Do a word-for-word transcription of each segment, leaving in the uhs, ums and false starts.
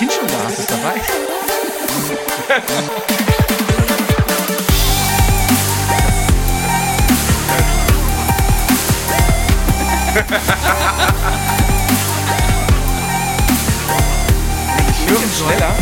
Kind schon da? Hast du es dabei? Ich höre schneller.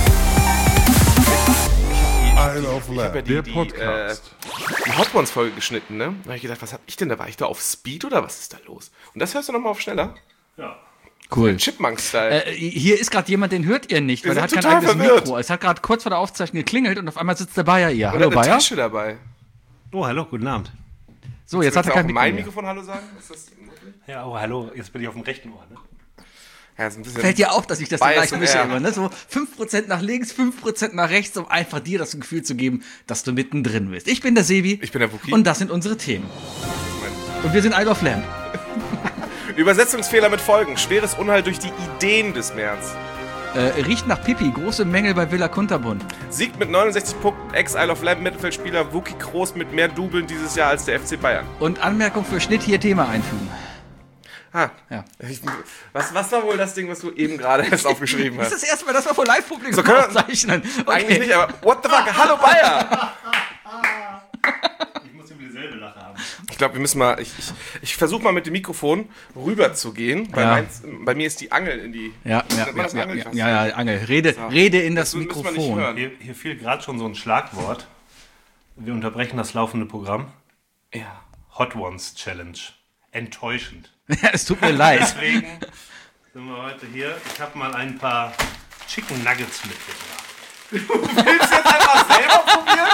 Isle of Lamb, ja der die, Podcast. Die, äh, die Hot Ones Folge geschnitten, ne? Da habe ich gedacht, was hab ich denn da? War ich da auf Speed oder was ist da los? Und das hörst du nochmal auf schneller? Ja. Cool. Chipmunk-Style. Äh, hier ist gerade jemand, den hört ihr nicht, weil Wir der hat sind kein eigenes total verwirrt. Mikro. Es hat gerade kurz vor der Aufzeichnung geklingelt und auf einmal sitzt der Bayer hier. Und Hallo hat eine Bayer. Tasche dabei. Oh, hallo, guten Abend. So, jetzt hat er Willst du kein auch Mikro mein mehr. Mikrofon Hallo sagen? Ist das möglich? Ja, oh, hallo, jetzt bin ich auf dem rechten Ohr, ne? Ja, ist ein bisschen Fällt dir auf, dass ich das so Bias leicht und mische R. immer, ne? So fünf Prozent nach links, fünf Prozent nach rechts, um einfach dir das Gefühl zu geben, dass du mittendrin bist. Ich bin der Sebi. Ich bin der Wookie. Und das sind unsere Themen. Und wir sind Isle of Lamb. Übersetzungsfehler mit Folgen. Schweres Unheil durch die Ideen des März. Äh, riecht nach Pipi, große Mängel bei Villa Kunterbund. Siegt mit neunundsechzig Punkten Ex-Isle of Lamb Mittelfeldspieler Wookie Kroos mit mehr Dubeln dieses Jahr als der F C Bayern. Und Anmerkung für Schnitt hier Thema einfügen. Ah, Ja. ich, was, was war wohl das Ding, was du eben gerade erst aufgeschrieben Das ist hast? das erste Mal, dass wir vor Live-Publikum So können wir- aufzeichnen. Okay. Eigentlich nicht, aber what the fuck? Hallo Bayer! Ich muss immer dieselbe Lache haben. Ich glaube, wir müssen mal, ich, ich, ich versuche mal mit dem Mikrofon rüber zu gehen. Bei, Ja. meins, bei mir ist die Angel in die... Ja, ja, Nennt man ja, das ja, Angel? Ich ja, weiß ja, ja, Angel. Rede, rede in das, Das müssen wir nicht Mikrofon. hören. Hier, hier fiel gerade schon so ein Schlagwort. Wir unterbrechen das laufende Programm. Ja. Hot Ones Challenge. Enttäuschend. Ja, es tut mir leid. Deswegen sind wir heute hier. Ich habe mal ein paar Chicken Nuggets mitgebracht. Willst du jetzt einfach selber probieren?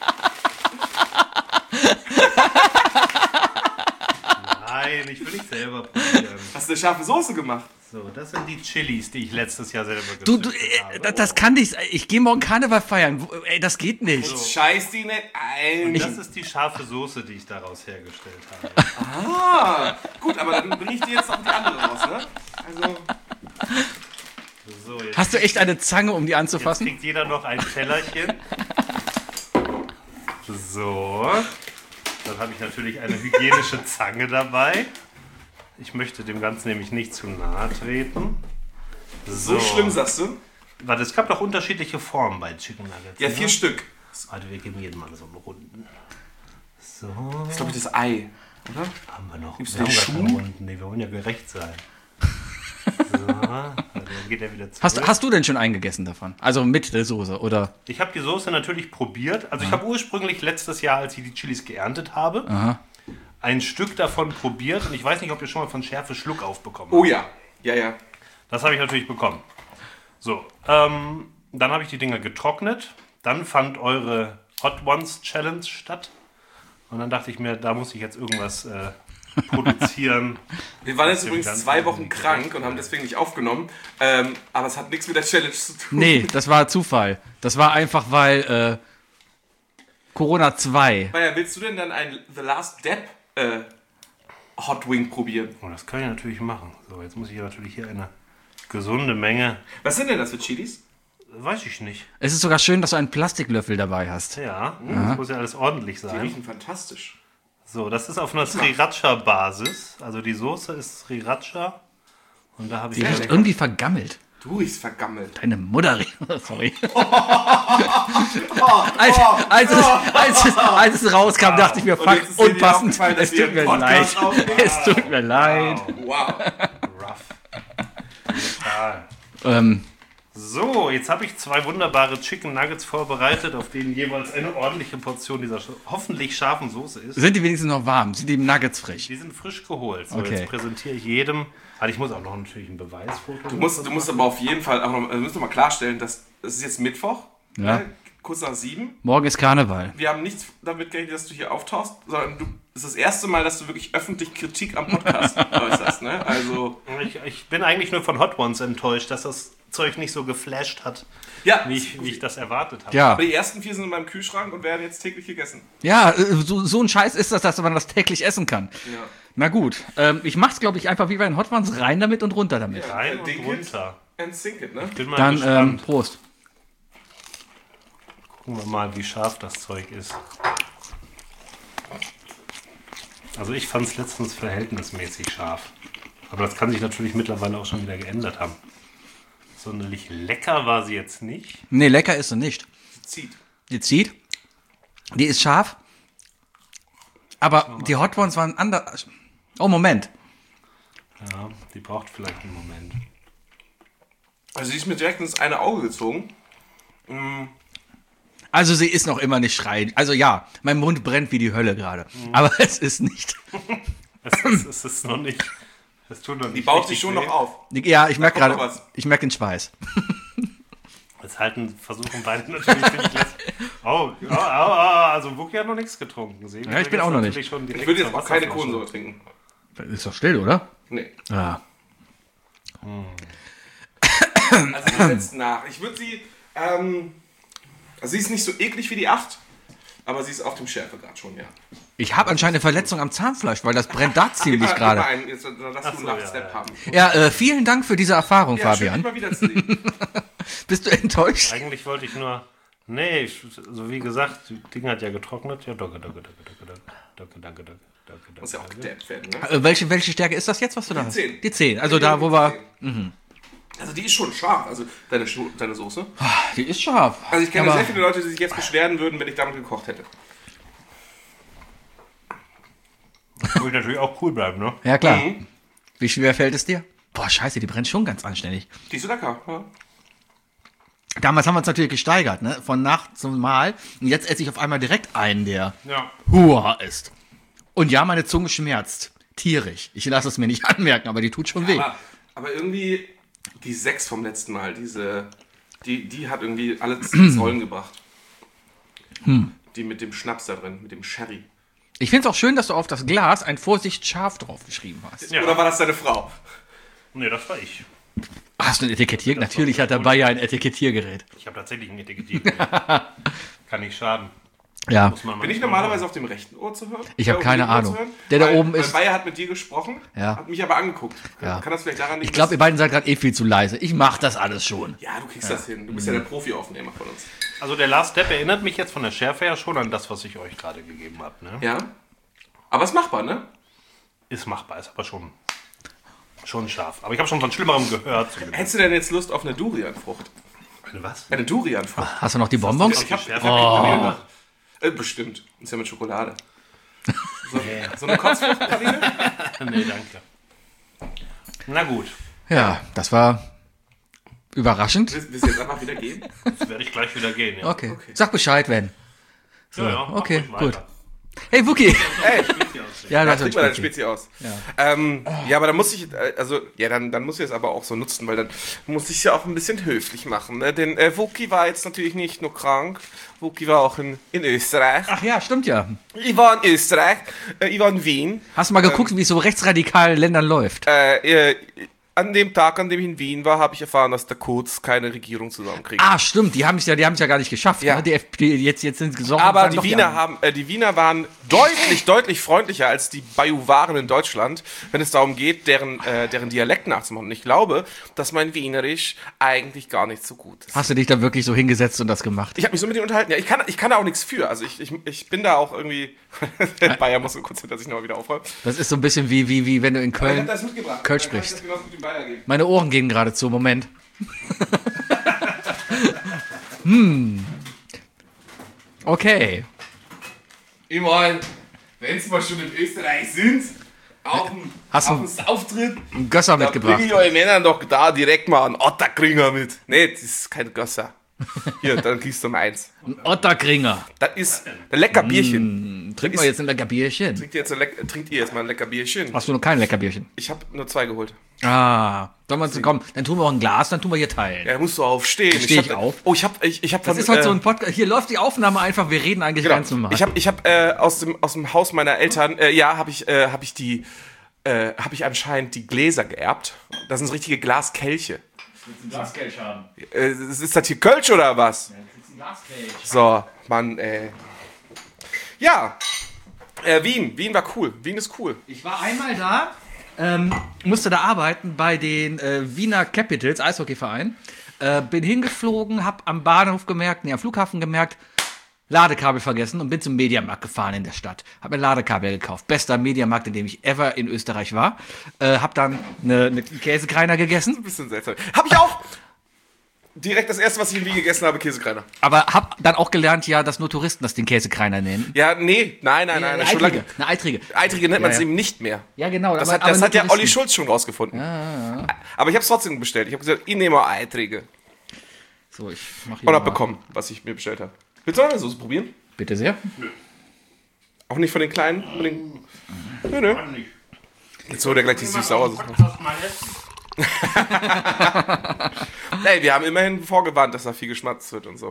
Nein, ich will nicht selber probieren. Hast du eine scharfe Soße gemacht? So, das sind die Chilis, die ich letztes Jahr selber Du, gezüchtet du, äh, habe. das, das kann nicht. Ich gehe morgen Karneval feiern. Wo- Ey, das geht nicht. Scheiß die nicht ein. Das ist die scharfe Soße, die ich daraus hergestellt habe. Ah, gut, aber dann bringe ich dir jetzt auch die andere raus, ne? Also, So, jetzt, Hast du echt eine Zange, um die jetzt anzufassen? kriegt jeder noch ein Tellerchen. So. Dann habe ich natürlich eine hygienische Zange dabei. Ich möchte dem Ganzen nämlich nicht zu nahe treten. so schlimm, sagst du? Warte, es gab doch unterschiedliche Formen bei Chicken Nuggets. Ja, ne? vier Stück. Warte, wir geben jedem mal so einen Runden. So, Das ist, glaube ich, das Ei, oder? haben wir noch. Gibt's wir den haben gar keine Schuh? Runden. Nee, wir wollen ja gerecht sein. So, also dann geht er wieder zurück. Hast, hast du denn schon eingegessen davon? Also mit der Soße, oder? Ich habe die Soße natürlich probiert. Also ich habe ursprünglich letztes Jahr, als ich die Chilis geerntet habe, Aha. ein Stück davon probiert. Und ich weiß nicht, ob ihr schon mal von Schärfe Schluck aufbekommen Oh habt. ja. Ja, ja. Das habe ich natürlich bekommen. So, ähm, dann habe ich die Dinger getrocknet. Dann fand eure Hot Ones Challenge statt. Und dann dachte ich mir, da muss ich jetzt irgendwas äh, produzieren. Wir waren jetzt dem übrigens Ganzen zwei Wochen gerecht krank und haben deswegen nicht aufgenommen. Ähm, aber es hat nichts mit der Challenge zu tun. Nee, das war Zufall. Das war einfach, weil äh, Corona zwei. Bayer, willst du denn dann ein The Last Depp äh, Hot Wing probieren? Oh, das kann ich natürlich machen. So, jetzt muss ich natürlich hier eine gesunde Menge. Was sind denn das für Chilis? Weiß ich nicht. Es ist sogar schön, dass du einen Plastiklöffel dabei hast. Ja, das muss ja alles ordentlich Die sein. riechen fantastisch. So, das ist auf einer Sriracha-Basis. Also die Soße ist Sriracha. Und da habe ich Die riecht irgendwie vergammelt. Du riechst vergammelt. Deine Mutter riecht. Sorry. als, als, es, als, es, als es rauskam, dachte ich mir, Und fuck, jetzt ist dir nicht unpassend. aufgefallen, dass Es wir tut mir einen Podcast leid. aufnehmen? Es tut mir leid. Wow. rough. Total. Ähm, So, jetzt habe ich zwei wunderbare Chicken Nuggets vorbereitet, auf denen jeweils eine ordentliche Portion dieser sch- hoffentlich scharfen Soße ist. sind die wenigstens noch warm? Sind die Nuggets frisch? Die sind frisch geholt. So, Okay. jetzt präsentiere ich jedem. Also ich muss auch noch natürlich ein Beweisfoto. Du musst, du musst aber auf jeden Fall auch noch, wir müssen noch mal klarstellen, dass es ist jetzt Mittwoch, Ja. ne? Kurz nach sieben. Morgen ist Karneval. Wir haben nichts damit gerechnet, dass du hier auftauchst, sondern du, es ist das erste Mal, dass du wirklich öffentlich Kritik am Podcast äußerst. Ne? Also, Ich, ich bin eigentlich nur von Hot Ones enttäuscht, dass das Zeug nicht so geflasht hat, ja, wie ich, wie ich das erwartet habe. Ja, aber die ersten vier sind in meinem Kühlschrank und werden jetzt täglich gegessen. ja, äh, so, so ein Scheiß ist das, dass man das täglich essen kann. Ja. Na gut, ähm, ich mach's, glaube ich, einfach wie bei den Hot Ones, rein damit und runter damit. Rein und Ding runter. And sink it, ne? Bin mal Dann, ähm, gespannt. Prost. Gucken wir mal, wie scharf das Zeug ist. Also ich fand es letztens verhältnismäßig scharf. Aber das kann sich natürlich mittlerweile auch schon wieder geändert haben. sonderlich lecker war sie jetzt nicht. Nee, lecker ist sie nicht. Zieht. Die zieht. Die ist scharf. Aber die Hot Ones waren anders. Oh, Moment. Ja, die braucht vielleicht einen Moment. Also die ist mir direkt ins eine Auge gezogen. Also sie ist noch immer nicht schreiend. Also ja, mein Mund brennt wie die Hölle gerade. Mhm. Aber es ist nicht. Es ist, es ist noch nicht. Es tut noch nicht. Die baut richtig sich schon weh. noch auf. Ja, ich merke kommt gerade, noch was. ich merke den Schweiß. Jetzt halten, versuchen beide natürlich. Bin ich letzt- oh, oh, oh, oh, also Wookie hat noch nichts getrunken. Sehen Ja, ich bin auch noch nicht. Ich würde jetzt auch keine Kohlensäure trinken. Das ist doch still, oder? Nee. Ja. Also die setzt nach. Ich würde sie, ähm, also sie ist nicht so eklig wie die acht, aber sie ist auf dem Schärfegrad schon, ja. Ich habe anscheinend eine Verletzung am Zahnfleisch, weil das brennt da ziemlich Gib mal- gerade. gib mal einen, jetzt, dann lass Ach du so, einen ja, Step ja. haben. Ja, äh, vielen Dank für diese Erfahrung, Ja, schön, dich Fabian. mal wiederzusehen. Bist du enttäuscht? Eigentlich wollte ich nur. Nee, ich, so wie gesagt, das Ding hat ja getrocknet. Ja, docke, docke, docke, docke, docke, docke, docke, docke, docke, Muss ja auch docke. gedappt werden, ne? Äh, welche, welche Stärke ist das jetzt, was du da hast? zehn. Die zehn. Also da, wo wir... Also die ist schon scharf, also deine, Scho- deine Soße. Die ist scharf. Also ich kenne Aber- sehr viele Leute, die sich jetzt beschweren würden, wenn ich damit gekocht hätte. Muss ich natürlich auch cool bleiben, ne? Ja, klar. Mhm. Wie schwer fällt es dir? Boah, scheiße, die brennt schon ganz anständig. Die ist so lecker, ja. Damals haben wir uns natürlich gesteigert, ne? Von Nacht zum Mahl. Und jetzt esse ich auf einmal direkt einen, der Ja. Hua ist. Und ja, meine Zunge schmerzt. Tierisch. Ich lasse es mir nicht anmerken, aber die tut schon weh. Aber, aber irgendwie die sechs vom letzten Mal, diese, die, die hat irgendwie alles ins Rollen gebracht. Hm. Die mit dem Schnaps da drin, mit dem Sherry. Ich finde es auch schön, dass du auf das Glas ein Vorsicht scharf drauf geschrieben hast. Ja. Oder war das deine Frau? Nee, das war ich. Hast du ein Etikettier? Natürlich hat dabei ja ein Etikettiergerät. Ich habe tatsächlich ein Etikettiert. Kann nicht schaden. Ja. Muss man Bin ich manchmal normalerweise auf dem rechten Ohr zu hören? Ich hab Äh, auf keine dem Ohr Ahnung. zu hören? Der da weil, oben weil ist- Bayer hat mit dir gesprochen, Ja. hat mich aber angeguckt. Ja. Kann das vielleicht daran liegen, Ich glaube, dass- ihr beiden seid gerade eh viel zu leise. Ich mache das alles schon. Ja, du kriegst das hin. Du bist ja der Profi-Aufnehmer von uns. Also der Last Step erinnert mich jetzt von der Schärfe her schon an das, was ich euch gerade gegeben habe. Ne? Ja? Aber ist machbar, ne? Ist machbar, ist aber schon, schon scharf. Aber ich habe schon von Schlimmerem gehört. Zumindest. Hättest du denn jetzt Lust auf eine Durianfrucht? Eine was? Eine Durianfrucht. Hast du noch die Bonbons? Ich hab, Schärfe? ich hab oh. äh, bestimmt. Ist ja mit Schokolade. So, so eine Kotzfruchtpraline? Nee, danke. Na gut, Ja, das war überraschend. Willst willst du jetzt einfach wieder gehen? jetzt werde ich gleich wieder gehen. Ja, Okay. Sag Bescheid, wenn. ja, ja, mach okay, ruhig weiter. gut. Hey, Wookie. Ey, Ja, ja, das trink ist mal dein ein Spezi aus. Ja. Ähm, ja, aber dann muss ich, äh, also, ja, dann, dann muss ich es aber auch so nutzen, weil dann muss ich es ja auch ein bisschen höflich machen. Ne? Denn äh, Wookie war jetzt natürlich nicht nur krank, Wookie war auch in, in Österreich. Ach ja, stimmt ja. Ich war in Österreich, äh, ich war in Wien. Hast du mal geguckt, wie es so rechtsradikal in Ländern läuft? Äh, äh, an dem Tag, an dem ich in Wien war, habe ich erfahren, dass der Kurz keine Regierung zusammenkriegt. Ah, stimmt, die haben es ja, die haben es ja gar nicht geschafft. Ja. Ne? Die F P D, jetzt, jetzt sind gesorgt. Aber die Wiener haben, äh, die Wiener waren deutlich, deutlich freundlicher als die Bajuwaren in Deutschland, wenn es darum geht, deren, äh, deren Dialekt nachzumachen. Und ich glaube, dass mein Wienerisch eigentlich gar nicht so gut ist. Hast du dich da wirklich so hingesetzt und das gemacht? Ich habe mich so mit denen unterhalten. Ja, ich kann, ich kann da auch nichts für. Also ich, ich, ich bin da auch irgendwie. Bayer muss so kurz hinter sich nochmal wieder aufräumen. Das ist so ein bisschen wie, wie, wie wenn du in Ich habe Köln das mitgebracht. Kölsch Dann kann ich sprichst. das genauso gut dem Bayer geben. Meine Ohren gehen gerade zu. Moment. hm. Okay. Ich meine, wenn Sie mal schon in Österreich sind, auf dem, Hast du- auf dem Sauftritt, Ein Gösser da mitgebracht. bringe ich euch Männern doch da direkt mal einen Otterkringer mit. Nee, das ist kein Gösser. Hier, dann kriegst du meins. Ein Otterkringer. Das ist ein lecker Bierchen. Trinken ist- wir jetzt ein lecker Bierchen? Trinkt ihr, jetzt ein leck- trinkt ihr jetzt mal ein lecker Bierchen? Hast du noch kein lecker Bierchen? Ich habe nur zwei geholt. Ah, sollen wir uns kommen? Dann tun wir auch ein Glas, dann tun wir hier teilen. Ja, musst du aufstehen. Steh ich hab- auf? Oh, ich habe ich, ich hab Das von, ist heute äh, so ein Podcast. Hier läuft die Aufnahme einfach. Wir reden eigentlich genau. ganz normal. Ich habe ich hab, äh, aus, dem, aus dem Haus meiner Eltern, äh, ja, habe ich, äh, hab ich die, äh, habe ich anscheinend die Gläser geerbt. Das sind richtige Glaskelche. Glaskelch haben. Äh, ist das hier Kölsch oder was? So, Mann, ey. Ja, äh, Wien. Wien war cool. Wien ist cool. Ich war einmal da, ähm, musste da arbeiten bei den äh, Wiener Capitals, Eishockeyverein. Äh, bin hingeflogen, hab am Bahnhof gemerkt, nee, am Flughafen gemerkt, Ladekabel vergessen und bin zum Mediamarkt gefahren in der Stadt. Hab mir Ladekabel gekauft. Bester Mediamarkt, in dem ich ever in Österreich war. Äh, hab dann eine, eine Käsekreiner gegessen. Ein bisschen seltsam. Hab ich auch. Direkt das erste, was ich in Wien gegessen habe, Käsekreiner. Aber hab dann auch gelernt, ja, dass nur Touristen das den Käsekreiner nennen. Ja, nee, nein, nein, nein. Eine schon lange. Eitrige. Eine Eitrige. Eitrige nennt man es Ja, ja. eben nicht mehr. Ja, genau. Das aber- hat, das aber hat ja nur Olli Touristen. Schulz schon rausgefunden. Aber ich habe es trotzdem bestellt. Ich habe gesagt, ich nehme Eitrige. So, ich mach hier Und hab mal- bekommen, was ich mir bestellt habe. Willst du noch eine Soße probieren? Bitte sehr. Auch nicht von den kleinen? Von den... Nö, nö. Jetzt holt er gleich die süß-sauer. Ey, wir haben immerhin vorgewarnt, dass da viel geschmatzt wird und so.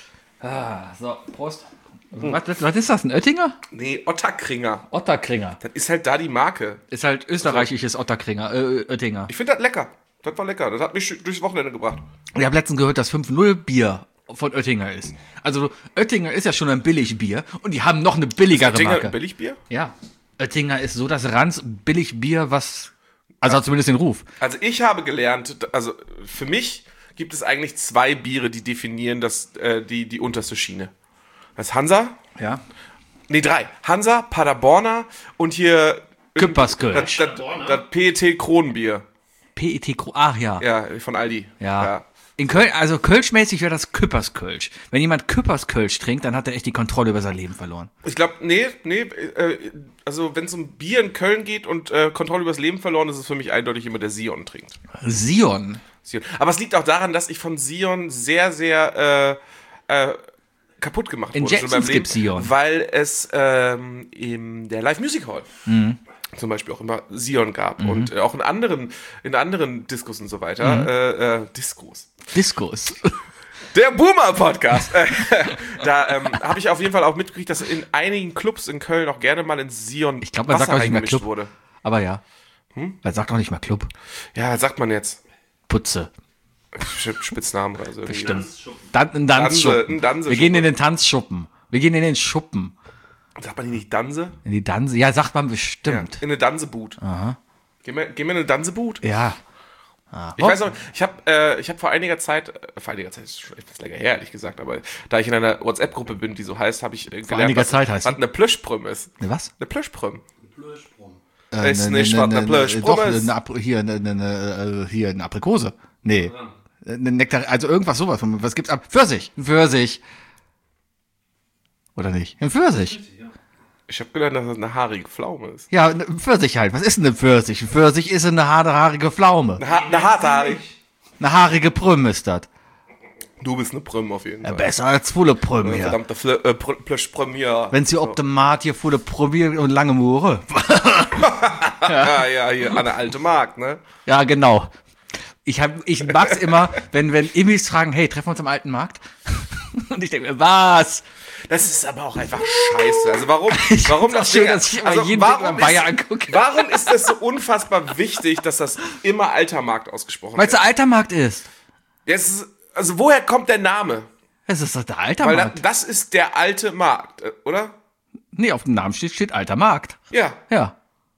Ah, so, Prost. Was, was, was ist das, ein Oettinger? Nee, Otterkringer. Otterkringer. Das ist halt da die Marke. Ist halt österreichisches Otterkringer, äh, Oettinger. Ich finde das lecker. Das war lecker. Das hat mich durchs Wochenende gebracht. Ich habe letztens gehört, dass fünf null Bier von Oettinger ist. Also Oettinger ist ja schon ein Billigbier und die haben noch eine billigere Oettinger Marke. ein Billigbier? Ja. Oettinger ist so das Ranz Billigbier, was also hat zumindest den Ruf. Also ich habe gelernt, also für mich gibt es eigentlich zwei Biere, die definieren das, äh, die, die unterste Schiene. Das ist Hansa. Ja. Nee, drei. Hansa, Paderborner und hier Küpperskölsch. das, das, das P E T Kronenbier. P E T Kro, ach ja. Ja, von Aldi. Ja. In Köln, also Kölschmäßig wäre das Küpperskölsch. Wenn jemand Küpperskölsch trinkt, dann hat er echt die Kontrolle über sein Leben verloren. Ich glaube, nee, nee, äh, also wenn es um Bier in Köln geht und äh, Kontrolle über das Leben verloren, ist es für mich eindeutig immer der Sion trinkt. Sion. Sion. Aber es liegt auch daran, dass ich von Sion sehr, sehr äh, äh, kaputt gemacht In wurde. schon beim Jetsons Leben, gibt's Sion. Weil es ähm, in der Live Music Hall Mhm. zum Beispiel auch immer Sion gab und äh, auch in anderen, in anderen Diskos und so weiter. Mhm. Äh, äh, Diskos. Diskus. Der Boomer-Podcast. Da ähm, habe ich auf jeden Fall auch mitgekriegt, dass in einigen Clubs in Köln auch gerne mal in Sion Ich glaube, man sagt Wasser auch nicht mehr reingemischt Club. wurde. Aber ja. Hm? Man sagt auch nicht mehr Club. Ja, was sagt man jetzt? Putze. Sch- Spitznamen oder so. irgendwie. Stimmt. Dan ein Tanzschuppen. ein Danse- Wir gehen in den Tanzschuppen. Wir gehen in den Schuppen. Sagt man die nicht Danse? In die Danse. Ja, sagt man Ja, bestimmt. in eine Danseboot. Aha. Gehen wir, gehen wir in eine Danseboot? Ja. Ich weiß noch, ich habe äh, ich hab vor einiger Zeit, äh, vor einiger Zeit ist schon etwas länger her, ehrlich gesagt, aber da ich in einer WhatsApp-Gruppe bin, die so heißt, habe ich äh, gelernt, einiger was, Zeit heißt was sie? eine Plöschprüm ist. Ne, was? Eine Plöschprüm. Äh, Ist ne, nicht, ne, was ne, eine ne, Plöschprüm Doch, ist. eine, Apr- hier, eine, eine, äh, hier eine Aprikose. Nee. Eine Nektar, also irgendwas sowas. Was gibt's ab? Pfirsich. Ein Pfirsich. Oder nicht? Ein Pfirsich. Ich habe gelernt, dass das eine haarige Pflaume ist. Ja, ein Pfirsich halt. Was ist denn ein Pfirsich? Ein Pfirsich ist eine haare- haarige Pflaume. Eine, ha eine harte haarig. Eine haarige Prüm ist das. Du bist eine Prüm auf jeden Fall. Besser als volle Prüm Eine hier. verdammte Fl äh, Pr- Plöschprüm hier. Wenn sie op dem Markt hier volle Prüm und lange Moore. Ja, ja, hier an der alte Markt, ne? Ja, genau. Ich, hab, ich mag's immer, wenn, wenn Immis fragen, hey, treffen wir uns am alten Markt? Und ich denke mir, was? Das ist aber auch einfach scheiße. Also warum, Ich warum find's das auch schön, Ding, dass ich immer also jeden warum Tag beim Bayer ist, angucke. Warum ist das so unfassbar wichtig, dass das immer alter Markt ausgesprochen Weil es wird? der alter Markt ist. Ja, es ist, also woher kommt der Name? Es ist doch der alter Weil da, Markt. das ist der alte Markt, äh, oder? Nee, auf dem Namen steht, steht alter Markt. Ja. Ja.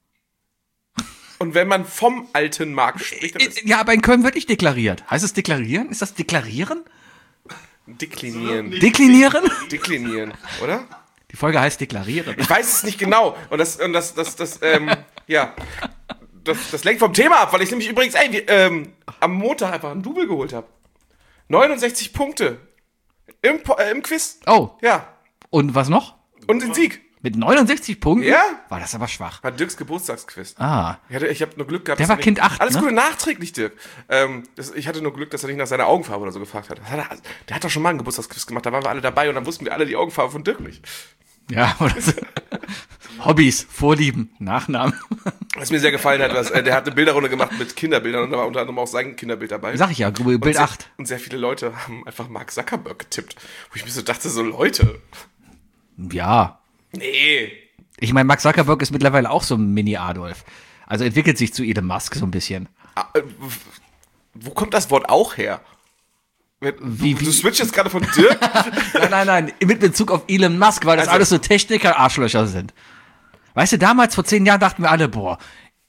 Und wenn man vom alten Markt spricht, dann ist Ja, aber in Köln wird nicht deklariert. Heißt es deklarieren? Ist das deklarieren? deklinieren. Deklinieren? Deklinieren, oder? Die Folge heißt deklarieren. Ich weiß es nicht genau. Und das, und das, das, das, ähm, ja. Das, das lenkt vom Thema ab, weil ich nämlich übrigens, ey, wir, ähm, am Montag einfach einen Double geholt habe. neunundsechzig Punkte. Im, Po- äh, im Quiz. Oh, Ja. und was noch? Und den Sieg. Mit neunundsechzig Punkten? Ja. War das aber schwach. War Dirks Geburtstagsquiz. Ah. Ich, hatte, ich habe nur Glück gehabt. Der dass war er nicht- Kind acht, Alles ne? Gute nachträglich, Dirk. Ähm, das, ich hatte nur Glück, dass er nicht nach seiner Augenfarbe oder so gefragt hat. Das hat er, der hat doch schon mal einen Geburtstagsquiz gemacht, da waren wir alle dabei und dann wussten wir alle die Augenfarbe von Dirk nicht. Ja, oder so. Hobbys, Vorlieben, Nachnamen. Was mir sehr gefallen hat, was, äh, der hat eine Bilderrunde gemacht mit Kinderbildern und da war unter anderem auch sein Kinderbild dabei. Sag ich ja, Bild und sehr, acht. Und sehr viele Leute haben einfach Mark Zuckerberg getippt. Wo ich mir so dachte, so Leute, Ja. nee. Ich meine, Mark Zuckerberg ist mittlerweile auch so ein Mini-Adolf. Also entwickelt sich zu Elon Musk so ein bisschen. Ah, äh, wo kommt das Wort auch her? Du, Wie- du wie- switchst jetzt gerade von Dirk? Nein, nein, nein, mit Bezug auf Elon Musk, weil das Also- alles so Techniker-Arschlöcher sind. Weißt du, damals, vor zehn Jahren, dachten wir alle, boah,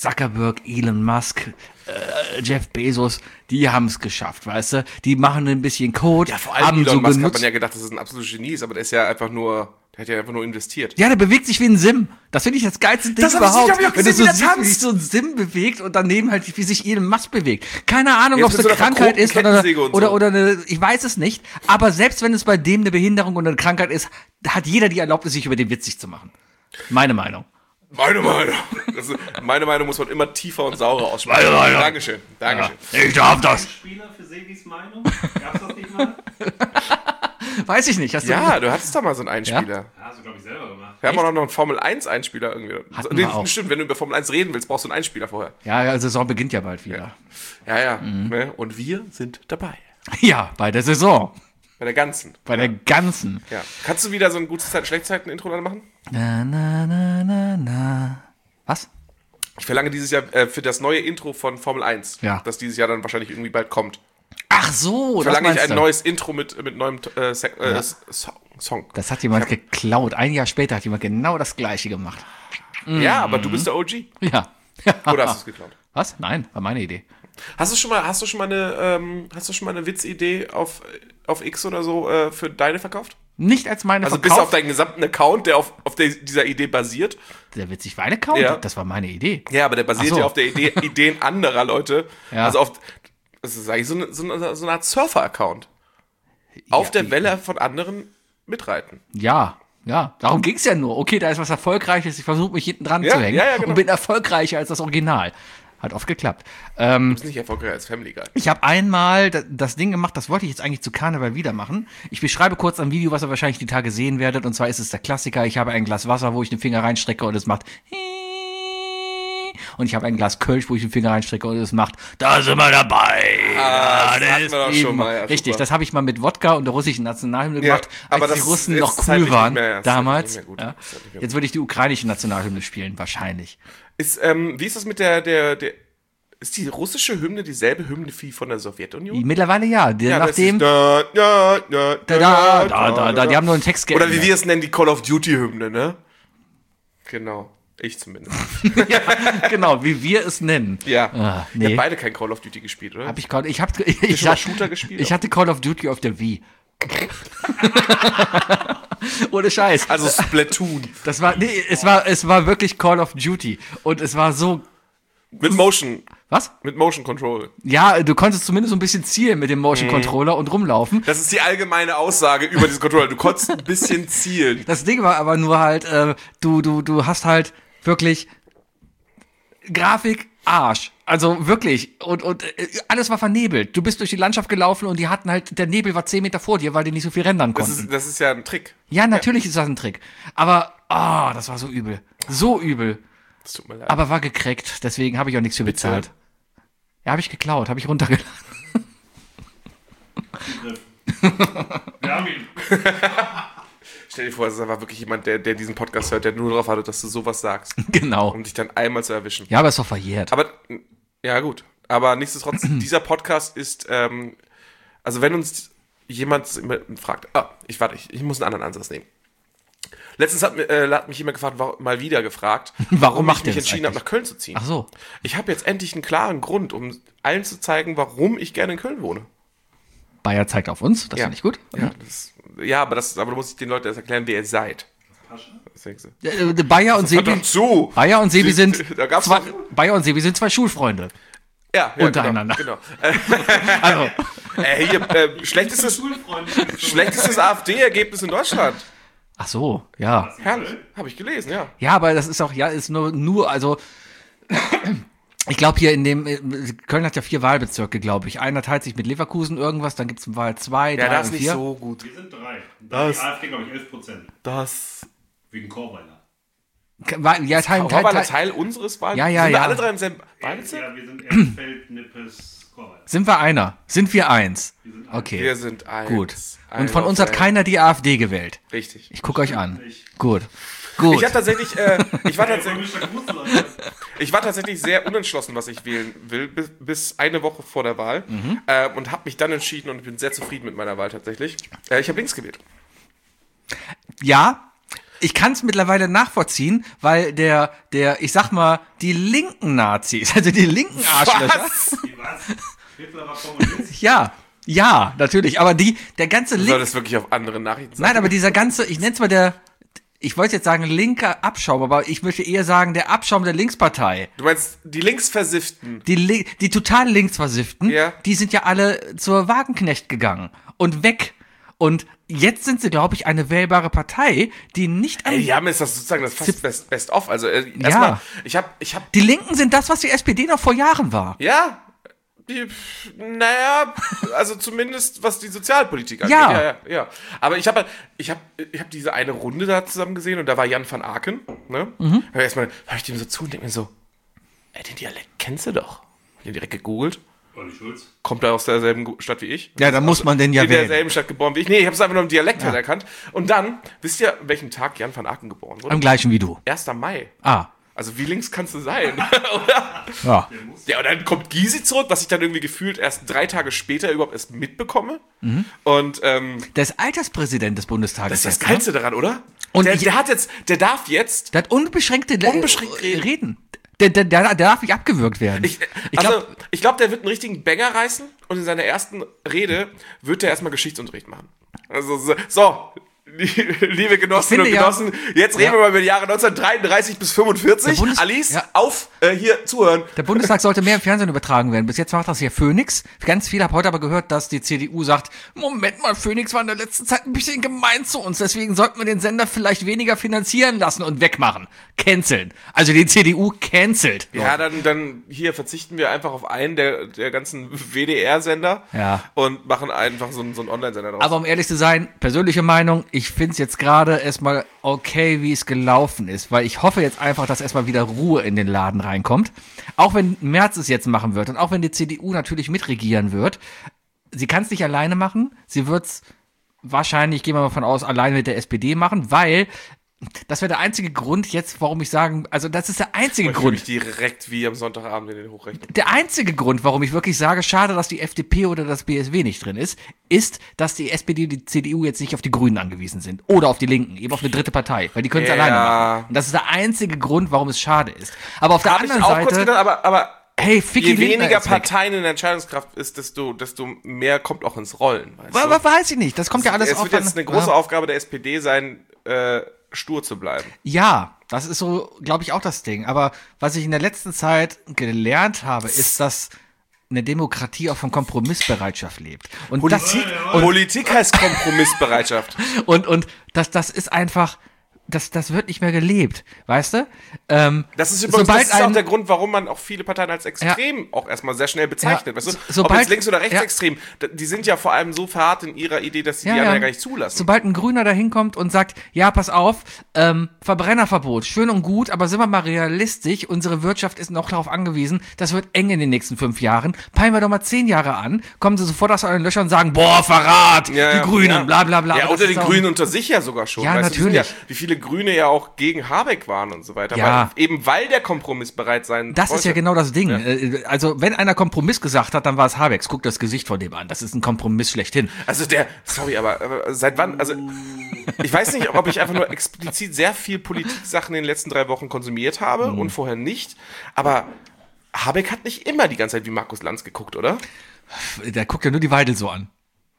Zuckerberg, Elon Musk, äh, Jeff Bezos, die haben es geschafft, weißt du? Die machen ein bisschen Code, Ja, vor allem haben Elon so Musk hat genutzt. man ja gedacht, dass es ein absolutes Genie ist, aber der ist ja einfach nur, der hat ja einfach nur investiert. Ja, der bewegt sich wie ein Sim. Das finde ich das geilste Ding Das hab ich- überhaupt. hab ich auch Wenn du gesehen, so wie der siehst, wie tanzt. sich so ein Sim bewegt und daneben halt, wie sich Elon Musk bewegt. Keine Ahnung, Jetzt ob es mit eine so einer Krankheit ist oder, Kettensäge und oder, so. oder eine, ich weiß es nicht. Aber selbst wenn es bei dem eine Behinderung und eine Krankheit ist, hat jeder die Erlaubnis, sich über den witzig zu machen. Meine Meinung. Meine Meinung. Das ist, meine Meinung muss man immer tiefer und saurer aussprechen. Meine Meinung. Dankeschön. Dankeschön. Ich darf das. Spieler für Sebis Meinung? Gab's das nicht mal? Weiß ich nicht. Hast du Ja, du hattest doch mal so einen Einspieler. Ja, hast du, glaube ich, selber gemacht. Wir haben auch noch einen Formel eins Einspieler irgendwie. Hatten nee, wir auch. Stimmt, wenn du über Formel eins reden willst, brauchst du einen Einspieler vorher. Ja, ja, Saison beginnt ja bald wieder. Ja, ja. Mhm. Ne? Und wir sind dabei. Ja, bei der Saison. Bei der ganzen. Bei der ganzen. Ja. Kannst du wieder so ein gutes Zeit, Schlechtzeiten-Intro dann machen? Na, na, na, na, na. Was? Ich verlange dieses Jahr äh, für das neue Intro von Formel eins, Ja. das dieses Jahr dann wahrscheinlich irgendwie bald kommt. Ach so, das Verlange ich meinst ein du. neues Intro mit, mit neuem äh, Se äh, Song. Song. Das hat jemand geklaut. Ein Jahr später hat jemand genau das Gleiche gemacht. Ja, aber du bist der O G. Ja. Oder hast du es geklaut? Was? Nein, war meine Idee. Hast du schon mal, hast du schon mal eine, ähm, hast du schon mal eine Witzidee auf, auf X oder so äh, für deine verkauft? Nicht als meine Also bis verkauft. auf deinen gesamten Account, der auf, auf der, dieser Idee basiert. Der witzig Weine Account? Ja. Das war meine Idee. Ja, aber der basiert Ach so. ja auf der Idee, Ideen anderer Leute. Ja. Also auf, das ist eigentlich so eine, so eine, so eine Art Surfer-Account. Auf der Welle von anderen mitreiten. Ja, ja. Darum ging's ja nur. Okay, da ist was Erfolgreiches. Ich versuche mich hinten dran Ja, zu hängen ja, ja, genau. und bin erfolgreicher als das Original. Hat oft geklappt. Ähm, Du bist nicht erfolgreich als Family Guy. Ich habe einmal da- das Ding gemacht, das wollte ich jetzt eigentlich zu Karneval wieder machen. Ich beschreibe kurz ein Video, was ihr wahrscheinlich die Tage sehen werdet. Und zwar ist es der Klassiker. Ich habe ein Glas Wasser, wo ich den Finger reinstrecke und es macht. Und ich habe ein Glas Kölsch, wo ich den Finger reinstrecke und es macht. Da sind wir dabei. Ah, das Ja, hatten wir doch schon mal. Ja, Richtig, super. das habe ich mal mit Wodka und der russischen Nationalhymne Ja, gemacht, aber als das die Russen ist noch jetzt zeitlich cool waren nicht mehr- ist damals. zeitlich nicht mehr gut. Ja. Ist zeitlich nicht mehr Jetzt würde ich die ukrainische Nationalhymne spielen, wahrscheinlich. Ist, ähm, wie ist das mit der, der, der, ist die russische Hymne dieselbe Hymne wie von der Sowjetunion? Mittlerweile ja. Die, Ja, das nachdem. ist da, da, da, Da, da, da, da, da, die haben nur einen Text Oder wie geändert. wir es nennen, die Call of Duty Hymne, ne? Genau. Ich zumindest. Genau, wie wir es nennen. Ja. Ah, Ihr nee. habt beide kein Call of Duty gespielt, oder? Hab ich Call, ich hab, ich, schon mal hatte- Shooter gespielt? Ich hatte Call of Duty auf der Wii. Ohne Scheiß. Also Splatoon. Das war, nee, es war, es war wirklich Call of Duty. Und es war so, Mit Motion. was? Mit Motion Control. Ja, du konntest zumindest so ein bisschen zielen mit dem Mhm. Motion Controller und rumlaufen. Das ist die allgemeine Aussage über diesen Controller. Du konntest ein bisschen zielen. Das Ding war aber nur halt, äh, du, du, du hast halt wirklich Grafik Arsch. Also wirklich. Und, und äh, alles war vernebelt. Du bist durch die Landschaft gelaufen und die hatten halt, der Nebel war zehn Meter vor dir, weil die nicht so viel rendern Das konnten. ist, das ist ja ein Trick. Ja, natürlich ist das ein Trick. Aber, ah, das war so übel. So übel. Das tut mir leid. Aber war gekreckt, deswegen habe ich auch nichts für bezahlt. Ja, habe ich geklaut, habe ich runtergeladen. Wir haben ihn. Stell dir vor, es ist einfach wirklich jemand, der, der diesen Podcast hört, der nur darauf wartet, dass du sowas sagst, Genau. um dich dann einmal zu erwischen. Ja, aber ist doch verjährt. Aber, ja gut. Aber nichtsdestotrotz, dieser Podcast ist, ähm, also wenn uns jemand fragt, ah, ich warte, ich, ich muss einen anderen Ansatz nehmen. Letztens hat, mir- äh, hat mich jemand gefragt, war, mal wieder gefragt, Warum macht ich der mich das entschieden habe, eigentlich? nach Köln zu ziehen. Ach so. Ich habe jetzt endlich einen klaren Grund, um allen zu zeigen, warum ich gerne in Köln wohne. Bayer zeigt auf uns, das Ja. finde ich gut. Ja, das, ja aber, das, aber du musst den Leuten erst erklären, wer ihr seid. Was denkst du? Äh, äh, Bayer und Hört Sebi, doch zu! Bayer und Sebi sind Da gab's zwei, doch- Bayer und Sebi sind zwei Schulfreunde. Ja, ja Untereinander. Genau. genau. Also, Äh, hier, äh, schlechtestes, schlechtestes AfD-Ergebnis in Deutschland. ach so, ja. Herrlich. Habe ich gelesen, ja. Ja, aber das ist auch, ja, ist nur, nur, also, ich glaube hier in dem, äh, Köln hat ja vier Wahlbezirke, glaube ich. Einer teilt sich mit Leverkusen irgendwas, dann gibt es Wahl zwei, Ja, drei das ist und nicht vier. so gut. Wir sind drei. Das- Die AfD, glaube ich, elf Prozent. Das. Wegen Chorweiler. Wa- Ja, teilen, War teilen, ein teilen, Teil unseres Wahl? Ja, ja, Sind wir ja. alle drei im selben Wahlbezirk? Ja, wir sind Erfeld, Nippes, Chorweiler. Sind wir einer? Sind wir eins? Okay. Wir sind eins. Gut. Und Ein von uns hat auf keiner die AfD gewählt. ein. Richtig. Ich gucke euch an. Gut. Gut. Ich habe tatsächlich, äh, ich war Ey, tatsächlich, Mister Gruzel, Alter. ich war tatsächlich sehr unentschlossen, was ich wählen will, bis, bis eine Woche vor der Wahl Mhm. äh, und habe mich dann entschieden und bin sehr zufrieden mit meiner Wahl tatsächlich. Äh, ich habe links gewählt. Ja, ich kann es mittlerweile nachvollziehen, weil der, der, ich sag mal, die linken Nazis, also die linken Arschlöcher. Was? Wie was? Hitler war Kommunist? Ja, ja, natürlich. Aber die, der ganze Soll Link. das wirklich auf andere Nachrichten sein? Nein, aber dieser ganze, ich nenne es mal der, ich wollte jetzt sagen linker Abschaum, aber ich möchte eher sagen der Abschaum der Linkspartei. Du meinst die Linksversifften? Die, Li- die total Linksversifften, Ja. die sind ja alle zur Wagenknecht gegangen und weg. Und jetzt sind sie, glaube ich, eine wählbare Partei, die nicht an... Ey, die haben jetzt das sozusagen das fast best, best of. Also äh, Ja. erstmal, ich hab, ich hab, Die Linken sind das, was die S P D noch vor Jahren war. ja, die, naja, also zumindest was die Sozialpolitik angeht. Ja. ja, ja, ja. Aber ich habe, ich habe, ich habe diese eine Runde da zusammen gesehen und da war Jan van Aken. Ne? Mhm. Da erstmal höre ich dem so zu und denke mir so, ey, den Dialekt kennst du doch. Hab den direkt gegoogelt. Olli Schulz. Kommt er aus derselben Gu- Stadt wie ich? Ja, da muss man den ja In wählen. derselben Stadt geboren wie ich. Nee, ich habe es einfach nur im Dialekt halt erkannt. Und dann, wisst ihr, an welchem Tag Jan van Aken geboren wurde? Am gleichen wie du. erster Mai. Ah, Also wie links kannst du sein? Oder? ja. Ja, und dann kommt Gysi zurück, was ich dann irgendwie gefühlt erst drei Tage später überhaupt erst mitbekomme. Und ähm, Der ist Alterspräsident des Bundestages. das ist das jetzt, ne? Geilste daran, oder? Und der, ich- der hat jetzt, der darf jetzt. Der hat unbeschränkte Le- Unbeschränkt reden. reden. Der, der, der, der darf nicht abgewürgt werden. Ich, Ich also, glaub- ich glaube, der wird einen richtigen Banger reißen und in seiner ersten Rede wird er erstmal Geschichtsunterricht machen. Also, so, so liebe Genossinnen und finde ja- Genossen, jetzt reden Ja. wir mal über die Jahre neunzehnhundertdreiunddreißig bis fünfundvierzig. Der Bundes- Alice, Ja. auf, äh, hier, zuhören. Der Bundestag sollte mehr im Fernsehen übertragen werden. Bis jetzt macht das hier Phoenix. Ganz viel habe heute aber gehört, dass die C D U sagt, Moment mal, Phoenix war in der letzten Zeit ein bisschen gemein zu uns, deswegen sollten wir den Sender vielleicht weniger finanzieren lassen und wegmachen. Canceln. Also die C D U cancelt. Ja, dann, dann hier verzichten wir einfach auf einen der, der ganzen W D R-Sender Ja. und machen einfach so einen, so einen Online-Sender draus. Aber um ehrlich zu sein, persönliche Meinung, ich finde es jetzt gerade erstmal okay, wie es gelaufen ist, weil ich hoffe jetzt einfach, dass erstmal wieder Ruhe in den Laden reinkommt. Auch wenn Merz es jetzt machen wird und auch wenn die C D U natürlich mitregieren wird, sie kann es nicht alleine machen, sie wird es wahrscheinlich, gehen wir mal von aus, alleine mit der S P D machen, weil das wäre der einzige Grund jetzt, warum ich sagen, also das ist der einzige ich fühle Grund. mich direkt wie am Sonntagabend in den Hochrechnungen. Der einzige Grund, warum ich wirklich sage, schade, dass die F D P oder das B S W nicht drin ist, ist, dass die S P D und die C D U jetzt nicht auf die Grünen angewiesen sind. Oder auf die Linken, eben auf eine dritte Partei. Weil die können es Ja. alleine machen. Und das ist der einzige Grund, warum es schade ist. Aber auf der Habe ich anderen auch kurz Seite, gedacht, aber, aber hey, Ficky je Lindner weniger ist weg. Parteien in der Entscheidungskraft ist, desto, desto mehr kommt auch ins Rollen. Weißt Wa- du? wa- Weiß ich nicht, das kommt ja alles es auf wird jetzt eine große ja. Aufgabe der S P D sein, äh, stur zu bleiben. Ja, das ist so, glaube ich, auch das Ding. Aber was ich in der letzten Zeit gelernt habe, ist, dass eine Demokratie auch von Kompromissbereitschaft lebt. Und Politik, das, Politik heißt Kompromissbereitschaft. und, und das, das ist einfach, das, das wird nicht mehr gelebt, weißt du? Ähm, Das ist übrigens sobald das ist auch ein- der Grund, warum man auch viele Parteien als extrem auch erstmal sehr schnell bezeichnet. Ja, Weißt du? so- Ob sobald- jetzt links oder ja. rechtsextrem, d- die sind ja vor allem so verharrt in ihrer Idee, dass sie Ja, die anderen ja. ja gar nicht zulassen. Sobald ein Grüner da hinkommt und sagt, ja, pass auf, ähm, Verbrennerverbot, schön und gut, aber sind wir mal realistisch, unsere Wirtschaft ist noch darauf angewiesen, das wird eng in den nächsten fünf Jahren, peilen wir doch mal zehn Jahre an, kommen sie sofort aus euren Löchern und sagen, boah, Verrat, Ja, die ja, Grünen, ja. bla bla bla. Ja, Aber unter das den ist auch- Grünen unter sich ja sogar schon. Ja, weißt du, die sind natürlich. Ja, wie viele Grüne ja auch gegen Habeck waren und so weiter. Ja. Weil, eben weil der Kompromiss bereit sein Das ist ja wollte. genau das Ding. Äh, Also, wenn einer Kompromiss gesagt hat, dann war es Habecks. Guck das Gesicht von dem an. Das ist ein Kompromiss schlechthin. Also der, sorry, aber, aber seit wann, also ich weiß nicht, ob ich einfach nur explizit sehr viel Politik-Sachen in den letzten drei Wochen konsumiert habe Mhm. und vorher nicht, aber Habeck hat nicht immer die ganze Zeit wie Markus Lanz geguckt, oder? Der guckt ja nur die Weidel so an.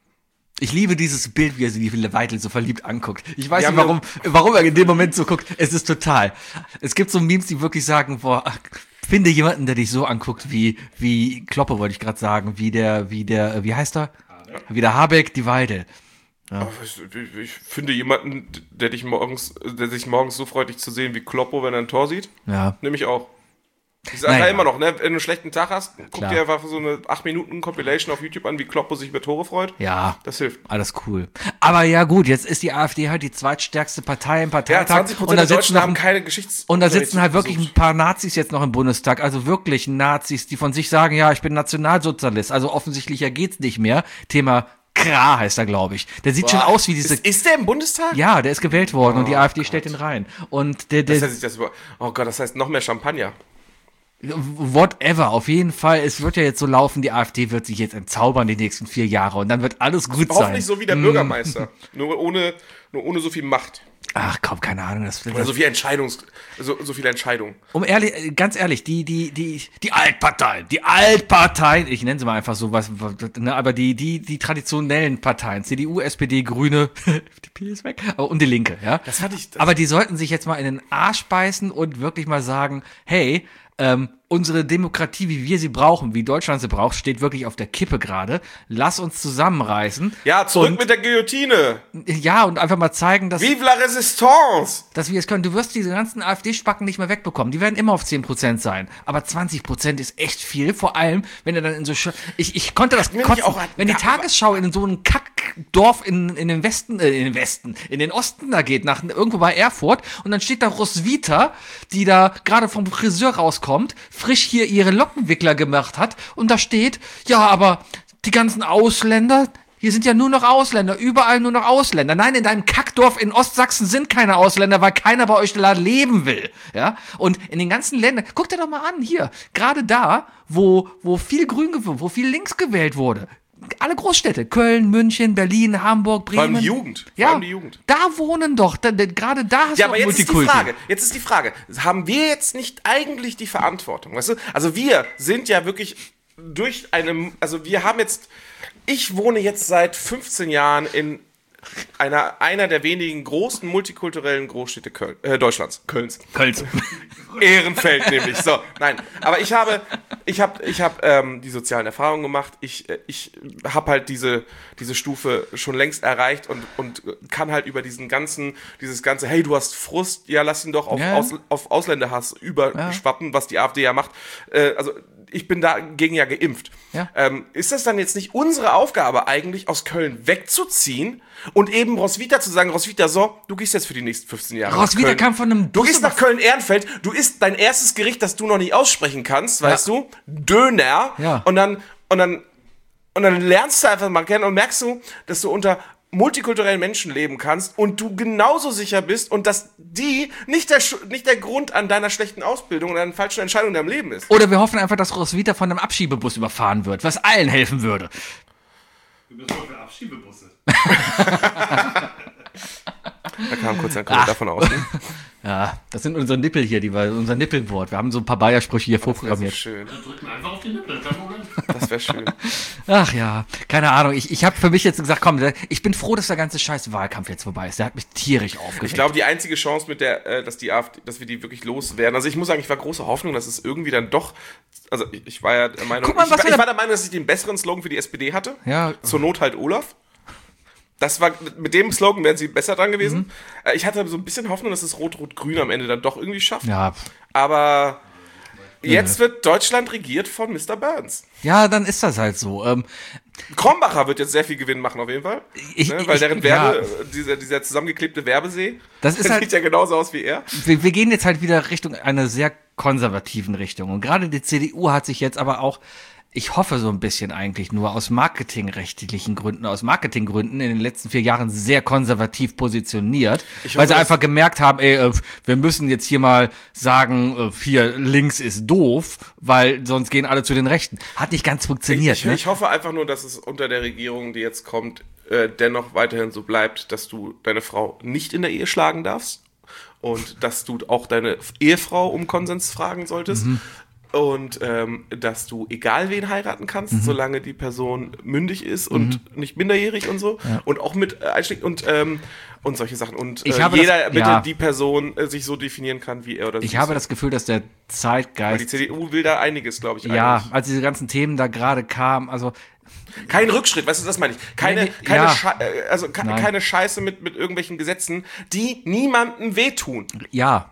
Ich liebe dieses Bild, wie er sie die Weidel so verliebt anguckt. Ich weiß Wir nicht, haben warum, warum er in dem Moment so guckt. Es ist total. Es gibt so Memes, die wirklich sagen, boah, ach, finde jemanden, der dich so anguckt, wie, wie Kloppe, wollte ich gerade sagen, wie der, wie der, wie heißt er? Wie der Habeck, die Weidel. Ich, ich, ich finde jemanden, der dich morgens, der sich morgens so freut, dich zu sehen wie Kloppo, wenn er ein Tor sieht. Ja. Nehme ich auch. Ich sage Naja. ja immer noch, ne? Wenn du einen schlechten Tag hast, guck Klar. dir einfach so eine acht Minuten Compilation auf YouTube an, wie Kloppo sich über Tore freut. Ja. Das hilft. Alles cool. Aber ja gut, jetzt ist die AfD halt die zweitstärkste Partei im Ja, Parteitag. zwanzig und Prozent da der sitzen Deutschen noch haben ein, keine Geschichts... und da sitzen halt wirklich ein besucht. paar Nazis jetzt noch im Bundestag, also wirklich Nazis, die von sich sagen, ja, ich bin Nationalsozialist. Also offensichtlicher geht's nicht mehr. Thema Kra heißt er, glaube ich. Der sieht schon aus wie diese... Ist, ist der im Bundestag? Ja, der ist gewählt worden und die AfD stellt ihn rein. Und der, Das der heißt, das über, oh Gott, das heißt noch mehr Champagner. whatever, auf jeden Fall, es wird ja jetzt so laufen, die AfD wird sich jetzt entzaubern die nächsten vier Jahre und dann wird alles gut sein. Hoffentlich so wie der Bürgermeister. Nur ohne, nur ohne so viel Macht. Ach komm, keine Ahnung. Das, Oder so viel Entscheidungs, so, so viele Entscheidungen. Um ehrlich, ganz ehrlich, die, die, die, die Altparteien, die Altparteien, ich nenne sie mal einfach so was, ne, aber die, die, die traditionellen Parteien, C D U, S P D, Grüne, die P ist weg, aber und die Linke, ja. Das fand ich. Das aber die sollten sich jetzt mal in den Arsch beißen und wirklich mal sagen, hey, ähm, unsere Demokratie, wie wir sie brauchen, wie Deutschland sie braucht, steht wirklich auf der Kippe gerade. Lass uns zusammenreißen. Ja, zurück und, mit der Guillotine. Ja, und einfach mal zeigen, dass, Vive la Resistance. dass wir es können. Du wirst diese ganzen AfD-Spacken nicht mehr wegbekommen. Die werden immer auf zehn Prozent sein. Aber zwanzig Prozent ist echt viel. Vor allem, wenn er dann in so... Sch- Ich, ich konnte das mir nicht kotzen. auch- Wenn die ja, Tagesschau in so ein Kackdorf in, in den Westen, äh, in den Westen, in den Osten da geht, nach irgendwo bei Erfurt, und dann steht da Roswitha, die da gerade vom Friseur rauskommt, frisch hier ihre Lockenwickler gemacht hat, und da steht, ja, aber die ganzen Ausländer, hier sind ja nur noch Ausländer, überall nur noch Ausländer. Nein, in deinem Kackdorf in Ostsachsen sind keine Ausländer, weil keiner bei euch da leben will. Ja? Und in den ganzen Ländern, guck dir doch mal an, hier, gerade da, wo, wo viel Grün gewählt, wo viel links gewählt wurde. Alle Großstädte, Köln, München, Berlin, Hamburg, Bremen. Vor allem die Jugend. Vor Ja, allem die Jugend. da wohnen doch, da, da, gerade da hast Ja, du aber auch jetzt ist die Multikulti. Frage, jetzt ist die Frage, haben wir jetzt nicht eigentlich die Verantwortung, weißt du? Also wir sind ja wirklich durch eine, also wir haben jetzt, ich wohne jetzt seit fünfzehn Jahren in einer, einer der wenigen großen multikulturellen Großstädte Köln, äh, Deutschlands, Kölns. Kölz. Ehrenfeld nämlich. So, nein. Aber ich habe, ich habe, ich habe ähm, die sozialen Erfahrungen gemacht. Ich, äh, ich habe halt diese, diese Stufe schon längst erreicht und, und kann halt über diesen ganzen, dieses ganze, hey, du hast Frust, ja, lass ihn doch auf, Ja. Aus, auf Ausländerhass überschwappen, was die AfD ja macht. Äh, also ich bin dagegen ja geimpft. Ja. Ähm, ist das dann jetzt nicht unsere Aufgabe eigentlich, aus Köln wegzuziehen und eben Roswitha zu sagen, Roswitha, so, du gehst jetzt für die nächsten fünfzehn Jahre nach Roswitha Köln. kam von einem Du Bus gehst nach Köln-Ehrenfeld, du isst dein erstes Gericht, das du noch nicht aussprechen kannst, weißt du? Döner. Ja. Und dann, und dann, und dann lernst du einfach mal kennen und merkst du, dass du unter multikulturellen Menschen leben kannst und du genauso sicher bist und dass die nicht der, Sch- nicht der Grund an deiner schlechten Ausbildung und an falschen Entscheidungen in deinem Leben ist. Oder wir hoffen einfach, dass Roswitha von einem Abschiebebus überfahren wird, was allen helfen würde. Du bist nur für Abschiebebusse. Da kam kurz ein Kommentar davon aus. Ne? Ja, das sind unsere Nippel hier, die wir, unser Nippelwort. Wir haben so ein paar Bayer-Sprüche hier Das wäre vorprogrammiert. schön. Drücken einfach auf die Nippel, kein Problem. Das wäre schön. Ach ja, keine Ahnung. Ich, ich habe für mich jetzt gesagt, komm, ich bin froh, dass der ganze scheiß Wahlkampf jetzt vorbei ist. Der hat mich tierisch aufgeregt. Ich glaube, die einzige Chance, mit der, äh, dass die AfD, dass wir die wirklich loswerden. Also ich muss sagen, ich war große Hoffnung, dass es irgendwie dann doch. Also ich, ich war ja der Meinung, Guck mal, ich, was war, wir ich da- war der Meinung, dass ich den besseren Slogan für die S P D hatte. Ja. Zur Not halt Olaf. Das war, mit dem Slogan wären sie besser dran gewesen. Mhm. Äh, Ich hatte so ein bisschen Hoffnung, dass es Rot-Rot-Grün am Ende dann doch irgendwie schafft. Ja. Aber jetzt wird Deutschland regiert von Mister Burns. Ja, dann ist das halt so. Ähm, Krombacher wird jetzt sehr viel Gewinn machen, auf jeden Fall. Ich- ne? Weil ich- deren ja. Werbe, dieser, dieser zusammengeklebte Werbesee, Das ist der halt- sieht ja genauso aus wie er. wir, wir gehen jetzt halt wieder Richtung einer sehr konservativen Richtung. Und gerade die C D U hat sich jetzt aber auch, ich hoffe so ein bisschen eigentlich nur aus marketingrechtlichen Gründen, aus Marketinggründen in den letzten vier Jahren sehr konservativ positioniert, Ich weil hoffe, sie dass- einfach gemerkt haben, ey, äh, wir müssen jetzt hier mal sagen, äh, hier links ist doof, weil sonst gehen alle zu den Rechten. Hat nicht ganz funktioniert, Ich, ne? ich hoffe einfach nur, dass es unter der Regierung, die jetzt kommt, äh, dennoch weiterhin so bleibt, dass du deine Frau nicht in der Ehe schlagen darfst und dass du auch deine Ehefrau um Konsens fragen solltest. Mhm. Und ähm, dass du egal wen heiraten kannst, Mhm. solange die Person mündig ist und nicht minderjährig und so. Und auch mit äh, Einstieg und, ähm, und solche Sachen. Und äh, Ich habe jeder das- bitte ja. die Person äh, sich so definieren kann, wie er oder sie Ich habe ist. das Gefühl, dass der Weil die Zeitgeist, C D U will da einiges, glaube ich. ja, eigentlich. als diese ganzen Themen da gerade kamen, also Kein Rückschritt, weißt du, das meine ich. Keine, Nee, nee, keine, ja. Schei- äh, also ke- Nein. keine Scheiße mit, mit irgendwelchen Gesetzen, die niemandem wehtun. ja,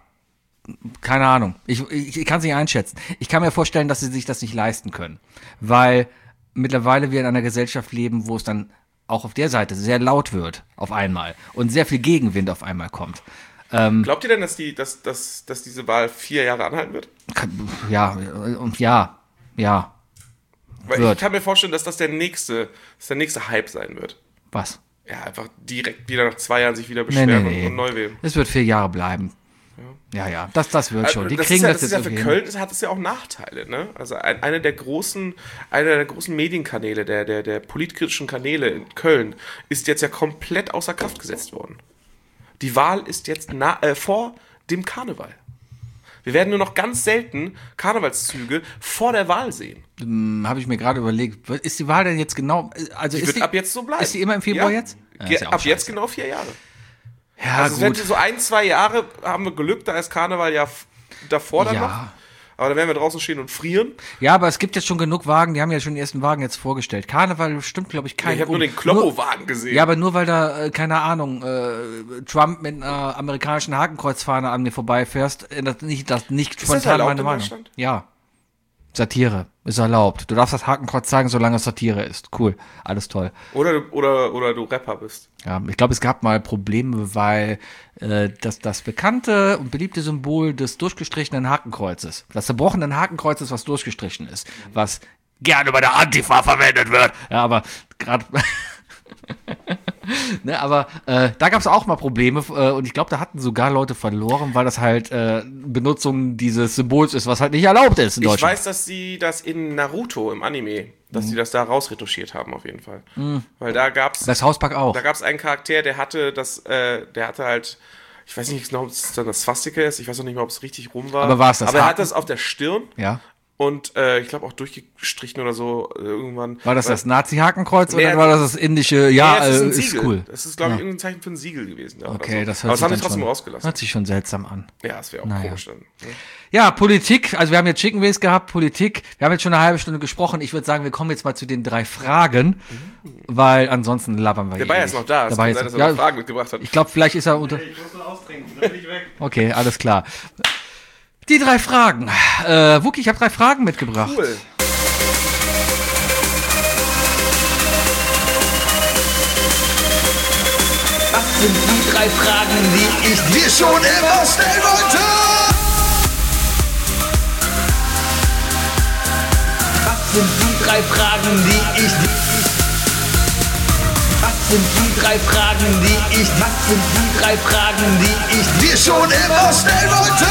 keine Ahnung. Ich, ich, ich kann es nicht einschätzen. Ich kann mir vorstellen, dass sie sich das nicht leisten können. Weil mittlerweile wir in einer Gesellschaft leben, wo es dann auch auf der Seite sehr laut wird auf einmal und sehr viel Gegenwind auf einmal kommt. Glaubt ihr denn, dass, die, dass, dass, dass diese Wahl vier Jahre anhalten wird? Ja, und ja, ja. Weil Wird. ich kann mir vorstellen, dass das der nächste, dass der nächste Hype sein wird. Was? Ja, einfach direkt wieder nach zwei Jahren sich wieder Nee, beschweren nee, nee. Und, und neu wählen. Es wird vier Jahre bleiben. Ja, ja, das, das wird schon. Die das kriegen ist ja, das, das ist jetzt ja für irgendwie hin. Köln, das hat es ja auch Nachteile, ne? Also ein, einer der großen, einer der großen Medienkanäle, der, der, der politkritischen Kanäle in Köln ist jetzt ja komplett außer Kraft gesetzt worden. Die Wahl ist jetzt na, äh, vor dem Karneval. Wir werden nur noch ganz selten Karnevalszüge vor der Wahl sehen. Hm, habe ich mir gerade überlegt. Ist die Wahl denn jetzt genau? Also Die ist wird die, ab jetzt so bleiben. Ist die immer im Februar Ja. jetzt? Ja, Ge- ist ja auch ab jetzt scheiße. genau vier Jahre. Ja, Also wenn gut. wir so ein, zwei Jahre haben wir Glück, da ist Karneval ja f- davor dann Ja. noch. Aber dann werden wir draußen stehen und frieren. Ja, aber es gibt jetzt schon genug Wagen, die haben ja schon den ersten Wagen jetzt vorgestellt. Karneval stimmt, glaube ich, keinen Ich habe um. nur den Kloppo-Wagen gesehen. Ja, aber nur weil da, äh, keine Ahnung, äh, Trump mit einer amerikanischen Hakenkreuzfahne an mir vorbeifährst, ändert nicht, das nicht das spontan erlaubt meine in Meinung. Deutschland? Ja. Satire ist erlaubt. Du darfst das Hakenkreuz zeigen, solange es Satire ist. Cool. Alles toll. Oder, du- oder, oder du Rapper bist. Ja, ich glaube, es gab mal Probleme, weil äh, das, das bekannte und beliebte Symbol des durchgestrichenen Hakenkreuzes, das zerbrochenen Hakenkreuzes, was durchgestrichen ist, was gerne bei der Antifa verwendet wird. Ja, aber gerade ne, aber äh, da gab es auch mal Probleme äh, und ich glaube, da hatten sogar Leute verloren, weil das halt äh, Benutzung dieses Symbols ist, was halt nicht erlaubt ist in Ich Deutschland. weiß, dass sie das in Naruto, im Anime, dass sie das da rausretuschiert haben auf jeden Fall. Weil da gab's Das Hauspack auch. da gab's einen Charakter, der hatte das, äh, der hatte halt, ich weiß nicht genau, ob es dann das Swastika ist, ich weiß auch nicht mehr, ob es richtig rum war. Aber war es das Aber er Haken? hat das auf der Stirn Ja. und äh, ich glaube auch durchgestrichen oder so äh, irgendwann. War das Weil- das Nazi-Hakenkreuz Nee, oder war das das indische? Nee, Ja, es ist äh, ein ist Siegel. cool. Das ist, glaube ich, irgendein Zeichen für ein Siegel gewesen. Da oder Okay, so. das hört Aber das sich haben dann sie trotzdem schon, rausgelassen. hört sich schon seltsam an. Ja, das wäre auch Naja. komisch dann. Ne? Ja, Politik, also wir haben jetzt Chicken Wings gehabt, Politik. Wir haben jetzt schon eine halbe Stunde gesprochen. Ich würde sagen, wir kommen jetzt mal zu den drei Fragen, weil ansonsten labern wir Der hier Bayer ewig. ist noch da. Es Der kann Bayer sein, ist- dass er noch ja, Fragen mitgebracht hat. ich glaube, vielleicht ist er unter... Ich muss nur austrinken, dann bin ich weg. Okay, alles klar. Die drei Fragen. Äh, Wookie, ich habe drei Fragen mitgebracht. Cool. Was sind die drei Fragen, die ich dir schon immer stellen wollte. Was sind die drei Fragen, die ich Was sind die drei Fragen, die ich Was sind die drei Fragen, die ich Dir schon immer stellen wollte.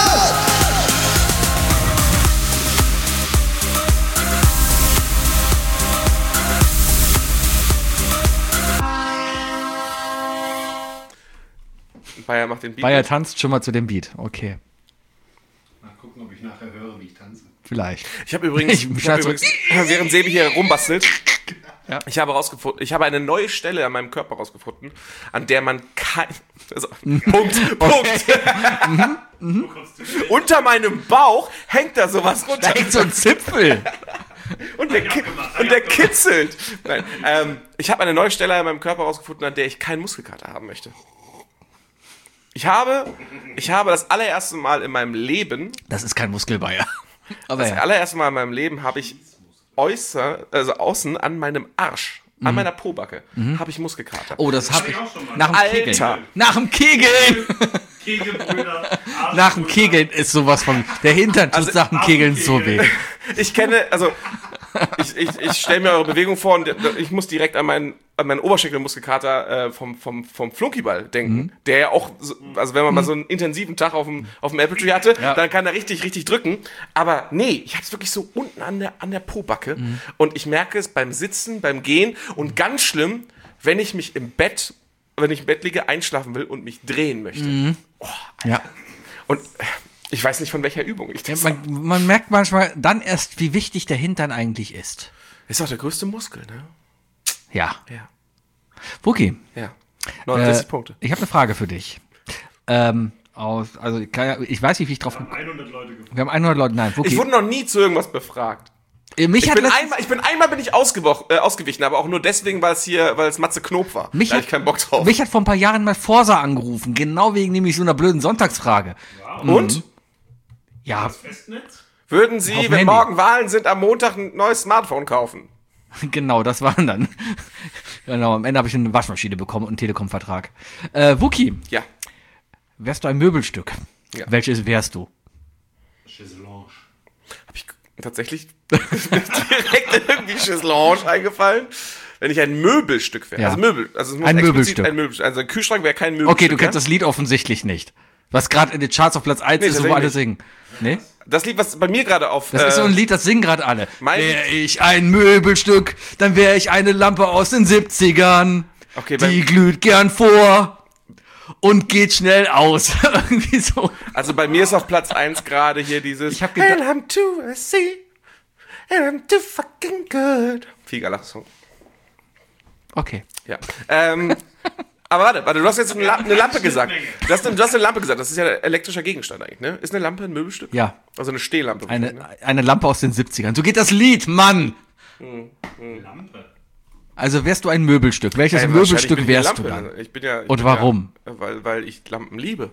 Bayer macht den Beat. Bayer tanzt schon mal zu dem Beat. Okay, Mal gucken, ob ich nachher höre, wie ich tanze. vielleicht. Ich habe übrigens, Ich- ich hab Schatz- übrigens während Sebi hier rumbastelt, Ja. ich habe rausgefunden, ich habe eine neue Stelle an meinem Körper rausgefunden, an der man kein, also, Punkt, Punkt. Unter meinem Bauch hängt da sowas runter. Da hängt so ein Zipfel. Und der, ki und der kitzelt. Nein, ähm, ich habe eine neue Stelle an meinem Körper rausgefunden, an der ich keinen Muskelkater haben möchte. Ich habe, ich habe das allererste Mal in meinem Leben, Das ist kein Muskelbayer. Aber das ja. allererste Mal in meinem Leben habe ich äußer, also außen an meinem Arsch, an meiner Pobacke, habe ich Muskelkater. Oh, das habe ich ich. auch schon mal. Nach dem Alter. Kegeln. Nach dem Kegeln. Kegelbrüder, Arsch, Nach dem Kegeln ist sowas von. Der Hintern tut nach dem Kegeln so weh. Ich kenne, also ich, ich, ich stelle mir eure Bewegung vor und ich muss direkt an meinen, an meinen Oberschenkelmuskelkater äh, vom, vom, vom Flunkyball denken, Mhm. der ja auch, so, also wenn man mal so einen intensiven Tag auf dem, auf dem Apple Tree hatte, Ja. dann kann er richtig, richtig drücken. Aber nee, ich habe es wirklich so unten an der, an der Pobacke Mhm. und ich merke es beim Sitzen, beim Gehen und ganz schlimm, wenn ich mich im Bett, wenn ich im Bett liege, einschlafen will und mich drehen möchte. Mhm. Ja. Und äh, ich weiß nicht, von welcher Übung ich das Man, man merkt manchmal dann erst, wie wichtig der Hintern eigentlich ist. Ist auch der größte Muskel, ne? Ja. Ja. Wookie, Ja. neunundsechzig äh, Punkte. ich habe eine Frage für dich. Ähm, aus, also ich, kann ja, ich weiß nicht, wie ich drauf gekommen hundert Leute gefunden. Wir haben hundert Leute, nein, Wookie. Ich wurde noch nie zu irgendwas befragt. Äh, mich Ich hat bin, letztens- einmal, ich bin einmal bin ich ausgewoch, äh, ausgewichen, aber auch nur deswegen, weil es hier, weil es Matze Knob war. Mich da hat, hatte ich keinen Bock drauf. mich hat vor ein paar Jahren mal Forsa angerufen, genau wegen nämlich so einer blöden Sonntagsfrage. Und? Ja, Festnetz? Würden Sie, Auf dem wenn Handy. morgen Wahlen sind, am Montag ein neues Smartphone kaufen? genau, das waren dann. Genau, am Ende habe ich eine Waschmaschine bekommen und einen Telekom-Vertrag. Äh, Wookie, Ja. wärst du ein Möbelstück? Ja. Welches wärst du? Chaiselange. Hab ich tatsächlich direkt irgendwie Chaiselange eingefallen. Wenn ich ein Möbelstück wäre. Ja. Also Möbel. Also es muss Ein explizit Möbelstück. Ein Möbelstück. Also ein Kühlschrank wäre kein Möbelstück. Okay, du kennst ja? das Lied offensichtlich nicht. Was gerade in den Charts auf Platz eins Nee, ist, wo tatsächlich alle nicht. singen. Nee? Das Lied, was bei mir gerade auf... Das ist so ein Lied, das singen gerade alle. mein- Wäre ich ein Möbelstück, dann wäre ich eine Lampe aus den siebzigern. Okay, die beim- glüht gern vor und geht schnell aus. Irgendwie so. Also bei mir ist auf Platz eins gerade hier dieses Ich hab gedacht- And I'm too I see and I'm too fucking good. Viel geiler Song. Okay. Ja. Ähm, aber warte, warte, du hast jetzt eine, La- eine Lampe gesagt. Du hast, eine, du hast eine Lampe gesagt, das ist ja ein elektrischer Gegenstand eigentlich, ne? Ist eine Lampe ein Möbelstück? Ja. Also eine Stehlampe. Eine, ne? eine Lampe aus den siebzigern. So geht das Lied, Mann! Lampe. Also wärst du ein Möbelstück. Welches Ey, wahrscheinlich Möbelstück bin ich eine wärst du Lampe. dann? Ich bin ja, ich Und bin warum? Ja, weil, weil ich Lampen liebe.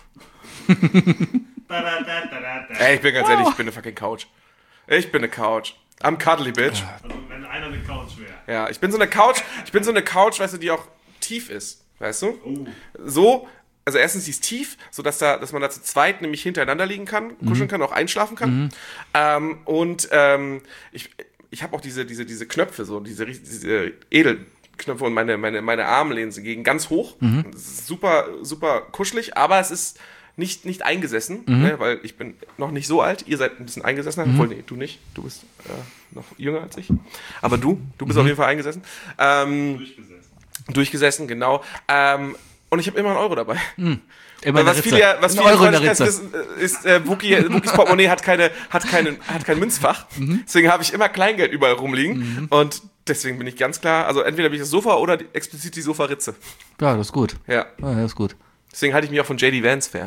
Ey, ich bin ganz ehrlich, ich bin eine fucking Couch. Ich bin eine Couch. I'm cuddly, bitch. Also wenn einer eine Couch wäre. Ja, ich bin so eine Couch, ich bin so eine Couch, weißt du, die auch tief ist, weißt du? So, also erstens, die ist tief, sodass da, dass man da zu zweit nämlich hintereinander liegen kann, kuscheln kann, auch einschlafen kann. Ähm, und ähm, ich, ich habe auch diese, diese, diese Knöpfe, so diese, diese Edelknöpfe und meine, meine, meine Armlehnen gehen ganz hoch. Das ist super, super kuschelig, aber es ist nicht, nicht eingesessen, ne, weil ich bin noch nicht so alt. Ihr seid ein bisschen eingesessener, obwohl, nee, du nicht. Du bist äh, noch jünger als ich. Aber du, du bist auf jeden Fall eingesessen. Ähm, Durchgesessen. durchgesessen, genau. Ähm, und ich habe immer einen Euro dabei. Immer Weil eine was Ritze. viele ja, was Ein viele Euro in der Freundeskreis Ritze. wissen, äh, ist, äh, Wookie, Wookies Portemonnaie hat keine, hat keine, hat kein Münzfach. Deswegen habe ich immer Kleingeld überall rumliegen. Und deswegen bin ich ganz klar, also entweder bin ich das Sofa oder die, explizit die Sofaritze. Ja, das ist gut. Ja. Ja, das ist gut. Deswegen halte ich mich auch von J D Vance fern.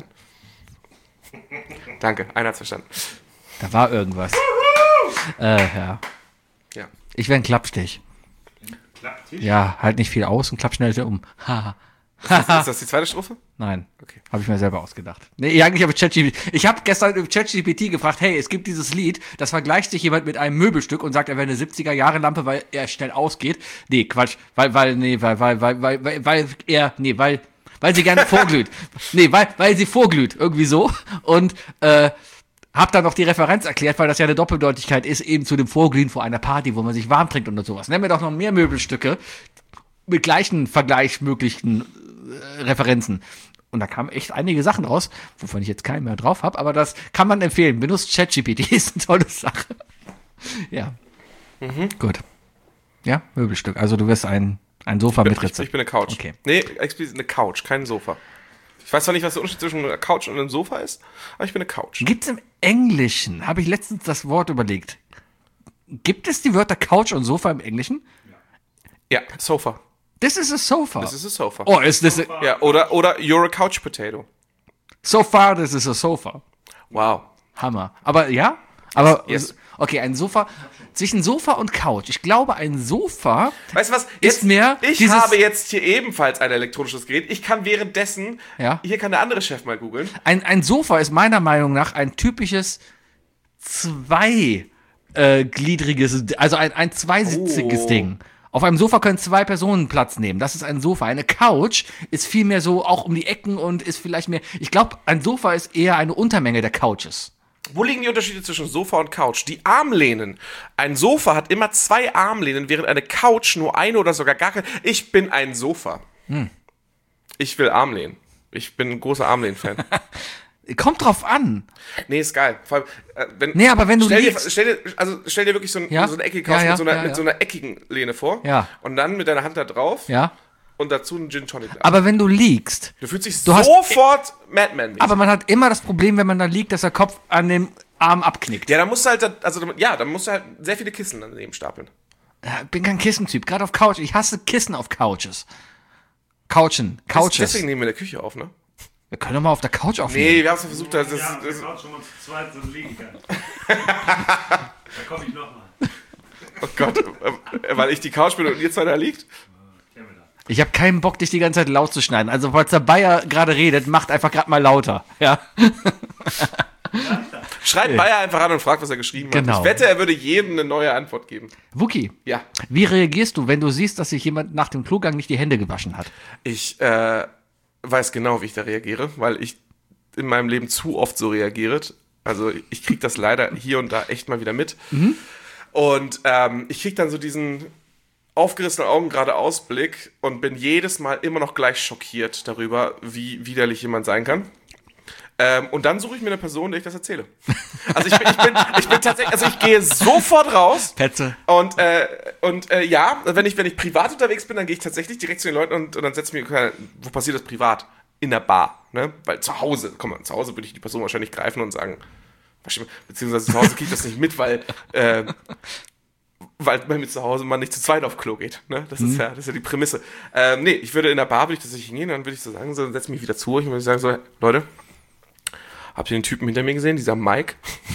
Danke, einer hat's verstanden. Da war irgendwas. äh, ja. Ja. Ich wäre ein Klappstich. Klapptisch. Ja, halt nicht viel aus und klapp schnell wieder um. Haha. Ist das die zweite Strophe? Nein. Okay. Habe ich mir selber ausgedacht. Nee, eigentlich habe ich ChatGPT. Ich habe gestern im ChatGPT gefragt, hey, es gibt dieses Lied, das vergleicht sich jemand mit einem Möbelstück und sagt, er wäre eine siebziger-Jahre-Lampe, weil er schnell ausgeht. Nee, Quatsch. Weil, weil, nee, weil, weil, weil, weil, weil, weil er, nee, weil, weil sie gerne vorglüht. Nee, weil, weil sie vorglüht. Irgendwie so. Und, äh, hab dann noch die Referenz erklärt, weil das ja eine Doppeldeutigkeit ist, eben zu dem Vorglühen vor einer Party, wo man sich warm trinkt und sowas. Nenn mir doch noch mehr Möbelstücke mit gleichen vergleichsmöglichen äh, Referenzen. Und da kamen echt einige Sachen raus, wovon ich jetzt keinen mehr drauf habe, aber das kann man empfehlen. Benutzt ChatGPT, ist eine tolle Sache. Ja. Gut. Ja, Möbelstück. Also du wirst ein, ein Sofa mit Ich, Ritze. ich bin eine Couch. Okay. Nee, explizit eine Couch, kein Sofa. Ich weiß zwar nicht, was der Unterschied zwischen einer Couch und einem Sofa ist, aber ich bin eine Couch. Gibt's im Englischen, habe ich letztens das Wort überlegt, gibt es die Wörter Couch und Sofa im Englischen? Ja, Sofa. This is a sofa. Das ist ein Sofa. Oh, is this a, Ja, oder, oder You're a Couch Potato. so far this is a sofa. Wow. Hammer. Aber ja? Aber Yes. okay, ein Sofa zwischen Sofa und Couch. Ich glaube, ein Sofa Weißt du was? ist mehr Ich dieses- habe jetzt hier ebenfalls ein elektronisches Gerät. Ich kann währenddessen, Ja. hier kann der andere Chef mal googeln. ein, ein Sofa ist meiner Meinung nach ein typisches zweigliedriges, also ein, ein zweisitziges Oh. Ding. Auf einem Sofa können zwei Personen Platz nehmen. Das ist ein Sofa. Eine Couch ist viel mehr so auch um die Ecken und ist vielleicht mehr. Ich glaube, ein Sofa ist eher eine Untermenge der Couches. Wo liegen die Unterschiede zwischen Sofa und Couch? Die Armlehnen. Ein Sofa hat immer zwei Armlehnen, während eine Couch nur eine oder sogar gar keine. Ich bin ein Sofa. Hm. Ich will Armlehnen. Ich bin ein großer Armlehnen-Fan. Kommt drauf an. Nee, ist geil. Vor allem, äh, wenn, Nee, aber wenn du stell dir, liegst- stell dir, also stell dir wirklich so, ein, Ja. so eine eckige Couch Ja, ja, mit, so einer, ja, mit ja. so einer eckigen Lehne vor. Ja. Und dann mit deiner Hand da drauf. Ja. Und dazu einen Gin Tonic. Aber wenn du liegst, Du fühlst dich Du hast- sofort Madman-mäßig. aber man hat immer das Problem, wenn man da liegt, dass der Kopf an dem Arm abknickt. Ja, dann musst du halt, also ja, dann musst du halt sehr viele Kissen daneben stapeln. Ja, bin kein Kissentyp, gerade auf Couch. Ich hasse Kissen auf Couches. Couchen, Couches. Deswegen nehmen wir in der Küche auf, ne? Wir können doch mal auf der Couch aufnehmen. Nee, wir haben es versucht, das, das, Ja, das, das Couch, wo man zu zweit so liegen kann. Da komme ich nochmal. oh Gott, äh, weil ich die Couch bin und ihr zwei da liegt. Ich habe keinen Bock, dich die ganze Zeit laut zu schneiden. Also, falls der Bayer gerade redet, macht einfach gerade mal lauter. Ja. Schreibt Bayer einfach an und fragt, was er geschrieben Genau. hat. Ich wette, er würde jedem eine neue Antwort geben. Wookie, Ja. wie reagierst du, wenn du siehst, dass sich jemand nach dem Klogang nicht die Hände gewaschen hat? Ich äh, weiß genau, wie ich da reagiere, weil ich in meinem Leben zu oft so reagiere. Also ich kriege das leider hier und da echt mal wieder mit. Und ähm, ich kriege dann so diesen aufgerissenen Augen gerade Ausblick und bin jedes Mal immer noch gleich schockiert darüber, wie widerlich jemand sein kann. Ähm, und dann suche ich mir eine Person, der ich das erzähle. Also ich bin, ich bin, ich bin tatsächlich, also ich gehe sofort raus. Petze. Und, äh, und äh, ja, wenn ich, wenn ich privat unterwegs bin, dann gehe ich tatsächlich direkt zu den Leuten und, und dann setze ich mir, wo passiert das privat? in der Bar, ne? Weil zu Hause, komm mal, zu Hause würde ich die Person wahrscheinlich greifen und sagen, beziehungsweise zu Hause kriege ich das nicht mit, weil, äh, weil bei mir zu Hause man nicht zu zweit auf Klo geht, ne? Das ist Mhm. ja, das ist ja die Prämisse. Ähm, nee, ich würde in der Bar, würde ich tatsächlich hingehen, dann würde ich so sagen, so, setze mich wieder zu euch und würde sagen so, Leute, habt ihr den Typen hinter mir gesehen, dieser Mike?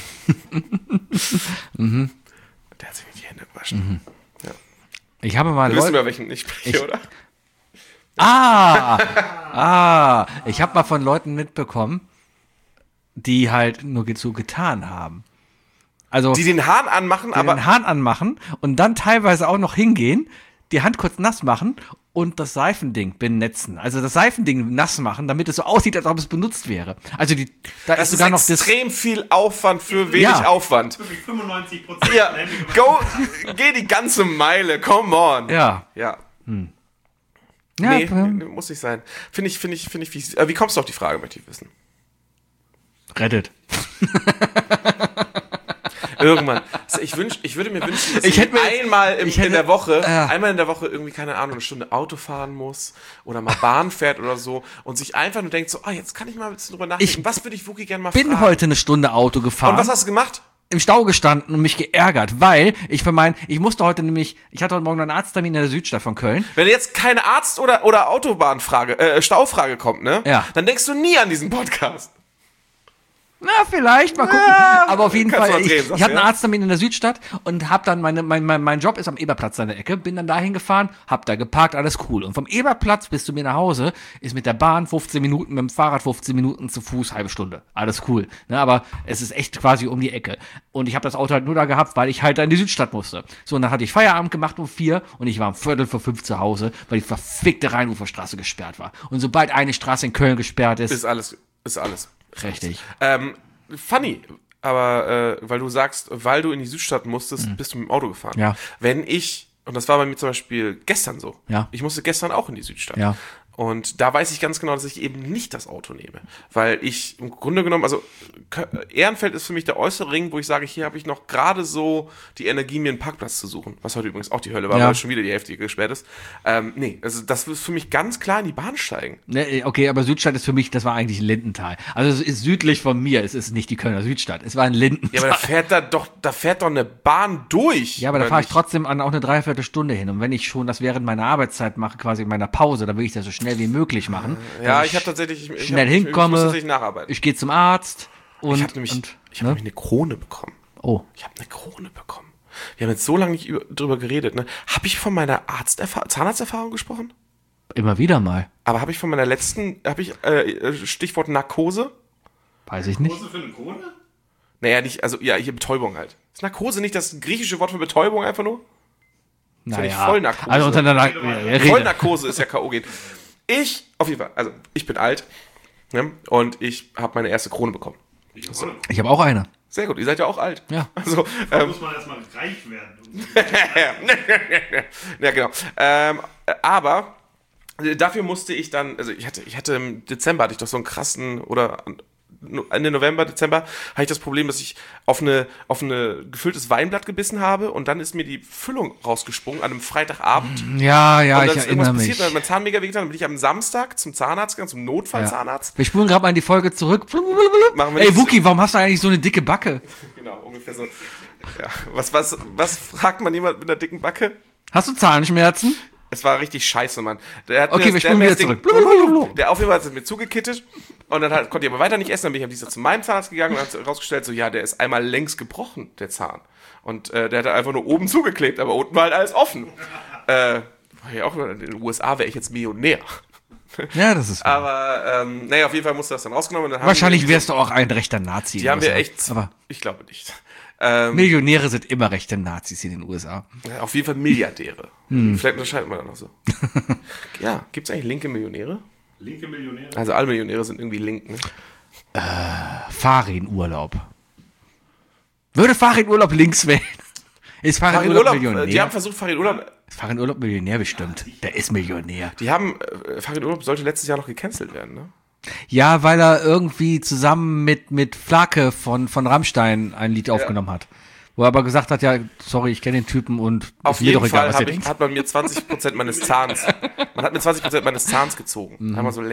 Mhm. Der hat sich nicht die Hände gewaschen. Ich habe mal Wir wissen, Leute... über welchen ich spreche, Ich- oder? Ah! ah! Ich habe mal von Leuten mitbekommen, die halt nur so getan haben. Also Die den Hahn anmachen, die aber den Hahn anmachen und dann teilweise auch noch hingehen, die Hand kurz nass machen und das Seifending benetzen. Also das Seifending nass machen, damit es so aussieht, als ob es benutzt wäre. Also die, da das ist ist sogar noch das. extrem viel Aufwand für wenig Ja. Aufwand. fünfundneunzig Prozent. Ja, go, geh die ganze Meile, come on. Ja. Ja. ja Nee, ähm, nee, muss nicht sein. Finde ich, finde ich, finde ich, wie, äh, wie kommst du auf die Frage, möchte ich wissen. Reddit. Irgendwann. Also ich, wünsch, ich würde mir wünschen, dass Ich ich, hätte mir- einmal im, ich hätte- in der Woche, äh. einmal in der Woche irgendwie, keine Ahnung, eine Stunde Auto fahren muss oder mal Bahn fährt oder so und sich einfach nur denkt so, ah, jetzt kann ich mal ein bisschen drüber nachdenken. Ich was würde ich Wookie gerne mal Bin fragen? heute eine Stunde Auto gefahren. Und was hast du gemacht? Im Stau gestanden und mich geärgert, weil ich für mein, ich musste heute nämlich, ich hatte heute Morgen einen Arzttermin in der Südstadt von Köln. Wenn jetzt keine Arzt- oder, oder Autobahnfrage, äh, Staufrage kommt, ne? Ja. Dann denkst du nie an diesen Podcast. Na, vielleicht, mal gucken. Ja, Aber auf jeden kannst du Fall, mal drehen, ich, sagst ich hatte du, einen ja? Arzttermin in der Südstadt und hab dann, meine, mein, mein, mein Job ist am Eberplatz an der Ecke, bin dann dahin gefahren, hab da geparkt, alles cool. Und vom Eberplatz bis zu mir nach Hause ist mit der Bahn fünfzehn Minuten, mit dem Fahrrad fünfzehn Minuten, zu Fuß halbe Stunde. Alles cool. Ne, aber es ist echt quasi um die Ecke. Und ich habe das Auto halt nur da gehabt, weil ich halt da in die Südstadt musste. So, und dann hatte ich Feierabend gemacht um vier und ich war um Viertel vor fünf zu Hause, weil die verfickte Rheinuferstraße gesperrt war. Und sobald eine Straße in Köln gesperrt ist, Ist alles, ist alles. richtig. Ähm, funny, aber äh, weil du sagst, weil du in die Südstadt musstest, bist du mit dem Auto gefahren. Ja. Wenn ich, und das war bei mir zum Beispiel gestern so, Ja. ich musste gestern auch in die Südstadt. Ja. Und da weiß ich ganz genau, dass ich eben nicht das Auto nehme. Weil ich im Grunde genommen, also Kö- Ehrenfeld ist für mich der äußere Ring, wo ich sage, hier habe ich noch gerade so die Energie, mir einen Parkplatz zu suchen. Was heute übrigens auch die Hölle war, Ja. weil schon wieder die Hälfte gesperrt ist. Ähm, nee, also das ist für mich ganz klar in die Bahn steigen. Ne, okay, aber Südstadt ist für mich, das war eigentlich Lindenthal. Also es ist südlich von mir, es ist nicht die Kölner Südstadt, es war ein Lindenthal. Ja, aber da fährt da doch, da fährt doch eine Bahn durch. Ja, aber da oder fahre ich nicht? trotzdem an auch eine Dreiviertelstunde hin. Und wenn ich schon das während meiner Arbeitszeit mache, quasi in meiner Pause, dann will ich das so schnell wie möglich machen. Ja, dass ich habe tatsächlich, ich, ich schnell hab, ich, hinkomme, Ich muss tatsächlich nacharbeiten. ich gehe zum Arzt und, Ich habe nämlich, und ich hab ne? nämlich eine Krone bekommen. Oh, Ich habe eine Krone bekommen. Wir haben jetzt so lange nicht über, drüber geredet. Ne? Habe ich von meiner Arzterfahrung, Zahnarzterfahrung gesprochen? immer wieder mal. Aber habe ich von meiner letzten, habe ich äh, Stichwort Narkose? Weiß ich nicht. für eine Krone? Naja, nicht, also ja, hier Betäubung halt. Ist Narkose nicht das griechische Wort für Betäubung einfach nur? ja nicht Vollnarkose. Also unter der Na- ja, ja, Rede. Vollnarkose ist ja K O geht. Ich, auf jeden Fall, also ich bin alt, ne? Und ich habe meine erste Krone bekommen. Ich habe auch eine. Sehr gut, ihr seid ja auch alt. Ja. Also, ähm, Muss man erstmal reich werden. ja, genau. Ähm, äh, aber äh, dafür musste ich dann, also ich hatte, ich hatte im Dezember hatte ich doch so einen krassen, oder Ende November, Dezember, hatte ich das Problem, dass ich auf eine, auf eine gefülltes Weinblatt gebissen habe und dann ist mir die Füllung rausgesprungen an einem Freitagabend. Ja, ja, und ich dann ist erinnere irgendwas mich. passiert, dann hat mein Zahn mega wehgetan, dann bin ich am Samstag zum Zahnarzt gegangen, zum Notfallzahnarzt. Wir spulen gerade mal in die Folge zurück. Machen wir Ey, nicht. Wookie, warum hast du eigentlich so eine dicke Backe? Genau, ungefähr so. Ja. Was, was, was fragt man jemand mit einer dicken Backe? Hast du Zahnschmerzen? Es war richtig scheiße, Mann. Der hat Okay, mir wir das, der spulen hat mir wieder das Ding- zurück. Der auf jeden Fall hat es mir zugekittet und dann hat, konnte ich aber weiter nicht essen. Dann bin ich am Dienstag zu meinem Zahnarzt gegangen und hat rausgestellt, so ja, der ist einmal längs gebrochen, der Zahn. Und äh, der hat einfach nur oben zugeklebt, aber unten war halt alles offen. äh, war ja auch, in den U S A wäre ich jetzt Millionär. Ja, das ist. Aber ähm, naja, auf jeden Fall musste das dann rausgenommen. Und dann haben Wahrscheinlich wir- wärst du auch ein rechter Nazi. Die in haben den wir U S A. echt, Aber ich glaube nicht. Ähm, Millionäre sind immer rechte Nazis in den U S A. auf jeden Fall Milliardäre. Hm. Vielleicht unterscheidet man da noch so. Ja, gibt es eigentlich linke Millionäre? Linke Millionäre. Also alle Millionäre sind irgendwie link, ne? Farin-Urlaub. Würde Farin-Urlaub links wählen? Ist Farin Farin-Urlaub Urlaub, Millionär? die haben versucht, Farin Urlaub, Ist Farin-Urlaub Millionär bestimmt. Der ist Millionär. die haben, äh, Farin Urlaub sollte letztes Jahr noch gecancelt werden, ne? Ja, weil er irgendwie zusammen mit, mit Flake von, von Rammstein ein Lied aufgenommen hat. Wo er aber gesagt hat, ja, sorry, ich kenne den Typen und Auf ist mir jeden doch egal, Fall was ihr hab ich, denkt. hat man mir zwanzig Prozent meines Zahns, man hat mir zwanzig Prozent meines Zahns gezogen. Mhm. Einmal so längs.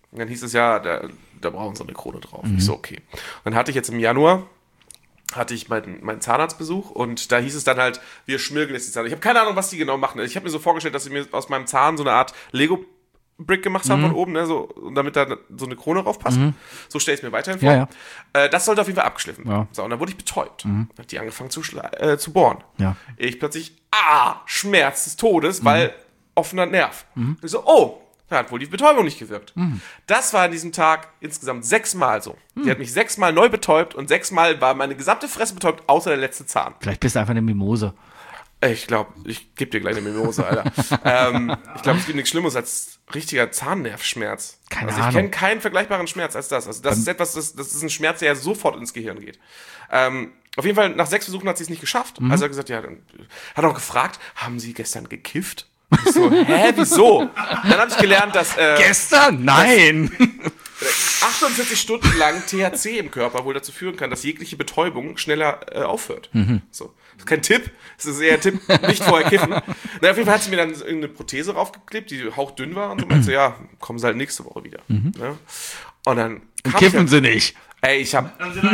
Und dann hieß es ja, da, da brauchen sie eine Krone drauf. Mhm. Ich so, okay. Und dann hatte ich jetzt im Januar, hatte ich meinen, meinen Zahnarztbesuch und da hieß es dann halt, wir schmirgeln jetzt die Zahn. Ich habe keine Ahnung, was die genau machen. Ich habe mir so vorgestellt, dass sie mir aus meinem Zahn so eine Art Lego-Brick gemacht haben mhm. von oben, ne, so, damit da so eine Krone drauf passt. Mhm. So stelle ich es mir weiterhin vor. Ja, ja. Äh, das sollte auf jeden Fall abgeschliffen werden. Ja. So, und dann wurde ich betäubt. Mhm. Dann hat die angefangen zu, schla- äh, zu bohren. Ja. Ich plötzlich, ah, Schmerz des Todes, mhm. weil offener Nerv. Mhm. Ich so, oh, da hat wohl die Betäubung nicht gewirkt. Mhm. Das war an diesem Tag insgesamt sechsmal so. Mhm. Die hat mich sechsmal neu betäubt und sechsmal war meine gesamte Fresse betäubt, außer der letzte Zahn. Vielleicht bist du einfach eine Mimose. Ich glaube, ich gebe dir gleich eine Mimose, Alter. ähm, ich glaube, es gibt nichts Schlimmes als richtiger Zahnnervschmerz. Keine also ich Ahnung. kenne keinen vergleichbaren Schmerz als das. Also das Dann ist etwas, das, das ist ein Schmerz, der ja sofort ins Gehirn geht. Ähm, auf jeden Fall, nach sechs Versuchen hat sie es nicht geschafft. Mhm. Also hat gesagt, ja, dann hat auch gefragt, haben Sie gestern gekifft? Ich so, hä, wieso? Dann habe ich gelernt, dass... Äh, Gestern? Nein! achtundvierzig Stunden lang T H C im Körper wohl dazu führen kann, dass jegliche Betäubung schneller äh, aufhört. Mhm. So. Das ist kein Tipp, das ist eher ein Tipp, nicht vorher kiffen. Na, auf jeden Fall hat sie mir dann irgendeine Prothese raufgeklebt, die hauchdünn war und so meinte, ja, kommen sie halt nächste Woche wieder. Mhm. Ja? Und dann kam kiffen ich, sie nicht. Ey, ich hab,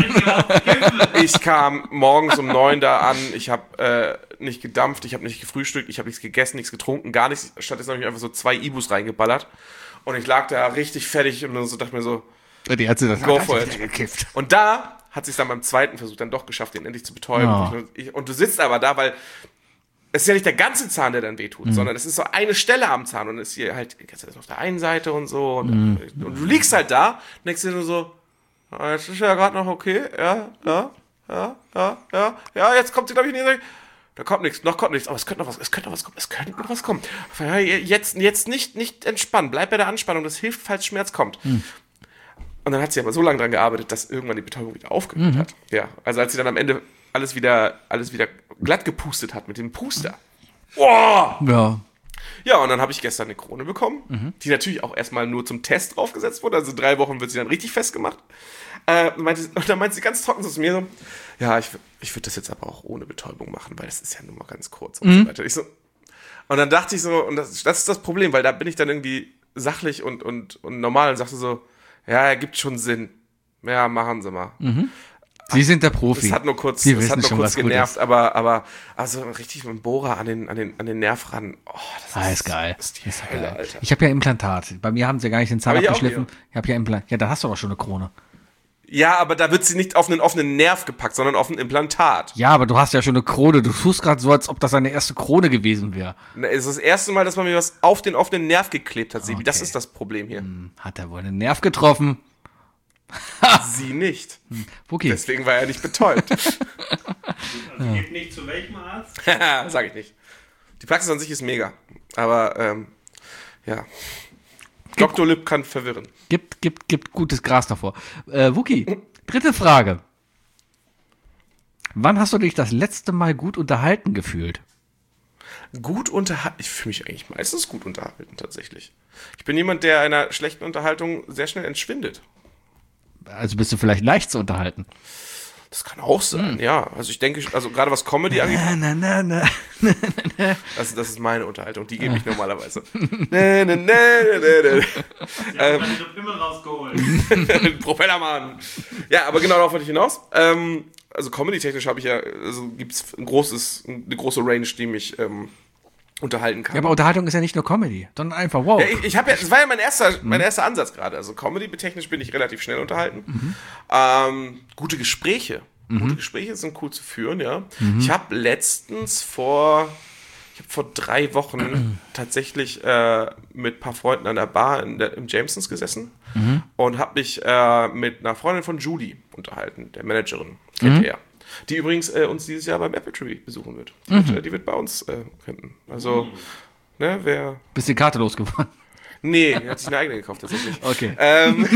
ich kam morgens um neun da an, ich hab äh, nicht gedampft, ich hab nicht gefrühstückt, ich hab nichts gegessen, nichts getrunken, gar nichts. Stattdessen habe ich einfach so zwei Ibus reingeballert. Und ich lag da richtig fertig und so dachte mir so, die hat sie das go for it. Gekifft. Und da hat sie es dann beim zweiten Versuch dann doch geschafft, den endlich zu betäuben. Oh. Und, ich, und du sitzt aber da, weil es ist ja nicht der ganze Zahn, der dann wehtut, mhm. sondern es ist so eine Stelle am Zahn und es ist hier halt auf der einen Seite und so. Und, mhm. und du liegst halt da und denkst dir nur so, jetzt ist ja gerade noch okay, ja, ja, ja, ja, ja, ja, jetzt kommt sie, glaube ich, nicht. Da kommt nichts, noch kommt nichts, aber es könnte noch was, es könnte noch was kommen, es könnte noch was kommen. Jetzt, jetzt nicht, nicht entspannen, bleib bei der Anspannung, das hilft, falls Schmerz kommt. Mhm. Und dann hat sie aber so lange dran gearbeitet, dass irgendwann die Betäubung wieder aufgehört mhm. hat. Ja, also als sie dann am Ende alles wieder, alles wieder glatt gepustet hat mit dem Puster. Boah! Ja. Ja, und dann habe ich gestern eine Krone bekommen, mhm. die natürlich auch erstmal nur zum Test draufgesetzt wurde. Also drei Wochen wird sie dann richtig festgemacht. Äh, meinte, und dann meinte sie ganz trocken so zu mir so, ja, ich, ich würde das jetzt aber auch ohne Betäubung machen, weil das ist ja nur mal ganz kurz und mhm. so weiter. Ich so, und dann dachte ich so, und das, das ist das Problem, weil da bin ich dann irgendwie sachlich und, und, und normal und sagte so, ja, ergibt schon Sinn. Ja, machen Sie mal. Mhm. Sie sind der Profi. Das hat nur kurz, das hat nur schon, kurz genervt, aber, aber also richtig mit dem Bohrer an den, an den, an den Nerv ran. Oh, das ah, ist, ist geil. Das ist die ist Hölle, geil. Alter. Ich habe ja Implantat. Bei mir haben sie ja gar nicht den Zahn aber abgeschliffen. Ich habe ja Implantat. Ja, da hast du doch schon eine Krone. Ja, aber da wird sie nicht auf einen offenen Nerv gepackt, sondern auf ein Implantat. Ja, aber du hast ja schon eine Krone. Du tust gerade so, als ob das eine erste Krone gewesen wäre. Es ist das erste Mal, dass man mir was auf den offenen Nerv geklebt hat, Sebi. Okay. Das ist das Problem hier. Hm, hat er wohl einen Nerv getroffen? Sie nicht. Hm. Okay. Deswegen war er nicht betäubt. Also geht nicht zu welchem Arzt? Sag ich nicht. Die Praxis an sich ist mega. Aber, ähm, ja. Doktor Lipp kann verwirren. Gibt, gibt, gibt gutes Gras davor. Äh, Wookie, dritte Frage. Wann hast du dich das letzte Mal gut unterhalten gefühlt? Gut unterhalten? Ich fühle mich eigentlich meistens gut unterhalten, tatsächlich. Ich bin jemand, der einer schlechten Unterhaltung sehr schnell entschwindet. Also bist du vielleicht leicht zu unterhalten? Das kann auch sein, hm. ja. Also ich denke, also gerade was Comedy angeht. Na, na, na, na, na. Also das ist meine Unterhaltung, die gebe ich normalerweise. na, na, na, na, na. Ähm, immer rausgeholt. Propellermann. Ja, aber genau darauf wollte ich hinaus. Ähm, also Comedy-technisch habe ich ja, also gibt es ein großes, eine große Range, die mich ähm, unterhalten kann. Ja, aber Unterhaltung ist ja nicht nur Comedy, sondern einfach wow. Ja, ich, ich habe ja, das war ja mein erster, mhm. mein erster Ansatz gerade. Also Comedy-technisch bin ich relativ schnell unterhalten. Mhm. Ähm, gute Gespräche. Mhm. Gute Gespräche sind cool zu führen, ja. Mhm. Ich habe letztens vor, ich habe vor drei Wochen mhm. tatsächlich äh, mit ein paar Freunden an der Bar in der, im Jamesons gesessen mhm. und habe mich äh, mit einer Freundin von Julie unterhalten, der Managerin, kennt ihr ja. Die übrigens äh, uns dieses Jahr beim Apple Tree besuchen wird. Die, mhm. wird, die wird bei uns äh, könnten. Also, mhm. ne, wer... Bist die Karte losgeworden? Nee, die hat sich eine eigene gekauft, tatsächlich. Okay. Ähm...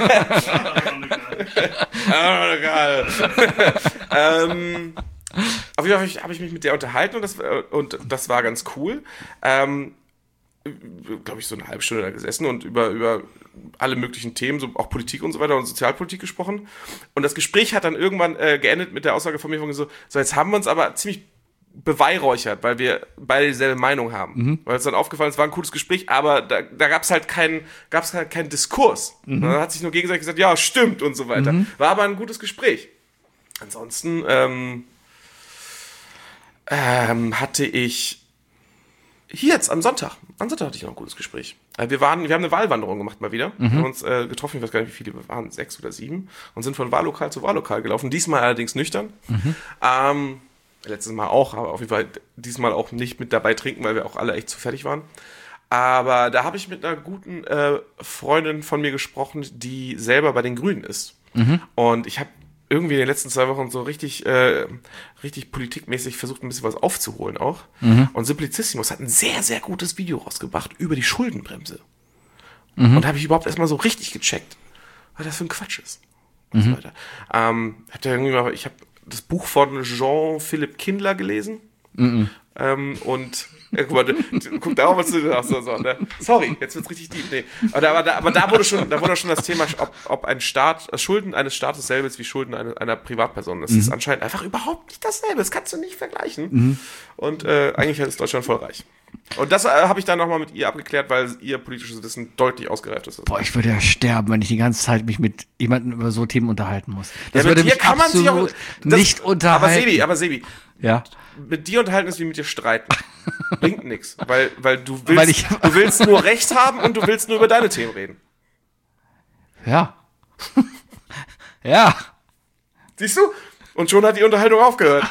oh, egal. ähm... Auf jeden Fall habe ich, hab ich mich mit der unterhalten und das, und das war ganz cool. Ähm... glaube ich, so eine halbe Stunde da gesessen und über, über alle möglichen Themen, so auch Politik und so weiter und Sozialpolitik gesprochen. Und das Gespräch hat dann irgendwann äh, geendet mit der Aussage von mir, von so, so, jetzt haben wir uns aber ziemlich beweihräuchert, weil wir beide dieselbe Meinung haben. Mhm. Weil uns dann aufgefallen ist, es war ein cooles Gespräch, aber da, da gab es halt keinen gab's halt keinen Diskurs. Mhm. Man hat sich nur gegenseitig gesagt, ja, stimmt und so weiter. Mhm. War aber ein gutes Gespräch. Ansonsten ähm, ähm, hatte ich hier jetzt am Sonntag, am Sonntag hatte ich noch ein gutes Gespräch. Äh, wir waren, wir haben eine Wahlwanderung gemacht mal wieder. Wir haben uns äh, getroffen, ich weiß gar nicht, wie viele wir waren, sechs oder sieben, und sind von Wahllokal zu Wahllokal gelaufen. Diesmal allerdings nüchtern. Ähm, letztes Mal auch, aber auf jeden Fall diesmal auch nicht mit dabei trinken, weil wir auch alle echt zu fertig waren. Aber da habe ich mit einer guten äh, Freundin von mir gesprochen, die selber bei den Grünen ist. Und ich habe irgendwie in den letzten zwei Wochen so richtig, äh, richtig politikmäßig versucht, ein bisschen was aufzuholen auch. Mhm. Und Simplicissimus hat ein sehr, sehr gutes Video rausgebracht über die Schuldenbremse. Mhm. Und da habe ich überhaupt erstmal so richtig gecheckt, was das für ein Quatsch ist. Und mhm. so weiter. Ähm, habt ihr irgendwie mal, ich habe das Buch von Jean-Philippe Kindler gelesen. Mhm. Ähm, und ja, guck mal, du, du, guck da auch was du ach so, so, ne? Sorry, jetzt wird's richtig deep. Nee. Aber, aber, da, aber da wurde schon, da wurde schon das Thema, ob, ob ein Staat, Schulden eines Staates selber ist wie Schulden einer, einer Privatperson. Das mhm. ist anscheinend einfach überhaupt nicht dasselbe. Das kannst du nicht vergleichen. Mhm. Und äh, eigentlich ist Deutschland voll reich. Und das äh, habe ich dann nochmal mit ihr abgeklärt, weil ihr politisches Wissen deutlich ausgereift ist. Boah, ich würde ja sterben, wenn ich die ganze Zeit mich mit jemandem über so Themen unterhalten muss. Das ja, würde mit dir mich kann man sich auch das, nicht unterhalten. Aber Sebi, aber Sebi, ja. mit dir unterhalten ist wie mit dir streiten. Bringt nichts, weil, weil, du willst, weil ich, du willst nur Recht haben und du willst nur über deine Themen reden. Ja. Ja. Siehst du? Und schon hat die Unterhaltung aufgehört.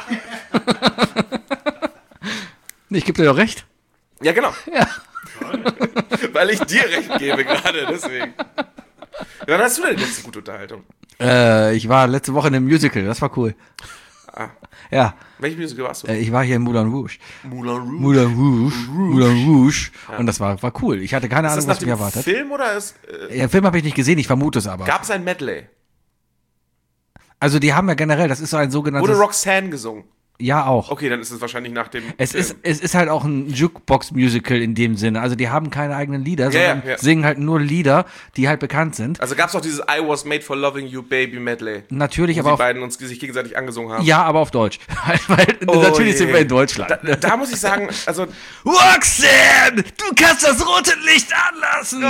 Ich gebe dir doch recht. Ja, genau. Ja. Weil ich dir recht gebe gerade, deswegen. Wann hast du denn die letzte gute Unterhaltung? Äh, ich war letzte Woche in einem Musical, das war cool. Ah. Ja. Welches Musical warst du? Äh, ich war hier in Moulin Rouge. Moulin Rouge. Moulin Rouge. Moulin Rouge. Ja. Und das war, war cool. Ich hatte keine ist Ahnung, das was mich erwartet. Ist das Film oder ist... Äh, ja, Film habe ich nicht gesehen, ich vermute es aber. Gab es ein Medley? Also die haben ja generell, das ist so ein sogenanntes... Wurde Roxanne gesungen? Ja, auch. Okay, dann ist es wahrscheinlich nach dem Es Film. ist, es ist halt auch ein Jukebox-Musical in dem Sinne. Also die haben keine eigenen Lieder, sondern ja, ja. singen halt nur Lieder, die halt bekannt sind. Also gab es auch dieses I Was Made for Loving You Baby Medley. Natürlich, wo aber die auf, beiden uns sich gegenseitig angesungen haben. ja, aber auf Deutsch. Weil Oh natürlich je. sind wir in Deutschland. Da, da muss ich sagen, also... Roxanne, du kannst das rote Licht anlassen.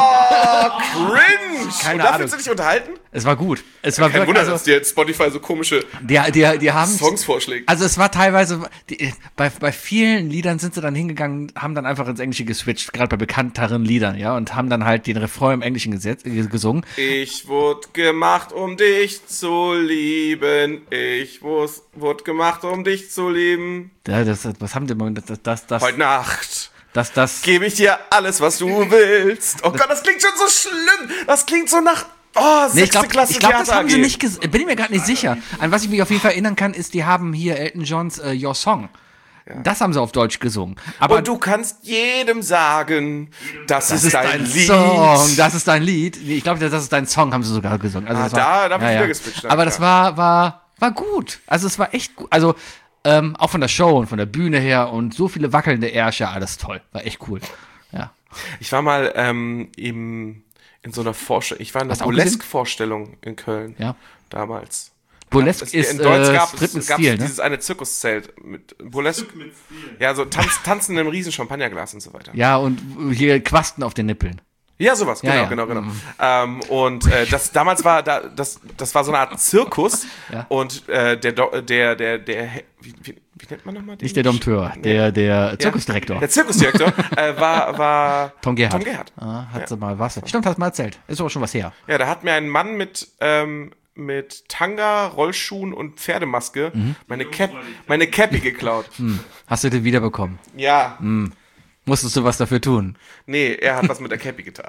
Oh, cringe! Keine Und da Ahnung. willst du dich unterhalten? Es war gut. Es war Kein wirklich, Wunder, also, dass dir jetzt Spotify so komische die, die, die haben Songs vorschlägt. Also es war teilweise, die, bei, bei vielen Liedern sind sie dann hingegangen, haben dann einfach ins Englische geswitcht, gerade bei bekannteren Liedern, ja, und haben dann halt den Refrain im Englischen gesetz, gesungen. Ich wurde gemacht, um dich zu lieben. Ich wus- wurde gemacht, um dich zu lieben. Ja, das, was haben die mal, das, das, das, Heute Nacht das, das, gebe ich dir alles, was du willst. Oh Gott, das klingt schon so schlimm. Das klingt so nach... Oh, nee, ich glaube, Klasse ich glaub, das Theater haben sie A G. nicht ges- bin ich mir gerade nicht sicher. An was ich mich auf jeden Fall erinnern kann, ist, die haben hier Elton Johns äh, Your Song. Das haben sie auf Deutsch gesungen. Aber Und du kannst jedem sagen, das, das ist dein, dein Lied. Song, das ist dein Lied. Nee, ich glaube, das ist dein Song, haben sie sogar gesungen. Also Ah, das da- war, da hab ich wieder geswitcht, dann, Aber das klar. war, war, war gut. Also es war echt gut. Also ähm, auch von der Show und von der Bühne her und so viele wackelnde Ärsche, alles toll. War echt cool. Ja. Ich war mal ähm, im, in so einer Vorstellung, ich war in einer Hast du auch gesehen? Burlesque-Vorstellung in Köln. Ja. Damals. Burlesque Es- ist in Deutsch äh, gab Strip es mit gab's Stil, ne? dieses eine Zirkuszelt mit Burlesque. Ja, so tanz, tanzen in einem riesen Champagnerglas und so weiter. Ja, und hier Quasten auf den Nippeln. Ja, sowas, genau, Ja, ja. genau, genau. Ähm, und äh, das damals war da, das, das war so eine Art Zirkus Ja. und äh, der, Do- der, der, der, wie, wie, wie nennt man nochmal den? Nicht der Dompteur, der, der Zirkusdirektor. Der Zirkusdirektor äh, war, war Tom Gerhardt. Tom Gerhardt. Ah, hat sie mal was. Stimmt, hast du mal erzählt. Ist aber schon was her. Ja, da hat mir ein Mann mit, ähm, mit Tanga, Rollschuhen und Pferdemaske Mhm. meine, Cap, meine Cappy geklaut. Hast du den wiederbekommen? Ja, Musstest du was dafür tun? nee, er hat was mit der Cappy getan.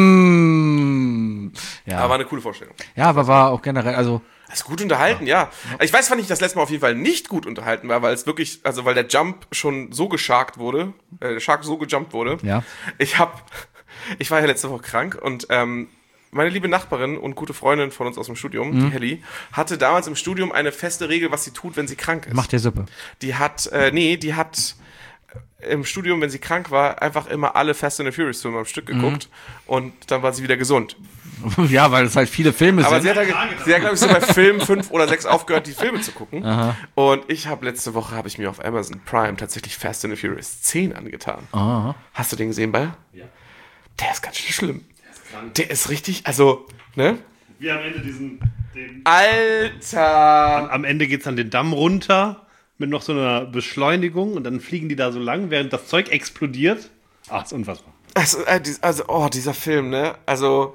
Hm. Ja. Aber war eine coole Vorstellung. ja, aber war auch generell, also, Das ist gut unterhalten, ja. Ich weiß, wann ich das letzte Mal auf jeden Fall nicht gut unterhalten war, weil es wirklich, also weil der Jump schon so gesharkt wurde, äh, der Shark so gejumpt wurde. Ja. Ich hab, ich war ja letzte Woche krank und ähm, meine liebe Nachbarin und gute Freundin von uns aus dem Studium, Mhm. die Helly, hatte damals im Studium eine feste Regel, was sie tut, wenn sie krank ist. mach dir Suppe. Die hat, äh, nee, die hat im Studium, wenn sie krank war, einfach immer alle Fast and the Furious Filme am Stück geguckt und dann war sie wieder gesund. Ja, weil es halt viele Filme Aber sind. sie hat, halt, sie hat glaube ich, so bei Film fünf oder sechs aufgehört, die Filme zu gucken. Aha. Und ich habe letzte Woche, habe ich mir auf Amazon Prime tatsächlich Fast and the Furious zehn angetan. Aha. Hast du den gesehen, Bayer? Ja. Der ist ganz schön schlimm. Der ist, krank. Der ist richtig, also, ne? Wie am Ende diesen... Den Alter! Am Ende geht's dann den Damm runter mit noch so einer Beschleunigung und dann fliegen die da so lang, während das Zeug explodiert. Ach, ist unfassbar. Also, äh, dies- also, oh, dieser Film, ne? Also,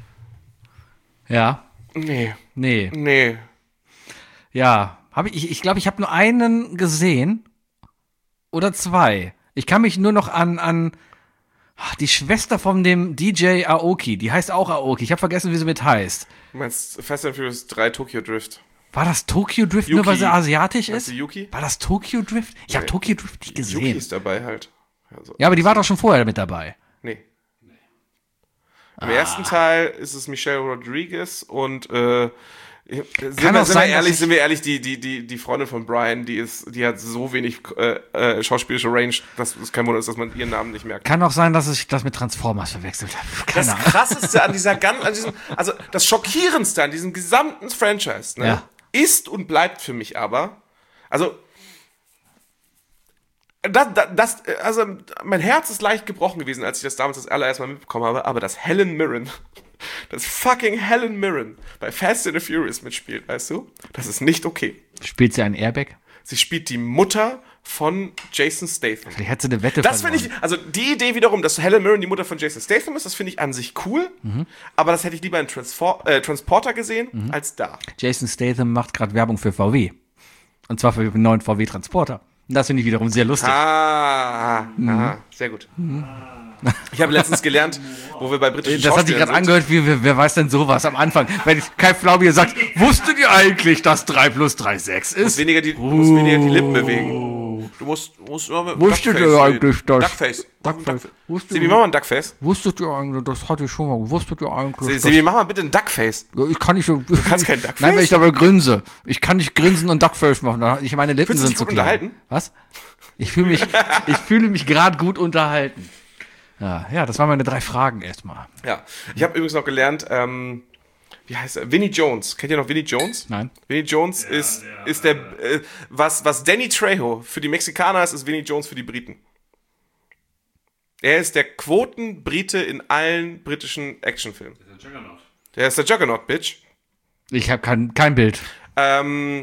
Ja. nee, Nee. nee. Ja. Hab ich ich, ich glaube, ich habe nur einen gesehen. Oder zwei. Ich kann mich nur noch an, an ach, die Schwester von dem D J Aoki. Die heißt auch Aoki. Ich habe vergessen, wie sie mit heißt. Du meinst Fast and Furious drei Tokyo Drift? War das Tokyo Drift, nur Yuki. weil sie asiatisch Meinst ist? du Yuki? War das Tokyo Drift? Ich habe Nee. Tokyo Drift nicht Yuki gesehen. ist dabei halt. Also, Ja, aber die war doch schon vorher mit dabei. nee. Im ersten Teil ist es Michelle Rodriguez und äh, sind, Kann wir, auch sind, sein, wir dass ehrlich, ich- sind wir ehrlich, die, die, die, die Freundin von Brian, die ist, die hat so wenig äh, äh, schauspielische Range, dass es kein Wunder ist, dass man ihren Namen nicht merkt. Kann auch sein, dass ich das mit Transformers verwechselt habe. Keine Das Ahnung. krasseste an dieser ganzen, an diesem, also das schockierendste an diesem gesamten Franchise, ne, Ja. ist und bleibt für mich aber, also das, das, das, also mein Herz ist leicht gebrochen gewesen, als ich das damals das allererste Mal mitbekommen habe, aber dass Helen Mirren, das fucking Helen Mirren bei Fast and the Furious mitspielt, weißt du, das ist nicht okay. Spielt sie ein Airbag? Sie spielt die Mutter von Jason Statham. Vielleicht hat sie eine Wette Das finde verloren. ich, also die Idee wiederum, dass Helen Mirren die Mutter von Jason Statham ist, das finde ich an sich cool, aber das hätte ich lieber in Transfor äh, Transporter gesehen, als da. Jason Statham macht gerade Werbung für V W. Und zwar für den neuen V W Transporter. Und das finde ich wiederum sehr lustig. Ah, ah sehr gut. Ich habe letztens gelernt, wo wir bei britischen Das hat sich gerade Schauspielern sind. angehört, wie, wer, wer weiß denn sowas am Anfang? Wenn Kai Flaubier sagt, wusstet ihr eigentlich, dass drei plus drei sechs Du musst ist? weniger die, du musst weniger die Lippen bewegen. Du musst, musst immer mit Wusstet Duckface ihr reden. eigentlich, dass- Duckface. Duckface. Wusstet Sebi, ihr- mach mal ein Duckface. Wusstet ihr eigentlich, das hatte ich schon mal, wusstet ihr eigentlich, Se- dass- Sebi, mach mal bitte ein Duckface. Ja, ich kann nicht so. Du kannst kein Duckface? Nein, wenn ich dabei grinse. Ich kann nicht grinsen und Duckface machen. Da- Ich meine Lippen Fühlst du sind dich zu gut klein. unterhalten? Was? Ich fühle mich, ich fühle mich gerade gut unterhalten. Ja, ja, das waren meine drei Fragen erstmal. Ja. Ich habe übrigens noch gelernt, ähm, wie heißt er? Vinnie Jones. Kennt ihr noch Vinnie Jones? Nein. Vinnie Jones ist, ist der, äh, was, was Danny Trejo für die Mexikaner ist, ist Vinnie Jones für die Briten. Er ist der Quoten-Brite in allen britischen Actionfilmen. Der ist der Juggernaut, Bitch. Ich habe kein, kein Bild. Ähm,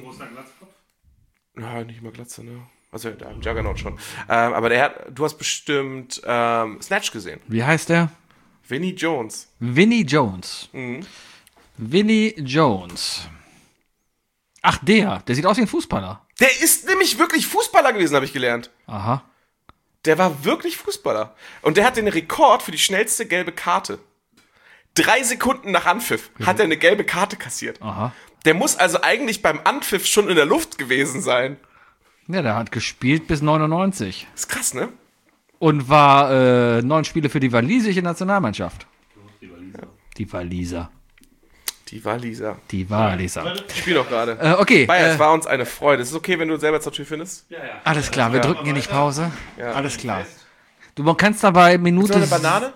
na, nicht mal Glatze, ne? Also, der Juggernaut schon. Ähm, aber der hat, du hast bestimmt ähm, Snatch gesehen. Wie heißt der? Vinnie Jones. Vinnie Jones. Mhm. Vinnie Jones. Ach, der. Der sieht aus wie ein Fußballer. Der ist nämlich wirklich Fußballer gewesen, habe ich gelernt. Aha. Der war wirklich Fußballer. Und der hat den Rekord für die schnellste gelbe Karte. Drei Sekunden nach Anpfiff hat er eine gelbe Karte kassiert. Aha. Der muss also eigentlich beim Anpfiff schon in der Luft gewesen sein. Ja, der hat gespielt bis neunundneunzig. Ist krass, ne? Und war äh, neun Spiele für die walisische Nationalmannschaft. Die Waliser. Die Waliser. Die Waliser. Ich spiele doch gerade. Äh, okay. Bayer, äh, es war uns eine Freude. Ist es okay, wenn du selber zur Tür findest? Alles klar, wir drücken hier nicht Pause. Ja. Alles klar. Du kannst dabei Minute. Noch eine Banane?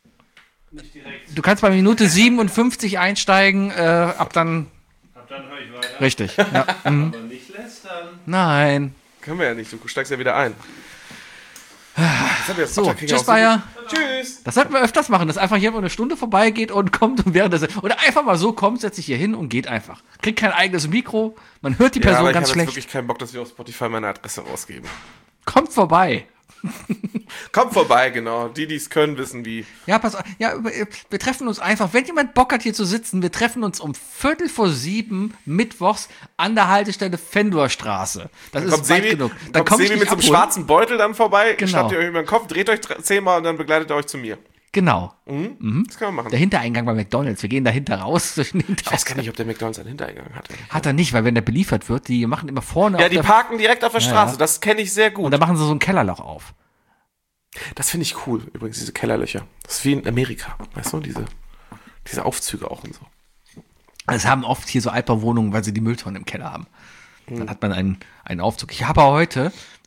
Du kannst bei Minute siebenundfünfzig einsteigen, äh, ab dann. Ab dann höre ich weiter. Richtig. Ja. Mhm. Aber nicht lästern. Können Nein. wir ja nicht, du steigst ja wieder ein. Das haben wir jetzt So, Butterking tschüss, auch Bayer. gut. Tschüss. Das sollten wir öfters machen, dass einfach jemand eine Stunde vorbeigeht und kommt und während das. Oder einfach mal so kommt, setzt sich hier hin und geht einfach. Kriegt kein eigenes Mikro, man hört die Ja, Person aber ich habe ganz jetzt schlecht. wirklich keinen Bock, dass wir auf Spotify meine Adresse rausgeben. Kommt vorbei. Kommt vorbei, genau. Die, die es können, wissen wie. Ja, pass auf. Ja, wir treffen uns einfach. Wenn jemand Bock hat, hier zu sitzen, wir treffen uns um Viertel vor sieben mittwochs an der Haltestelle Fendorstraße. Das ist Kommt weit Sebi, genug. kommt Dann komm ich Sebi dich mit so einem abholen. schwarzen Beutel dann vorbei, Genau. schnappt ihr euch über den Kopf, dreht euch dr- zehnmal und dann begleitet ihr euch zu mir. Genau. Das kann man machen. Der Hintereingang bei McDonalds. Wir gehen dahinter raus. Zwischen den Ich weiß gar nicht, ob der McDonalds einen Hintereingang hat. Hat er nicht, weil wenn der beliefert wird, die machen immer vorne Ja, auf die der parken direkt auf der Straße. ja. Das kenne ich sehr und gut. da machen sie so ein Kellerloch auf. Das finde ich cool, übrigens, diese Kellerlöcher. Das ist wie in Amerika, weißt du, diese, diese Aufzüge auch und so. Das haben oft hier so Altbauwohnungen, weil sie die Mülltonnen im Keller haben. Hm. Dann hat man einen, einen Aufzug. Ich habe heute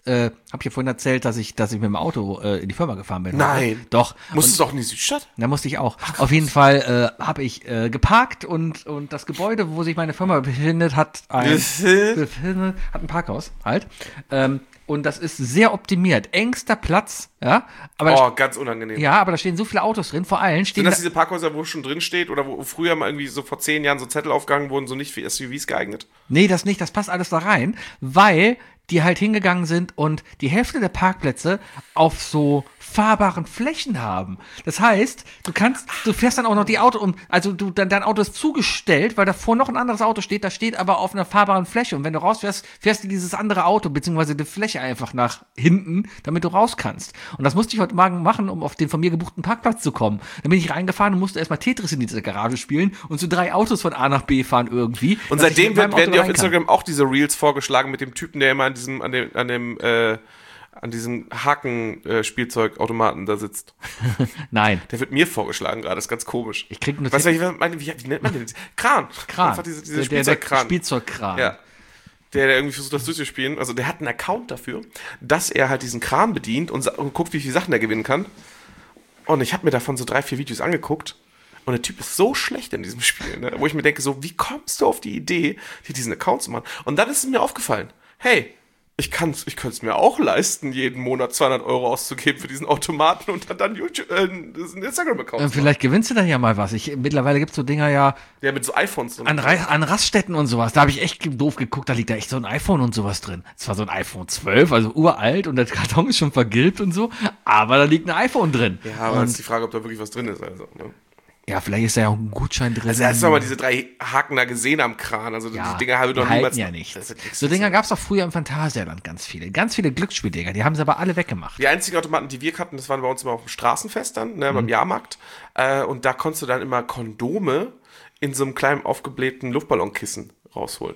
äh, hab ich ja vorhin erzählt, dass ich, dass ich mit dem Auto äh, in die Firma gefahren bin. Nein. Doch. Musstest du auch in die Südstadt? Da musste ich auch. Auf jeden Fall äh, habe ich äh, geparkt und, und das Gebäude, wo sich meine Firma befindet, hat ein, befindet, hat ein Parkhaus halt. Ähm, und das ist sehr optimiert. Engster Platz, ja. Aber Oh, da, ganz unangenehm. ja, aber da stehen so viele Autos drin. Vor allem stehen Sind das da, diese Parkhäuser, wo schon drin steht oder wo früher mal irgendwie so vor zehn Jahren so Zettel aufgegangen wurden, so nicht für S U Vs geeignet? nee, das nicht, das passt alles da rein, weil die halt hingegangen sind und die Hälfte der Parkplätze auf so fahrbaren Flächen haben. Das heißt, du kannst, du fährst dann auch noch die Auto um, also du, dein, dein Auto ist zugestellt, weil davor noch ein anderes Auto steht, das steht aber auf einer fahrbaren Fläche und wenn du rausfährst, fährst du dieses andere Auto, beziehungsweise die Fläche einfach nach hinten, damit du raus kannst. Und das musste ich heute Morgen machen, um auf den von mir gebuchten Parkplatz zu kommen. Dann bin ich reingefahren und musste erstmal Tetris in diese Garage spielen und so drei Autos von A nach B fahren irgendwie. Und dass ich seitdem mit meinem werden, werden Auto dir auf rein kann. Instagram auch diese Reels vorgeschlagen mit dem Typen, der immer an diesem, an dem, an dem, äh, an diesem Haken-Spielzeugautomaten da sitzt. Nein. Der wird mir vorgeschlagen gerade, das ist ganz komisch. Ich krieg nur Weißt du, wie, wie, wie nennt man den? Kran. Kran. Einfach diese, diese der, der, der Spielzeugkran. Spielzeugkran. Ja. Der, der irgendwie versucht, das durchzuspielen. Also der hat einen Account dafür, dass er halt diesen Kran bedient und, sa- und guckt, wie viele Sachen er gewinnen kann. Und ich habe mir davon so drei, vier Videos angeguckt. Und der Typ ist so schlecht in diesem Spiel, ne? Wo ich mir denke, so, wie kommst du auf die Idee, dir diesen Account zu machen? Und dann ist es mir aufgefallen, hey, ich kann's, ich könnte es mir auch leisten, jeden Monat zweihundert Euro auszugeben für diesen Automaten und dann, dann YouTube, äh, einen Instagram-Account. Äh, Vielleicht gewinnst du dann ja mal was. Ich, mittlerweile gibt's so Dinger ja Ja, mit so iPhones. Und an, Re- an Raststätten und sowas. Da habe ich echt doof geguckt, da liegt da echt so ein iPhone und sowas drin. Es war so ein iPhone zwölf, also uralt und der Karton ist schon vergilbt und so, aber da liegt ein iPhone drin. ja, aber und, das ist die Frage, ob da wirklich was drin ist. Also, ne? ja, vielleicht ist da ja auch ein Gutschein drin. Also, hast du mal diese drei Haken da gesehen am Kran? Also, ja, die Dinger habe ich die doch halten niemals. ja nicht. Das ist nichts. So Dinger gab's doch früher im Phantasialand ganz viele. Ganz viele Glücksspieldinger, die haben sie aber alle weggemacht. Die einzigen Automaten, die wir hatten, das waren bei uns immer auf dem Straßenfest dann, ne, Mhm. beim Jahrmarkt. Äh, und da konntest du dann immer Kondome in so einem kleinen aufgeblähten Luftballonkissen rausholen.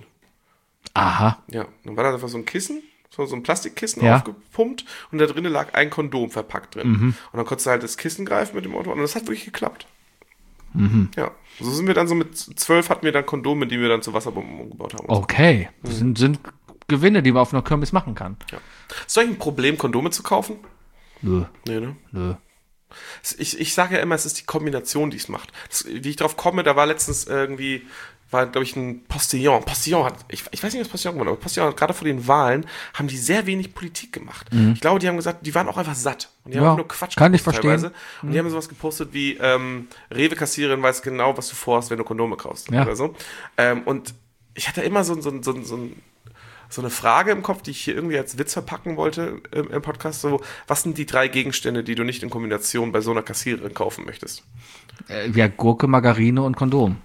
Aha. Ja, dann war da einfach so ein Kissen, so, so ein Plastikkissen Ja. aufgepumpt und da drinnen lag ein Kondom verpackt drin. Mhm. Und dann konntest du halt das Kissen greifen mit dem Auto und das hat wirklich geklappt. Mhm. Ja, so sind wir dann so mit zwölf hatten wir dann Kondome, die wir dann zu Wasserbomben umgebaut haben. Okay. Das sind, sind Gewinne, die man auf einer Kirmes machen kann. Ja. Ist doch eigentlich ein Problem, Kondome zu kaufen? Nö, Nee, ne? nö. Ich, ich sage ja immer, es ist die Kombination, die es macht. Das, wie ich drauf komme, da war letztens irgendwie, war, glaube ich, ein Postillon. Postillon hat, ich, ich weiß nicht, was Postillon gemacht hat, aber Postillon hat gerade vor den Wahlen, haben die sehr wenig Politik gemacht. Ich glaube, die haben gesagt, die waren auch einfach satt. Und die haben Ja, einfach nur Quatsch kann ich gepostet verstehen. teilweise. Und die haben sowas gepostet wie, ähm, Rewe-Kassiererin weiß genau, was du vorhast, wenn du Kondome kaufst. Ja. Oder so. Ähm, und ich hatte immer so, so, so, so ein so eine Frage im Kopf, die ich hier irgendwie als Witz verpacken wollte im, im Podcast. So, was sind die drei Gegenstände, die du nicht in Kombination bei so einer Kassiererin kaufen möchtest? Äh, ja, Gurke, Margarine und Kondom.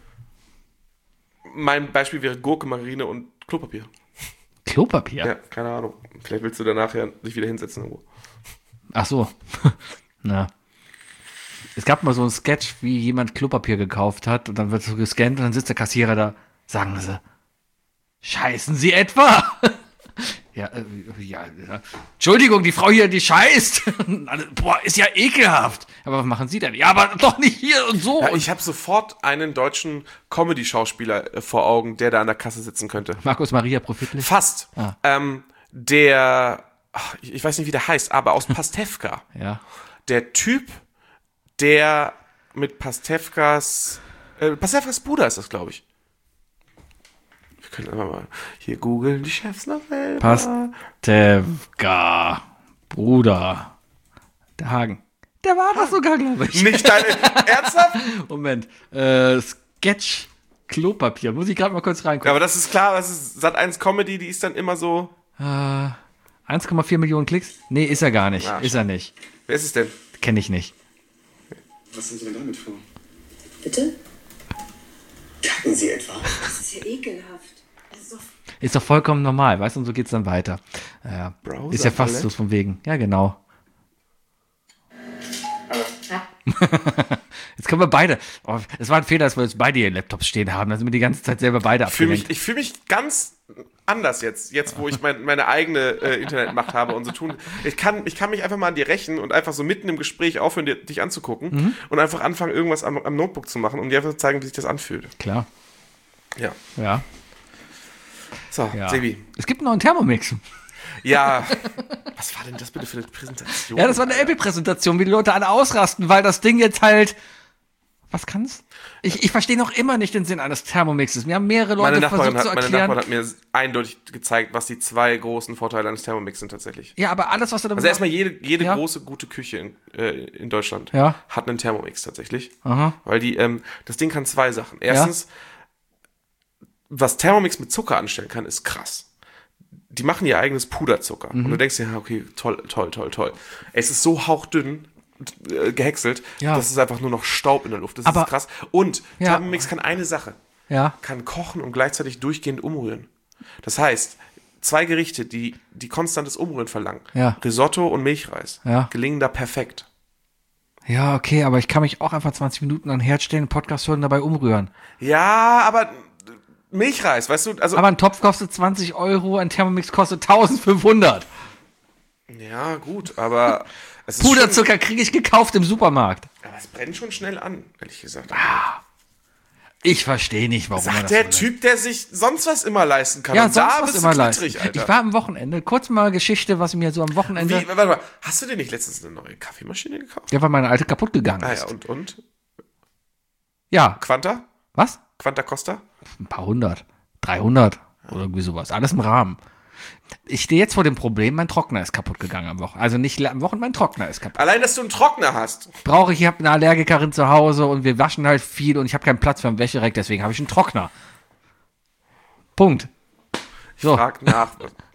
Mein Beispiel wäre Gurke, Margarine und Klopapier. Klopapier? Ja, keine Ahnung. Vielleicht willst du danach ja dich wieder hinsetzen irgendwo. Ach so. Na. Es gab mal so einen Sketch, wie jemand Klopapier gekauft hat und dann wird so gescannt und dann sitzt der Kassierer da. Sagen sie, scheißen Sie etwa? ja, äh, ja, ja. Entschuldigung, die Frau hier, die scheißt. Alle, Boah, ist ja ekelhaft. Aber was machen Sie denn? Ja, aber doch nicht hier und so. Ja, und ich habe sofort einen deutschen Comedy-Schauspieler äh, vor Augen, der da an der Kasse sitzen könnte. Markus Maria Profitlich. Fast. Ah. Ähm, der, ach, ich ich weiß nicht, wie der heißt, aber aus Pastewka. Ja. Der Typ, der mit Pastewkas, äh, Pastewkas Bruder ist das, glaube ich. Wir können einfach mal hier googeln, die Chefs noch selber. Pastewka. Bruder. Der Hagen. Der war das sogar, glaube ich. Nicht deine, ernsthaft? Moment. Äh, Sketch Klopapier. Muss ich gerade mal kurz Ja, reingucken. aber das ist klar, das ist Sat eins Comedy, die ist dann immer so, Äh, eins Komma vier Millionen Klicks? Nee, ist er gar nicht. Ah, ist er nicht. wer ist es denn? Kenne ich nicht. Was sind Sie denn damit vor? Bitte? Kacken Sie etwa? Das ist ja ekelhaft. Das ist doch Ist doch vollkommen normal, weißt du? Und so geht's dann weiter. Ja. Browser Ist ja fast Palette? so von wegen. Ja, genau. Jetzt können wir beide. Oh, es war ein Fehler, dass wir jetzt beide hier Laptops stehen haben. Da sind wir die ganze Zeit selber beide Ich fühle mich, abgelenkt. ich fühl mich ganz anders jetzt, jetzt wo ich mein, meine eigene äh, Internetmacht habe und so tun. Ich kann, ich kann mich einfach mal an dir rächen und einfach so mitten im Gespräch aufhören, dir, dich anzugucken Mhm. und einfach anfangen, irgendwas am, am Notebook zu machen, um dir einfach zu zeigen, wie sich das anfühlt. Klar. Ja. Ja. So, ja. Sebi. Es gibt noch einen Thermomix. Ja, was war denn das bitte für eine Präsentation? Ja, das war eine Apple-Präsentation, wie die Leute alle ausrasten, weil das Ding jetzt halt. Was kann's? Ich, ich verstehe noch immer nicht den Sinn eines Thermomixes. Mir haben mehrere Leute Meine Nachbarin, versucht hat, zu meine erklären. Nachbarin hat mir eindeutig gezeigt, was die zwei großen Vorteile eines Thermomix sind tatsächlich. Ja, aber alles, was du damit Also erstmal jede, jede Ja. große, gute Küche in, äh, in Deutschland Ja. hat einen Thermomix tatsächlich. Aha. Weil die, ähm, das Ding kann zwei Sachen. Erstens, was Thermomix mit Zucker anstellen kann, ist krass. Die machen ihr eigenes Puderzucker. Mhm. Und du denkst dir, ja, okay, toll, toll, toll, toll. Es ist so hauchdünn äh, gehäckselt, Ja. das ist einfach nur noch Staub in der Luft. Das Aber- ist krass. Und Ja. Thermomix kann eine Sache. Ja. Kann kochen und gleichzeitig durchgehend umrühren. Das heißt, zwei Gerichte, die, die konstantes Umrühren verlangen, Ja. Risotto und Milchreis, Ja. gelingen da perfekt. Ja, okay, aber ich kann mich auch einfach zwanzig Minuten an den Herd stellen, einen Podcast hören und dabei umrühren. Ja, aber Milchreis, weißt du, also Aber ein Topf kostet zwanzig Euro, ein Thermomix kostet eintausendfünfhundert. ja, gut, aber es ist schon, Puderzucker kriege ich gekauft im Supermarkt. aber es brennt schon schnell an, ehrlich gesagt. Ich verstehe nicht, warum man Sagt das der so Typ, der sich sonst was immer leisten kann. Ja, und sonst da was bist immer du knittrig, leisten. Alter. Ich war am Wochenende, kurz mal Geschichte, was mir so am Wochenende. Wie, warte mal, hast du dir nicht letztens eine neue Kaffeemaschine gekauft? Ja, weil meine alte kaputt gegangen Ah ist. ja, und, und? Ja, Quanta? was? Quanta Costa? Ein paar hundert. dreihundert oder irgendwie sowas. Alles im Rahmen. Ich stehe jetzt vor dem Problem, mein Trockner ist kaputt gegangen am Wochenende. Also nicht am Wochenende, mein Trockner ist kaputt. Allein, dass du einen Trockner hast. Brauche ich, ich habe eine Allergikerin zu Hause und wir waschen halt viel und ich habe keinen Platz für einen Wäschereck, deswegen habe ich einen Trockner. Punkt. So, Frag nach.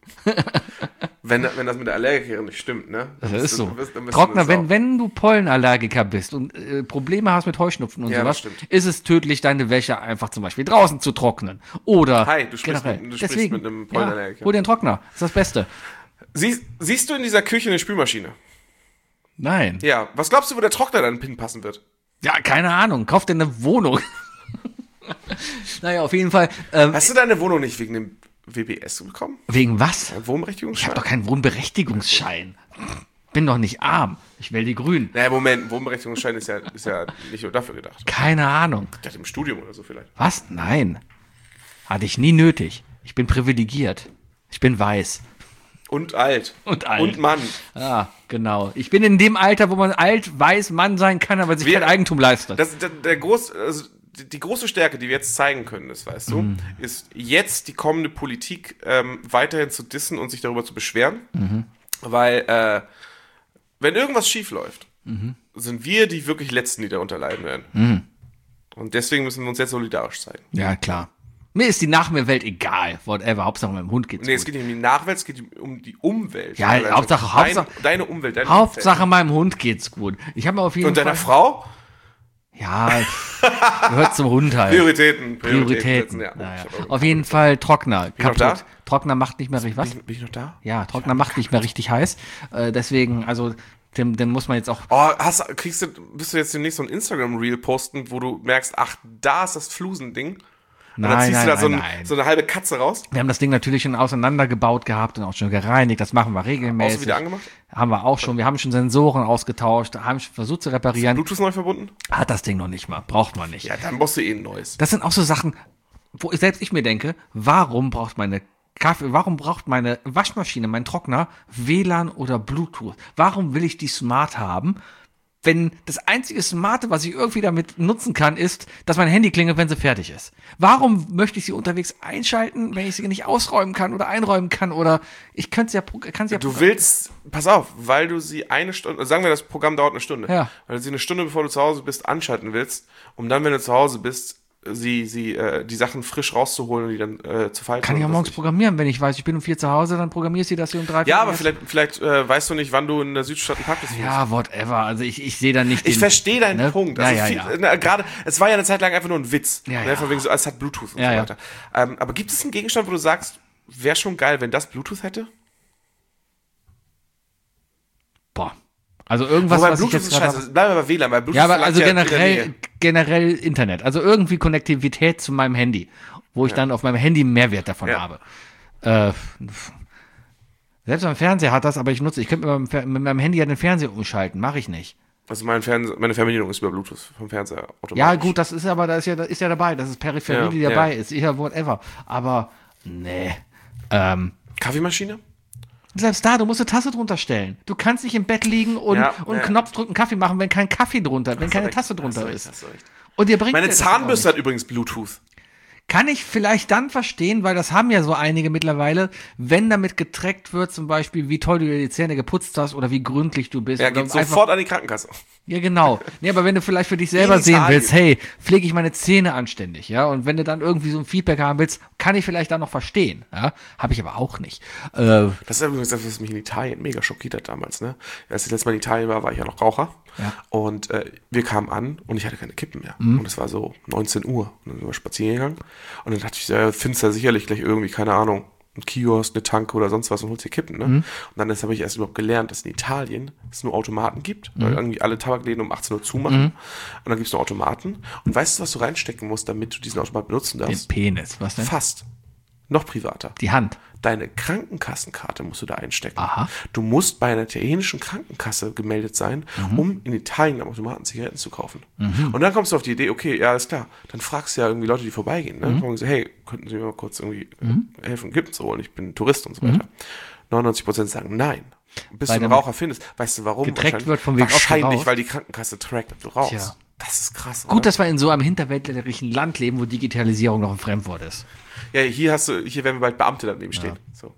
wenn, wenn das mit der Allergikerin nicht stimmt, ne? das Dann ist bist du- so. dann bist- dann bist du Trockner, eine wenn, Sau. wenn du Pollenallergiker bist und äh, Probleme hast mit Heuschnupfen und Ja, das sowas, stimmt. ist es tödlich, deine Wäsche einfach zum Beispiel draußen zu trocknen. Oder Hi, du sprichst generell. mit- du sprichst Deswegen, mit einem ja, Pollenallergiker. hol dir einen Trockner. Das ist das Beste. Siehst, siehst du in dieser Küche eine Spülmaschine? Nein. Ja. Was glaubst du, wo der Trockner dann hinpassen wird? Ja, keine Ahnung. Kauf dir eine Wohnung. Naja, auf jeden Fall. Ähm, Hast du deine Wohnung nicht wegen dem W B S bekommen? wegen was? Ein Ich Wohnberechtigungsschein? habe doch keinen Wohnberechtigungsschein. Bin doch nicht arm. Ich will die Grünen. Naja, Moment, ein Wohnberechtigungsschein ist ja, ist ja nicht nur dafür gedacht. Keine Ahnung. Ich dachte im Studium oder so vielleicht. Was? Nein. Hatte ich nie nötig. Ich bin privilegiert. Ich bin weiß. Und alt. Und alt. Und Mann. Ah, genau. Ich bin in dem Alter, wo man alt, weiß, Mann sein kann, aber sich Wir- kein Eigentum leistet. Das, der, der groß, also die, die große Stärke, die wir jetzt zeigen können, das weißt du, Mhm. ist jetzt die kommende Politik ähm, weiterhin zu dissen und sich darüber zu beschweren. Mhm. Weil, äh, wenn irgendwas schief läuft, Mhm. sind wir die wirklich Letzten, die darunter leiden werden. Und deswegen müssen wir uns jetzt solidarisch zeigen. Ja, klar. Mir ist die Nach mir Welt egal. Whatever. Hauptsache meinem Hund geht's Nee, es gut. geht nicht um die Nachwelt, es geht um die Umwelt. Ja, Also Hauptsache- deine, Hauptsache- deine Umwelt, deine Hauptsache meinem Hund geht's gut. Ich habe mir auf jeden Umwelt. Und deiner Fall... Frau? Ja, gehört zum Hund halt. Prioritäten. Prioritäten. setzen, Ja. Naja. Ich hab auch- Auf jeden Fall Trockner. ich noch Kaputt. da? Trockner macht nicht mehr richtig was? bin, ich, bin ich noch da? Ja, Trockner macht nicht mehr richtig heiß. Äh, deswegen, also, den, den muss man jetzt auch. Oh, hast, kriegst du, bist du jetzt demnächst so ein Instagram-Reel posten, wo du merkst, ach, da ist das Flusending. Und dann Nein, ziehst nein, du da so, nein, ein, nein. so eine halbe Katze raus. Wir haben das Ding natürlich schon auseinandergebaut gehabt und auch schon gereinigt. Das machen wir Außer regelmäßig. wieder angemacht. Haben wir auch schon. Wir haben schon Sensoren ausgetauscht, haben schon versucht zu reparieren. Bluetooth neu verbunden? Hat das Ding noch nicht mal. Braucht man nicht. Ja, dann brauchst du eh ein neues. Das sind auch so Sachen, wo ich selbst ich mir denke, warum braucht meine Kaffee, warum braucht meine Waschmaschine, mein Trockner W L A N oder Bluetooth? Warum will ich die smart haben? Wenn das einzige Smarte, was ich irgendwie damit nutzen kann, ist, dass mein Handy klingelt, wenn sie fertig ist. Warum möchte ich sie unterwegs einschalten, wenn ich sie nicht ausräumen kann oder einräumen kann oder ich könnte sie ja, pro- kann sie ja. Du willst, pass auf, weil du sie eine Stunde, sagen wir, das Programm dauert eine Stunde. Ja. Weil du sie eine Stunde, bevor du zu Hause bist, anschalten willst, um dann, wenn du zu Hause bist, sie, sie, äh, die Sachen frisch rauszuholen und die dann äh, zu falten. Kann ich und auch das morgens nicht. programmieren, wenn ich weiß, ich bin um vier zu Hause, dann programmierst du das hier um drei. Ja, vier aber erst. vielleicht, vielleicht äh, weißt du nicht, wann du in der Südstadt einen Parkplatz findest. Ja, whatever. Also ich, ich sehe da nicht. Ich den- verstehe deinen ne? Punkt. Ja, Also ja, viel, ja. na, gerade, es war ja eine Zeit lang einfach nur ein Witz. Ja, ne, ja. Von wegen so, es hat Bluetooth und Ja, so ja. weiter. Ähm, aber gibt es einen Gegenstand, wo du sagst, wäre schon geil, wenn das Bluetooth hätte? Boah. Also irgendwas, Wobei was ich Bluetooth jetzt ist gerade. scheiße. Bleiben wir bei W L A N, weil Bluetooth Ja, aber verlangt also ja in der generell, Nähe. generell Internet. Also irgendwie Konnektivität zu meinem Handy, wo ich dann auf meinem Handy einen Mehrwert davon Ja. habe. Äh, selbst mein Fernseher hat das, aber ich nutze, ich könnte mit meinem, Fer- mit meinem Handy ja den Fernseher umschalten, mache ich nicht. Also mein Fernse meine Fernbedienung ist über Bluetooth vom Fernseher automatisch. Ja, gut, das ist aber, das ist ja, das ist ja dabei, das ist Peripherie, Ja, die ja. dabei ist, ist ja whatever. Aber, nee. Ähm, Kaffeemaschine? Selbst da, du musst eine Tasse drunter stellen. Du kannst nicht im Bett liegen und, Ja, und ja. Knopf drücken, Kaffee machen, wenn kein Kaffee drunter, wenn Hast du keine recht, Tasse hast drunter du recht, ist. hast du recht. Und ihr bringt Meine mir das auch Zahnbürste nicht. hat übrigens Bluetooth. Kann ich vielleicht dann verstehen, weil das haben ja so einige mittlerweile, wenn damit getrackt wird, zum Beispiel, wie toll du dir die Zähne geputzt hast oder wie gründlich du bist. Ja, oder geht einfach- sofort an die Krankenkasse. Ja, genau. Nee, aber wenn du vielleicht für dich selber In sehen Italien. willst, hey, pflege ich meine Zähne anständig, ja, und wenn du dann irgendwie so ein Feedback haben willst, kann ich vielleicht dann noch verstehen, ja, habe ich aber auch nicht. Äh, Das ist übrigens das, was mich in Italien mega schockiert hat damals, ne? Als ich letztes Mal in Italien war, war ich ja noch Raucher. Ja. Und äh, wir kamen an und ich hatte keine Kippen mehr. Mhm. Und es war so neunzehn Uhr. Und dann sind wir spazieren gegangen. Und dann dachte ich, ja, findest du da sicherlich gleich irgendwie, keine Ahnung, ein Kiosk, eine Tanke oder sonst was und holst dir Kippen, ne? Mhm. Und dann habe ich erst überhaupt gelernt, dass in Italien es nur Automaten gibt, weil Mhm. irgendwie alle Tabakläden um achtzehn Uhr zumachen. Und dann gibt es nur Automaten. Und weißt du, was du reinstecken musst, damit du diesen Automat benutzen den darfst? Penis, was denn? Fast. Noch privater. Die Hand. Deine Krankenkassenkarte musst du da einstecken. Aha. Du musst bei einer italienischen Krankenkasse gemeldet sein, Mhm. um in Italien am Automaten Zigaretten zu kaufen. Und dann kommst du auf die Idee, okay, ja, alles klar. Dann fragst du ja irgendwie Leute, die vorbeigehen. Ne? Fragen sie, hey, könnten Sie mir mal kurz irgendwie Mhm. äh, helfen, Kippen zu holen? Ich bin Tourist und so weiter. neunundneunzig Prozent sagen nein. Bis Weil du einen dann Raucher findest. Weißt du warum? getrackt Wahrscheinlich- wird vom Weg auf und Wahrscheinlich, raus. weil die Krankenkasse trackt, ob du rauchst. Tja. Das ist krass. Gut, oder? dass wir in so einem hinterwäldlerischen Land leben, wo Digitalisierung noch ein Fremdwort ist. Ja, hier hast du, hier werden wir bald Beamte daneben stehen. So.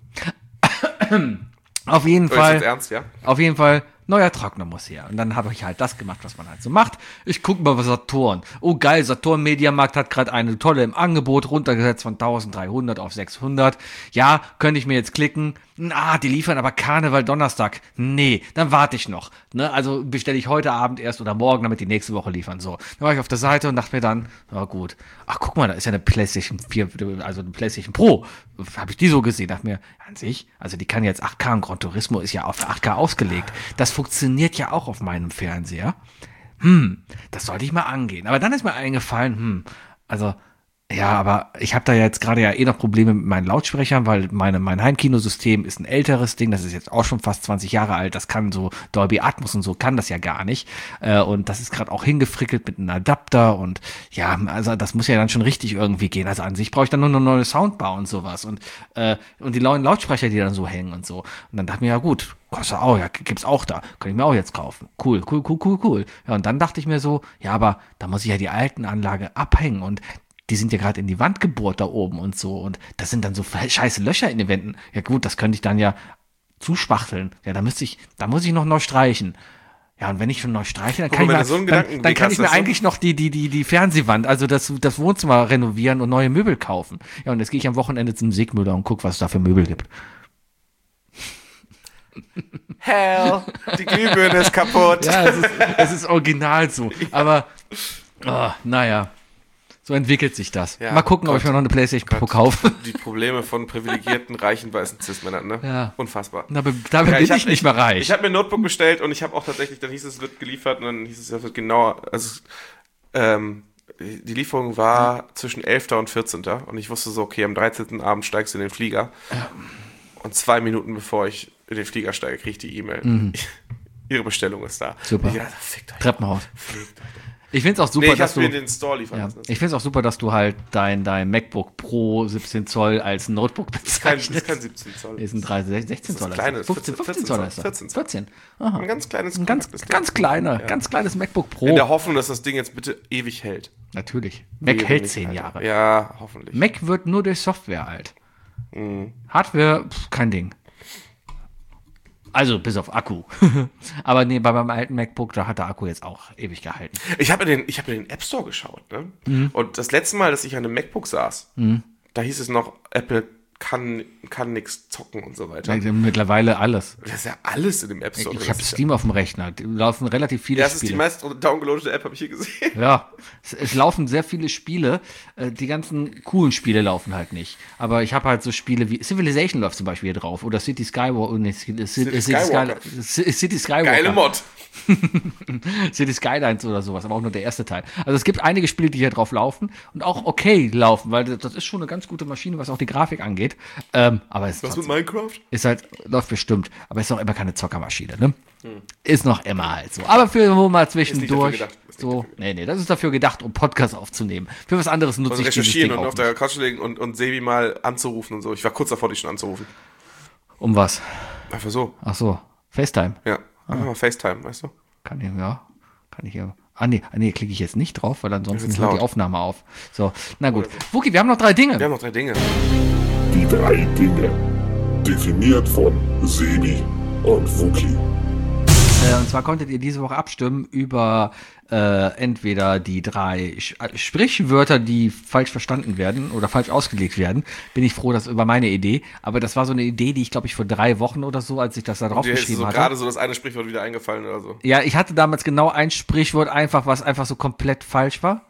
Auf jeden Oh, ist Fall. das ernst, ja? Auf jeden Fall, neuer Trockner muss her. Und dann habe ich halt das gemacht, was man halt so macht. Ich gucke mal, was Saturn. Oh geil, Saturn Mediamarkt hat gerade eine tolle im Angebot, runtergesetzt von dreizehnhundert auf sechshundert. Ja, könnte ich mir jetzt klicken. Ah, die liefern aber Karneval Donnerstag. Nee, dann warte ich noch. Ne? Also bestelle ich heute Abend erst oder morgen, damit die nächste Woche liefern. So, dann war ich auf der Seite und dachte mir dann, na gut, ach guck mal, da ist ja eine PlayStation vier, also eine PlayStation Pro. Habe ich die so gesehen, dachte mir, an sich, also die kann jetzt acht K und Gran Turismo ist ja auf acht K ausgelegt. Das funktioniert ja auch auf meinem Fernseher. Hm, das sollte ich mal angehen. Aber dann ist mir eingefallen, hm, also ja, aber ich habe da jetzt gerade ja eh noch Probleme mit meinen Lautsprechern, weil meine, mein Heimkinosystem ist ein älteres Ding, das ist jetzt auch schon fast zwanzig Jahre alt, das kann so Dolby Atmos und so, kann das ja gar nicht. Äh, und das ist gerade auch hingefrickelt mit einem Adapter und ja, also das muss ja dann schon richtig irgendwie gehen. Also an sich brauche ich dann nur eine neue Soundbar und sowas und, äh, und die neuen Lautsprecher, die dann so hängen und so. Und dann dachte ich mir, ja gut, kostet auch, ja, gibt's auch da, kann ich mir auch jetzt kaufen. Cool, cool, cool, cool, cool. Ja, und dann dachte ich mir so, ja, aber da muss ich ja die alten Anlage abhängen und die sind ja gerade in die Wand gebohrt da oben und so. Und das sind dann so scheiße Löcher in den Wänden. Ja gut, das könnte ich dann ja zuspachteln. Ja, da müsste ich, da muss ich noch neu streichen. Ja, und wenn ich schon neu streiche, dann Guck kann mal, ich, wenn mal, du so einen dann, Gedankenweg dann kann hast, ich mir dass du- eigentlich noch die, die, die, die Fernsehwand, also das, das Wohnzimmer renovieren und neue Möbel kaufen. Ja, und jetzt gehe ich am Wochenende zum Sigmüller und gucke, was es da für Möbel gibt. Hell, die Glühbirne ist kaputt. Ja, es ist, es ist original so. Aber, oh, naja, so entwickelt sich das. Ja, Mal gucken, ob Gott. ich mir noch eine PlayStation Pro Gott, kaufe. Die Probleme von privilegierten, reichen, weißen Cis-Männern, ne? Ja. Unfassbar. Aber damit Ja, bin ich, hab- nicht mehr reich. Ich habe mir ein Notebook bestellt und ich habe auch tatsächlich, dann hieß es, es wird geliefert und dann hieß es, es wird genauer, also ähm, die Lieferung war zwischen elften und vierzehnten und ich wusste so, okay, am dreizehnten Abend steigst du in den Flieger und zwei Minuten bevor ich in den Flieger steige, kriege ich die E-Mail. Ihre Bestellung ist da. Super. Ich dachte, fickt euch. Treppenhaus. Fickt euch. Ich finde es auch super, Nee, ich dass hab's du. mir in den Store liefern Ja, lassen. ich finde es auch super, dass du halt dein, dein MacBook Pro siebzehn Zoll als Notebook Kein, das bezeichnest. ist kein siebzehn Zoll. Ist ein drei- sechzehn Zoll. ein kleines, fünfzehn, fünfzehn Zoll ist das. vierzehn Zoll. vierzehn. Aha. Ein ganz kleines, Ein ganz, kompaktes ganz Ding. kleiner, Ja. ganz kleines MacBook In Pro. der Hoffnung, dass das Ding jetzt bitte ewig hält. Natürlich. Mac Ewig hält nicht, zehn Alter. Jahre. Ja, hoffentlich. Mac wird nur durch Software alt. Mhm. Hardware, pff, kein Ding. Also bis auf Akku. Aber nee, bei meinem alten MacBook, da hat der Akku jetzt auch ewig gehalten. Ich habe in, den- ich hab in den App Store geschaut. Ne? Mhm. Und das letzte Mal, dass ich an einem MacBook saß, da hieß es noch, Apple kann, kann nichts zocken und so weiter. Mittlerweile alles. Das ist ja alles in dem App Store. Ich drin. habe Das ist Steam auf dem Rechner. Da laufen relativ viele ja, das ist die Spiele. meist downgeloadete App, habe ich hier gesehen. Ja, es, es laufen sehr viele Spiele. Äh, Die ganzen coolen Spiele laufen halt nicht. Aber ich habe halt so Spiele wie Civilization läuft zum Beispiel hier drauf. Oder City Skywalker. Nee, City, City, Skywalker. Sky, City Skywalker. Geile Mod. City Skylines oder sowas, aber auch nur der erste Teil. Also es gibt einige Spiele, die hier drauf laufen und auch okay laufen, weil das ist schon eine ganz gute Maschine, was auch die Grafik angeht. Ähm, aber es Was ist, mit Minecraft? ist halt, läuft bestimmt, aber ist noch immer keine Zockermaschine, ne? Ist noch immer halt so. Aber für wo mal zwischendurch. gedacht. Ist nicht So, nee, nee, das ist dafür gedacht, um Podcasts aufzunehmen. Für was anderes nutze Und ich dieses recherchieren Ding und auch auf der nicht. Couch legen und, und Sebi mal anzurufen und so. Ich war kurz davor, dich schon anzurufen. Um was? Einfach so. Ach so, FaceTime. Ja, einfach mal FaceTime, weißt du? Kann ich, ja. Kann ich ja. Ah, nee, ah, nee, klicke ich jetzt nicht drauf, weil ansonsten wird's hört die laut. Aufnahme auf. So, na gut. Wookie, wir haben noch drei Dinge. Wir haben noch drei Dinge. Die drei Dinge. Definiert von Sebi und Wookie. Äh, und zwar konntet ihr diese Woche abstimmen über äh, entweder die drei Sch- Sprichwörter, die falsch verstanden werden oder falsch ausgelegt werden. Bin ich froh, dass über meine Idee. Aber das war so eine Idee, die ich glaube ich vor drei Wochen oder so, als ich das da drauf Dir ist geschrieben so hatte. gerade so das eine Sprichwort wieder eingefallen oder so. Ja, ich hatte damals genau ein Sprichwort einfach, was einfach so komplett falsch war.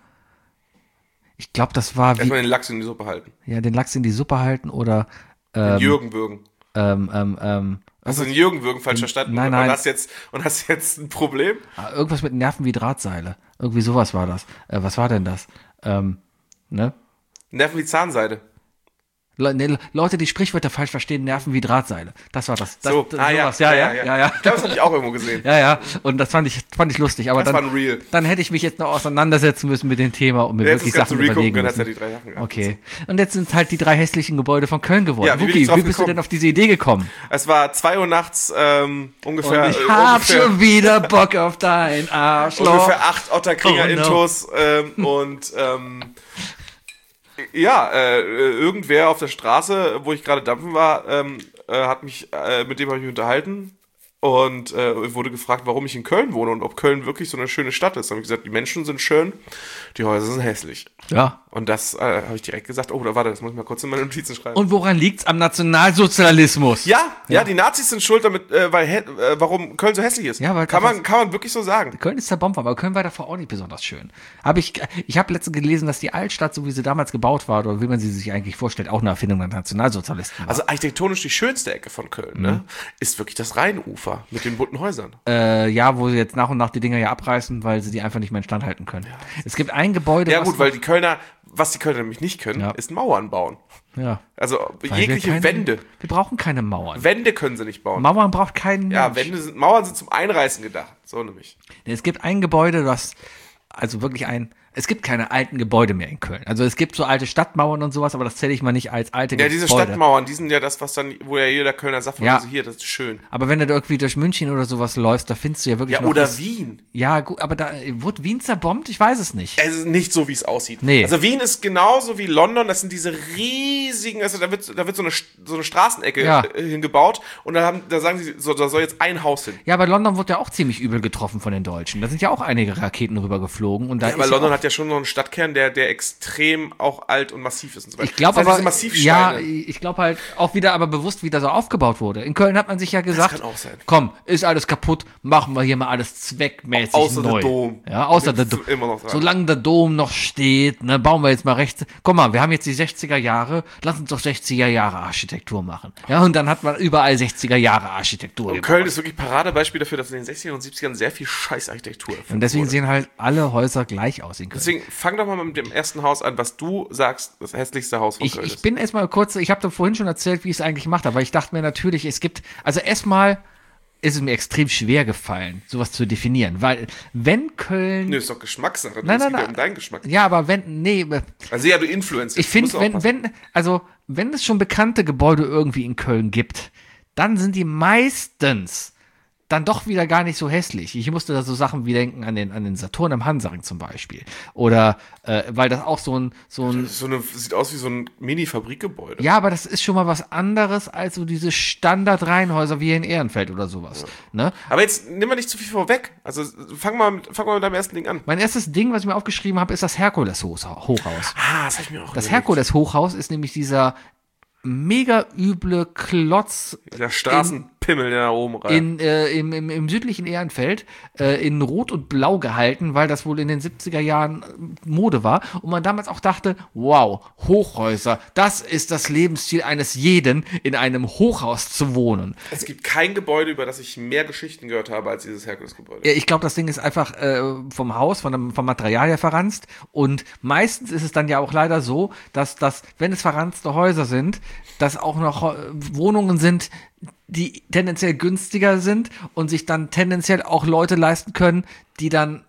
Ich glaube, das war wie, Erstmal den Lachs in die Suppe halten. ja, den Lachs in die Suppe halten oder Den Jürgen würgen. ähm, ähm, ähm, Hast du den Jürgen würgen falsch verstanden? Nein, nein. Und hast jetzt, und hast jetzt ein Problem? ah, irgendwas mit Nerven wie Drahtseile. Irgendwie sowas war das. Äh, was war denn das? Ähm, ne? Nerven wie Zahnseide. Le ne, Leute, die Sprichwörter falsch verstehen, Nerven wie Drahtseile. Das war das. das So, das, ah, ja. sowas. Ja, ja, ja, ja. Ich glaube, das habe ich auch irgendwo gesehen. Ja, ja, und das fand ich, fand ich lustig. Aber Das dann, war ein Real. dann hätte ich mich jetzt noch auseinandersetzen müssen mit dem Thema und mir Du hättest wirklich das Ganze Sachen regucken überlegen können, hast ja müssen. die drei Sachen gehabt. Okay. Und jetzt sind halt die drei hässlichen Gebäude von Köln geworden. Ja, wie bin Wookie, ich drauf wie bist du gekommen? denn auf diese Idee gekommen? Es war zwei Uhr nachts ähm, ungefähr. Und ich äh, hab ungefähr, schon wieder Bock auf dein Arschloch. ungefähr acht Otterkringer Oh, no. Intos ähm, und ähm, ja, äh, irgendwer auf der Straße, wo ich gerade dampfen war, ähm, äh, hat mich, äh, mit dem habe ich mich unterhalten und äh, wurde gefragt, warum ich in Köln wohne und ob Köln wirklich so eine schöne Stadt ist. Da habe ich gesagt, die Menschen sind schön, die Häuser sind hässlich. Ja. Und das äh, habe ich direkt gesagt, oh, da warte, das muss ich mal kurz in meine Notizen schreiben. Und woran liegt's? Am Nationalsozialismus. ja, ja, die Nazis sind schuld damit, äh, weil, hä- äh, warum Köln so hässlich ist. Ja, weil kann das- man, kann man wirklich so sagen. Köln ist zerbombt worden, aber Köln war davor auch nicht besonders schön. Hab ich ich habe letztens gelesen, dass die Altstadt, so wie sie damals gebaut war, oder wie man sie sich eigentlich vorstellt, auch eine Erfindung der Nationalsozialisten war. Also architektonisch die schönste Ecke von Köln, ne, ist wirklich das Rheinufer mit den bunten Häusern. äh, ja, wo sie jetzt nach und nach die Dinger ja abreißen, weil sie die einfach nicht mehr instand halten können. Es gibt ein Gebäude, Ja was gut, weil die Kölner, was die Kölner nämlich nicht können, Ja. ist Mauern bauen. ja, Also weil wir jegliche keine, Wände. Wir brauchen keine Mauern. Wände können sie nicht bauen. Mauern braucht keinen ja, Mensch. Wände sind, Mauern sind zum Einreißen gedacht. So nämlich. Es gibt ein Gebäude, das, also wirklich ein, es gibt keine alten Gebäude mehr in Köln. Also es gibt so alte Stadtmauern und sowas, aber das zähle ich mal nicht als alte Ja, Gebäude. diese Stadtmauern, die sind ja das, was dann, wo ja jeder Kölner sagt, Ja. also hier, das ist schön. Aber wenn du da irgendwie durch München oder sowas läufst, da findest du ja wirklich Ja, noch oder das- Wien. Ja, gut, aber da wurde Wien zerbombt? Ich weiß es nicht. Es ist nicht so, wie es aussieht. Nee. Also Wien ist genauso wie London, das sind diese riesigen, also da wird, da wird so eine, so eine Straßenecke Ja. äh, hingebaut und da, haben, da sagen sie, so, da soll jetzt ein Haus hin. Ja, aber London wurde ja auch ziemlich übel getroffen von den Deutschen. Da sind ja auch einige Raketen rüber geflogen. Und da Ja, aber ist London ja hat ja schon noch einen Stadtkern, der, der extrem auch alt und massiv ist und so weiter. Ich glaube Das heißt, aber, diese ja, Massivsteine. ich glaube halt auch wieder, aber bewusst, wie das so aufgebaut wurde. In Köln hat man sich ja gesagt, kann auch sein. komm, ist alles kaputt, machen wir hier mal alles zweckmäßig Außer der neu. Dom. Ja, außer der Den Dom. immer noch dran. Solange der Dom noch steht, ne, bauen wir jetzt mal rechts. Guck mal, wir haben jetzt die sechziger Jahre, lass uns doch sechziger Jahre Architektur machen. Ja, und dann hat man überall sechziger Jahre Architektur. Und Köln ist wirklich Paradebeispiel dafür, dass in den sechzigern und siebzigern sehr viel Scheißarchitektur erfunden Und deswegen wurde. sehen halt alle Häuser gleich aus in Köln. Deswegen fang doch mal mit dem ersten Haus an, was du sagst, das hässlichste Haus von Ich, Köln ich ist. bin erstmal kurz, ich habe da vorhin schon erzählt, wie ich es eigentlich gemacht habe, aber ich dachte mir natürlich, es gibt, also erstmal ist es mir extrem schwer gefallen, sowas zu definieren, weil wenn Köln, Nö, ist doch Geschmackssache. Nein, Es nein, geht ja nein. um deinen Geschmack. ja, aber wenn, nee, Also ja, du Influencer. ich finde, wenn, wenn, also wenn es schon bekannte Gebäude irgendwie in Köln gibt, dann sind die meistens dann doch wieder gar nicht so hässlich. Ich musste da so Sachen wie denken an den, an den Saturn am Hansaring zum Beispiel. Oder, äh, weil das auch so ein, so ein, So eine, sieht aus wie so ein Mini-Fabrikgebäude. ja, aber das ist schon mal was anderes als so diese Standard-Reihenhäuser wie hier in Ehrenfeld oder sowas. Ne? Aber jetzt nimm mal nicht zu viel vorweg. Also fang mal mit, fang mal mit deinem ersten Ding an. Mein erstes Ding, was ich mir aufgeschrieben habe, ist das Herkules-Hochhaus. Ah, das hab ich mir auch Das überlegt. Herkules-Hochhaus ist nämlich dieser mega üble Klotz Der Straßenpimmel, der da oben rein. in, äh, im, im, im südlichen Ehrenfeld äh, in Rot und Blau gehalten, weil das wohl in den siebziger Jahren äh, Mode war. Und man damals auch dachte, wow, Hochhäuser, das ist das Lebensziel eines jeden, in einem Hochhaus zu wohnen. Es gibt kein Gebäude, über das ich mehr Geschichten gehört habe, als dieses Herkulesgebäude. Ja, ich glaube, das Ding ist einfach äh, vom Haus, von dem, vom Material her verranzt. Und meistens ist es dann ja auch leider so, dass das, wenn es verranzte Häuser sind, dass auch noch äh, Wohnungen sind, die tendenziell günstiger sind und sich dann tendenziell auch Leute leisten können, die dann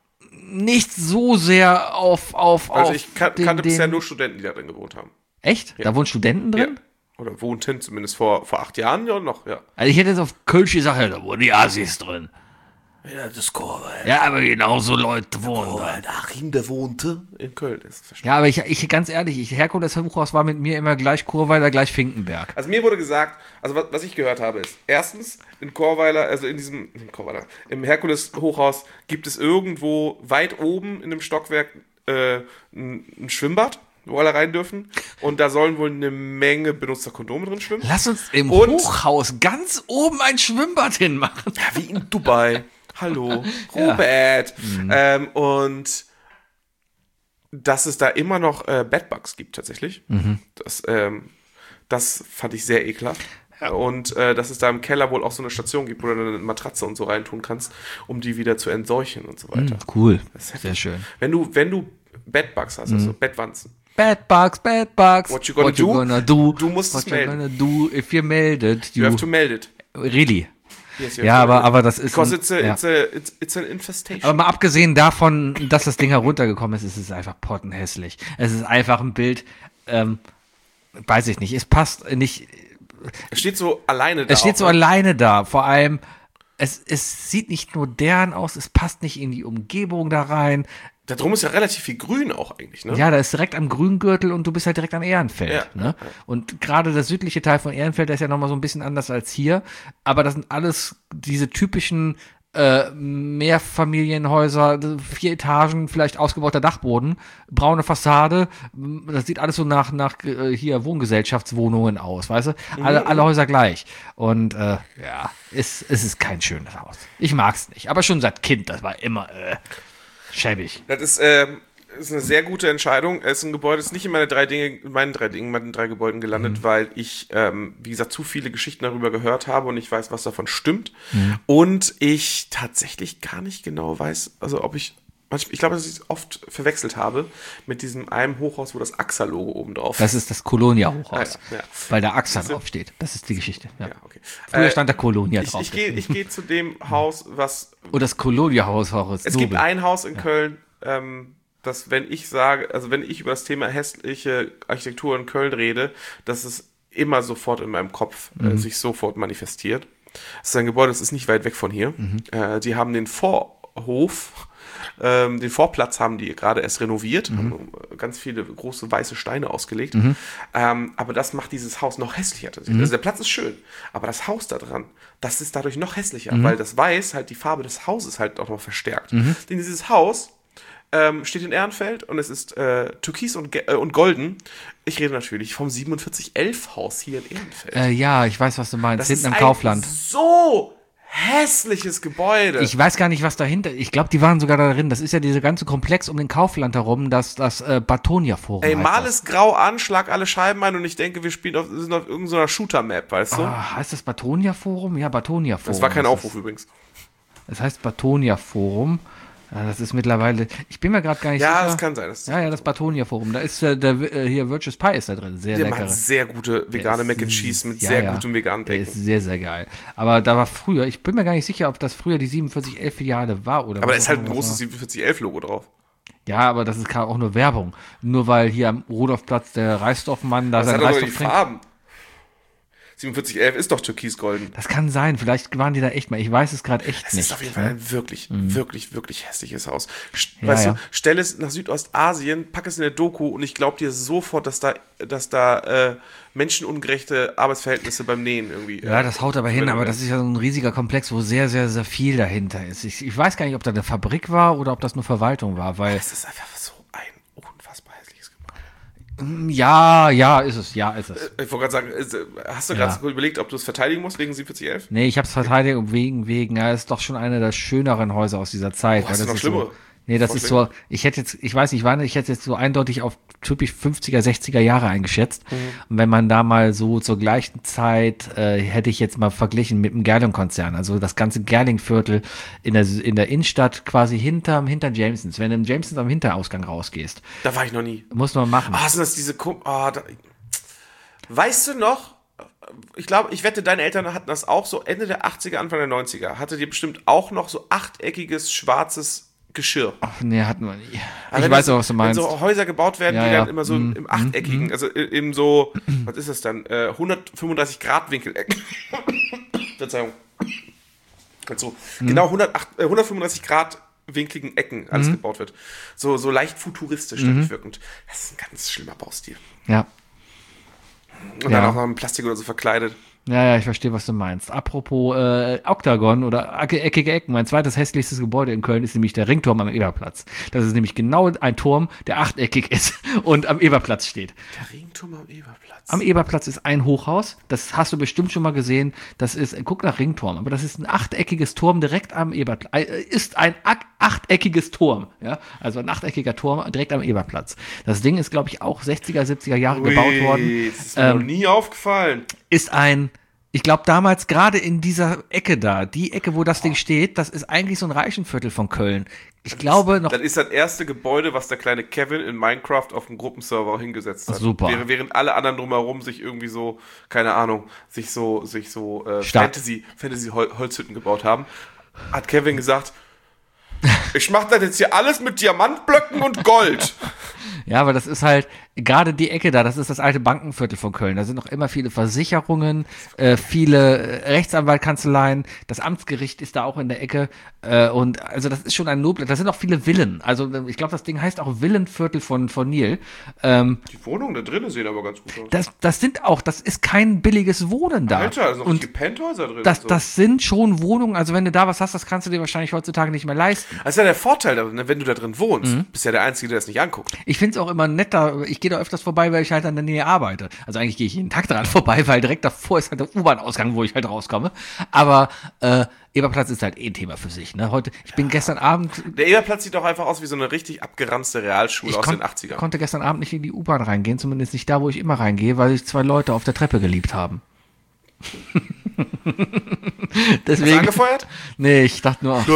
nicht so sehr auf auf Also auf ich kan den, kannte den, bisher nur Studenten, die da drin gewohnt haben. echt? Da wohnen Studenten drin? Oder wohnten zumindest vor, vor acht Jahren ja noch, ja. Also ich hätte jetzt auf Kölsch gesagt, ja, da wohnen die Assis drin. Ja, das Chorwald. Ja, aber genau so Leute wohnen da. Achim, der wohnte in Köln. Ist verstanden. Ja, aber ich, ich ganz ehrlich, ich, Herkules Hochhaus war mit mir immer gleich Chorweiler, gleich Finkenberg. Also mir wurde gesagt, also was, was ich gehört habe ist, erstens, in Chorweiler, also in diesem, in Chorweiler, im Herkules-Hochhaus gibt es irgendwo weit oben in einem Stockwerk äh, ein, ein Schwimmbad, wo alle rein dürfen. Und da sollen wohl eine Menge benutzter Kondome drin schwimmen. Lass uns im Und- Hochhaus ganz oben ein Schwimmbad hinmachen. Ja, wie in Dubai. Hallo, Robert. Mhm. Ähm, und dass es da immer noch äh, Bedbugs gibt tatsächlich. Mhm. Das, ähm, das fand ich sehr ekelhaft. Und äh, dass es da im Keller wohl auch so eine Station gibt, wo du eine Matratze und so reintun kannst, um die wieder zu entseuchen und so weiter. Cool, Das ist sehr heftig. schön. Wenn du, wenn du Bedbugs hast, also Bettwanzen, Bad bugs, bad bugs. What you gonna do? gonna do? Du musst What es you melden. gonna do if you meldet? you You have to meld it. really? Yes, you have Ja, to aber, meld it. aber das ist. Because ein- it's, a, ja. it's, a, it's, it's an infestation. Aber mal abgesehen davon, dass das Ding heruntergekommen ist, ist es einfach pottenhässlich. Es ist einfach ein Bild, ähm, weiß ich nicht, es passt nicht, Es steht so alleine da. es steht auch, so ne? alleine da. Vor allem, es, es sieht nicht modern aus, es passt nicht in die Umgebung da rein. Da drum ist ja relativ viel Grün auch eigentlich, ne? Ja, da ist direkt am Grüngürtel und du bist halt direkt am Ehrenfeld. Ja. Ne? Und gerade der südliche Teil von Ehrenfeld, der ist ja nochmal so ein bisschen anders als hier. Aber das sind alles diese typischen äh, Mehrfamilienhäuser, vier Etagen, vielleicht ausgebauter Dachboden, braune Fassade. Das sieht alles so nach, nach äh, hier Wohngesellschaftswohnungen aus, weißt du? Alle, alle Häuser gleich. Und äh, ja, es, es ist kein schönes Haus. Ich mag's nicht. Aber schon seit Kind, das war immer äh, schäbig. Das ist, ähm, ist eine sehr gute Entscheidung. Es ist ein Gebäude, das ist nicht in meine drei Dinge, in meinen drei Dingen, in meinen drei Gebäuden gelandet, Mhm. weil ich, ähm, wie gesagt, zu viele Geschichten darüber gehört habe und ich weiß, was davon stimmt. Mhm. Und ich tatsächlich gar nicht genau weiß, also ob ich, manchmal, ich glaube, dass ich es oft verwechselt habe mit diesem einem Hochhaus, wo das A X A-Logo oben drauf Das ist das Kolonia-Hochhaus. Ah, ja, ja. Weil da AXA draufsteht. Das ist die Geschichte. Ja. Ja, okay. Früher Äh, stand da Kolonia Ich, drauf. ich gehe ich geh zu dem Haus, was Und das Kolonia-Haus war Es gibt ein Haus in Köln, ähm, das, wenn ich sage, also wenn ich über das Thema hässliche Architektur in Köln rede, dass es immer sofort in meinem Kopf äh, sich sofort manifestiert. Es ist ein Gebäude, das ist nicht weit weg von hier. Äh, die haben den Vorhof, ähm, den Vorplatz haben die gerade erst renoviert, haben ganz viele große weiße Steine ausgelegt. Ähm, aber das macht dieses Haus noch hässlicher. Also der Platz ist schön, aber das Haus da dran, das ist dadurch noch hässlicher, weil das Weiß halt die Farbe des Hauses halt auch noch verstärkt. Denn dieses Haus ähm, steht in Ehrenfeld und es ist äh, türkis und, ge- äh, und golden. Ich rede natürlich vom siebenundvierzig elf Haus hier in Ehrenfeld. Äh, ja, ich weiß, was du meinst. Das Hinten ist im ein Kaufland. so hässliches Gebäude. Ich weiß gar nicht, was dahinter. Ich glaube, die waren sogar da drin. Das ist ja dieser ganze Komplex um den Kaufland herum, das, das äh, Batonia-Forum. Ey, heißt mal das. es grau an, schlag alle Scheiben ein und ich denke, wir spielen auf, sind auf irgendeiner Shooter-Map, weißt du? Ah, heißt das Batonia-Forum? Ja, Batonia-Forum. Das war kein ist Aufruf übrigens. Das, das heißt Batonia-Forum. Ja, das ist mittlerweile. Ich bin mir gerade gar nicht Ja, sicher. das kann sein. Das Ja, ja, das Batonia-Forum. Da ist äh, der äh, hier Virtuous Pie ist da drin. Sehr der lecker. macht sehr gute vegane Der Mac and ist- Cheese mit ja, sehr ja. gutem veganen Der Bacon. ist sehr, sehr geil. Aber da war früher, ich bin mir gar nicht sicher, ob das früher die siebenundvierzig elf Filiale war oder Aber da was ist auch halt ein immer das großes war. siebenundvierzig elf Logo drauf. Ja, aber das ist gerade auch nur Werbung. Nur weil hier am Rudolfplatz der Reisdorfmann da Das sein hat doch die Reisdorf trinkt. Farben. siebenundvierzig elf ist doch türkis-golden. Das kann sein. Vielleicht waren die da echt mal. Ich weiß es gerade echt Es nicht. ist auf jeden Fall ein wirklich, wirklich, wirklich hässliches Haus. St- Ja, weißt ja. du, stell es nach Südostasien, pack es in der Doku und ich glaube dir sofort, dass da, dass da äh, menschenungerechte Arbeitsverhältnisse beim Nähen irgendwie. Ja, das haut aber hin, aber das ist ja so ein riesiger Komplex, wo sehr, sehr, sehr viel dahinter ist. Ich, ich weiß gar nicht, ob da eine Fabrik war oder ob das nur Verwaltung war, weil. Es ist einfach so ein unfassbar hässliches Gebäude. Ja, ja, ist es, ja, ist es. Ich wollte gerade sagen, ist, äh, hast du Ja. gerade überlegt, ob du es verteidigen musst wegen siebenundvierzig elf? Nee, ich hab's verteidigt wegen, wegen, ja, ist doch schon eine der schöneren Häuser aus dieser Zeit. Oh, weil hast du das noch ist schlimmere? so, nee, das ist so, ich hätte jetzt, ich weiß nicht wann, ich hätte jetzt so eindeutig auf typisch fünfziger, sechziger Jahre eingeschätzt. Mhm. Und wenn man da mal so zur gleichen Zeit, äh, hätte ich jetzt mal verglichen mit dem Gerling-Konzern, also das ganze Gerling-Viertel in der, in der Innenstadt quasi hinterm, hinter Jamesons. Wenn du im Jamesons am Hinterausgang rausgehst, Da war ich noch nie. muss man machen. Ah, sind das diese Kum ah, da, weißt du noch, ich glaube, ich wette, deine Eltern hatten das auch so Ende der achtziger, Anfang der neunziger. Hattet ihr bestimmt auch noch so achteckiges, schwarzes Geschirr. Ach, nee, hatten wir nie. Aber Ich wenn weiß das- auch, was du meinst. Wenn so Häuser gebaut werden, Ja, die ja. dann immer so Mhm. im achteckigen, also im so, was ist das dann, äh, hundertfünfunddreißig Grad Winkel. Verzeihung. Also Mhm. genau hundertacht, äh, hundertfünfunddreißig Grad winkligen Ecken alles gebaut wird. So, so leicht futuristisch Mhm. wirkend. Das ist ein ganz schlimmer Baustil. Ja. Und Ja. dann auch noch mit Plastik oder so verkleidet. Ja, ja, ich verstehe, was du meinst. Apropos äh, Oktagon oder ecke- eckige Ecken. Mein zweites hässlichstes Gebäude in Köln ist nämlich der Ringturm am Eberplatz. Das ist nämlich genau ein Turm, der achteckig ist und am Eberplatz steht. Der Ringturm am Eberplatz. Am Eberplatz ist ein Hochhaus. Das hast du bestimmt schon mal gesehen. Das ist, guck nach Ringturm, aber das ist ein achteckiges Turm direkt am Eberplatz. Äh, ist ein ak- achteckiges Turm. Ja? Also ein achteckiger Turm direkt am Eberplatz. Das Ding ist, glaube ich, auch sechziger, siebziger Jahre gebaut worden. Das ist mir Ähm, noch nie aufgefallen. Ist ein, ich glaube damals gerade in dieser Ecke da, die Ecke, wo das Ding steht, das ist eigentlich so ein Reichenviertel von Köln. Ich glaube noch, Das ist das erste Gebäude, was der kleine Kevin in Minecraft auf dem Gruppenserver hingesetzt hat. Super. Während, während alle anderen drumherum sich irgendwie so, keine Ahnung, sich so, sich so äh, Stark. Fantasy, Fantasy Hol Holzhütten gebaut haben, hat Kevin gesagt, ich mach das jetzt hier alles mit Diamantblöcken und Gold. ja, aber das ist halt, gerade die Ecke da, das ist das alte Bankenviertel von Köln. Da sind noch immer viele Versicherungen, äh, viele äh, Rechtsanwaltkanzleien, das Amtsgericht ist da auch in der Ecke. Äh, und also das ist schon ein noble, da sind auch viele Villen. Also ich glaube, das Ding heißt auch Villenviertel von, von Nil. Ähm, Die Wohnungen da drinnen sehen aber ganz gut aus. das, das sind auch, das ist kein billiges Wohnen da. Alter, da sind noch und die Penthäuser drin. das, und so. das sind schon Wohnungen, also wenn du da was hast, das kannst du dir wahrscheinlich heutzutage nicht mehr leisten. Das ist ja der Vorteil darin, ne? Wenn du da drin wohnst, Mhm. bist ja der Einzige, der das nicht anguckt. Ich finde es auch immer netter, ich gehe da öfters vorbei, weil ich halt an der Nähe arbeite. Also eigentlich gehe ich jeden Tag daran vorbei, weil direkt davor ist halt der U-Bahn-Ausgang, wo ich halt rauskomme. Aber äh, Eberplatz ist halt eh ein Thema für sich. Ne? Heute, ich bin gestern Abend, Der Eberplatz sieht doch einfach aus wie so eine richtig abgeranzte Realschule ich aus kon den achtzigern. konnte gestern Abend nicht in die U-Bahn reingehen, zumindest nicht da, wo ich immer reingehe, weil sich zwei Leute auf der Treppe geliebt haben. Hast du Deswegen, angefeuert? nee, ich dachte nur, ach,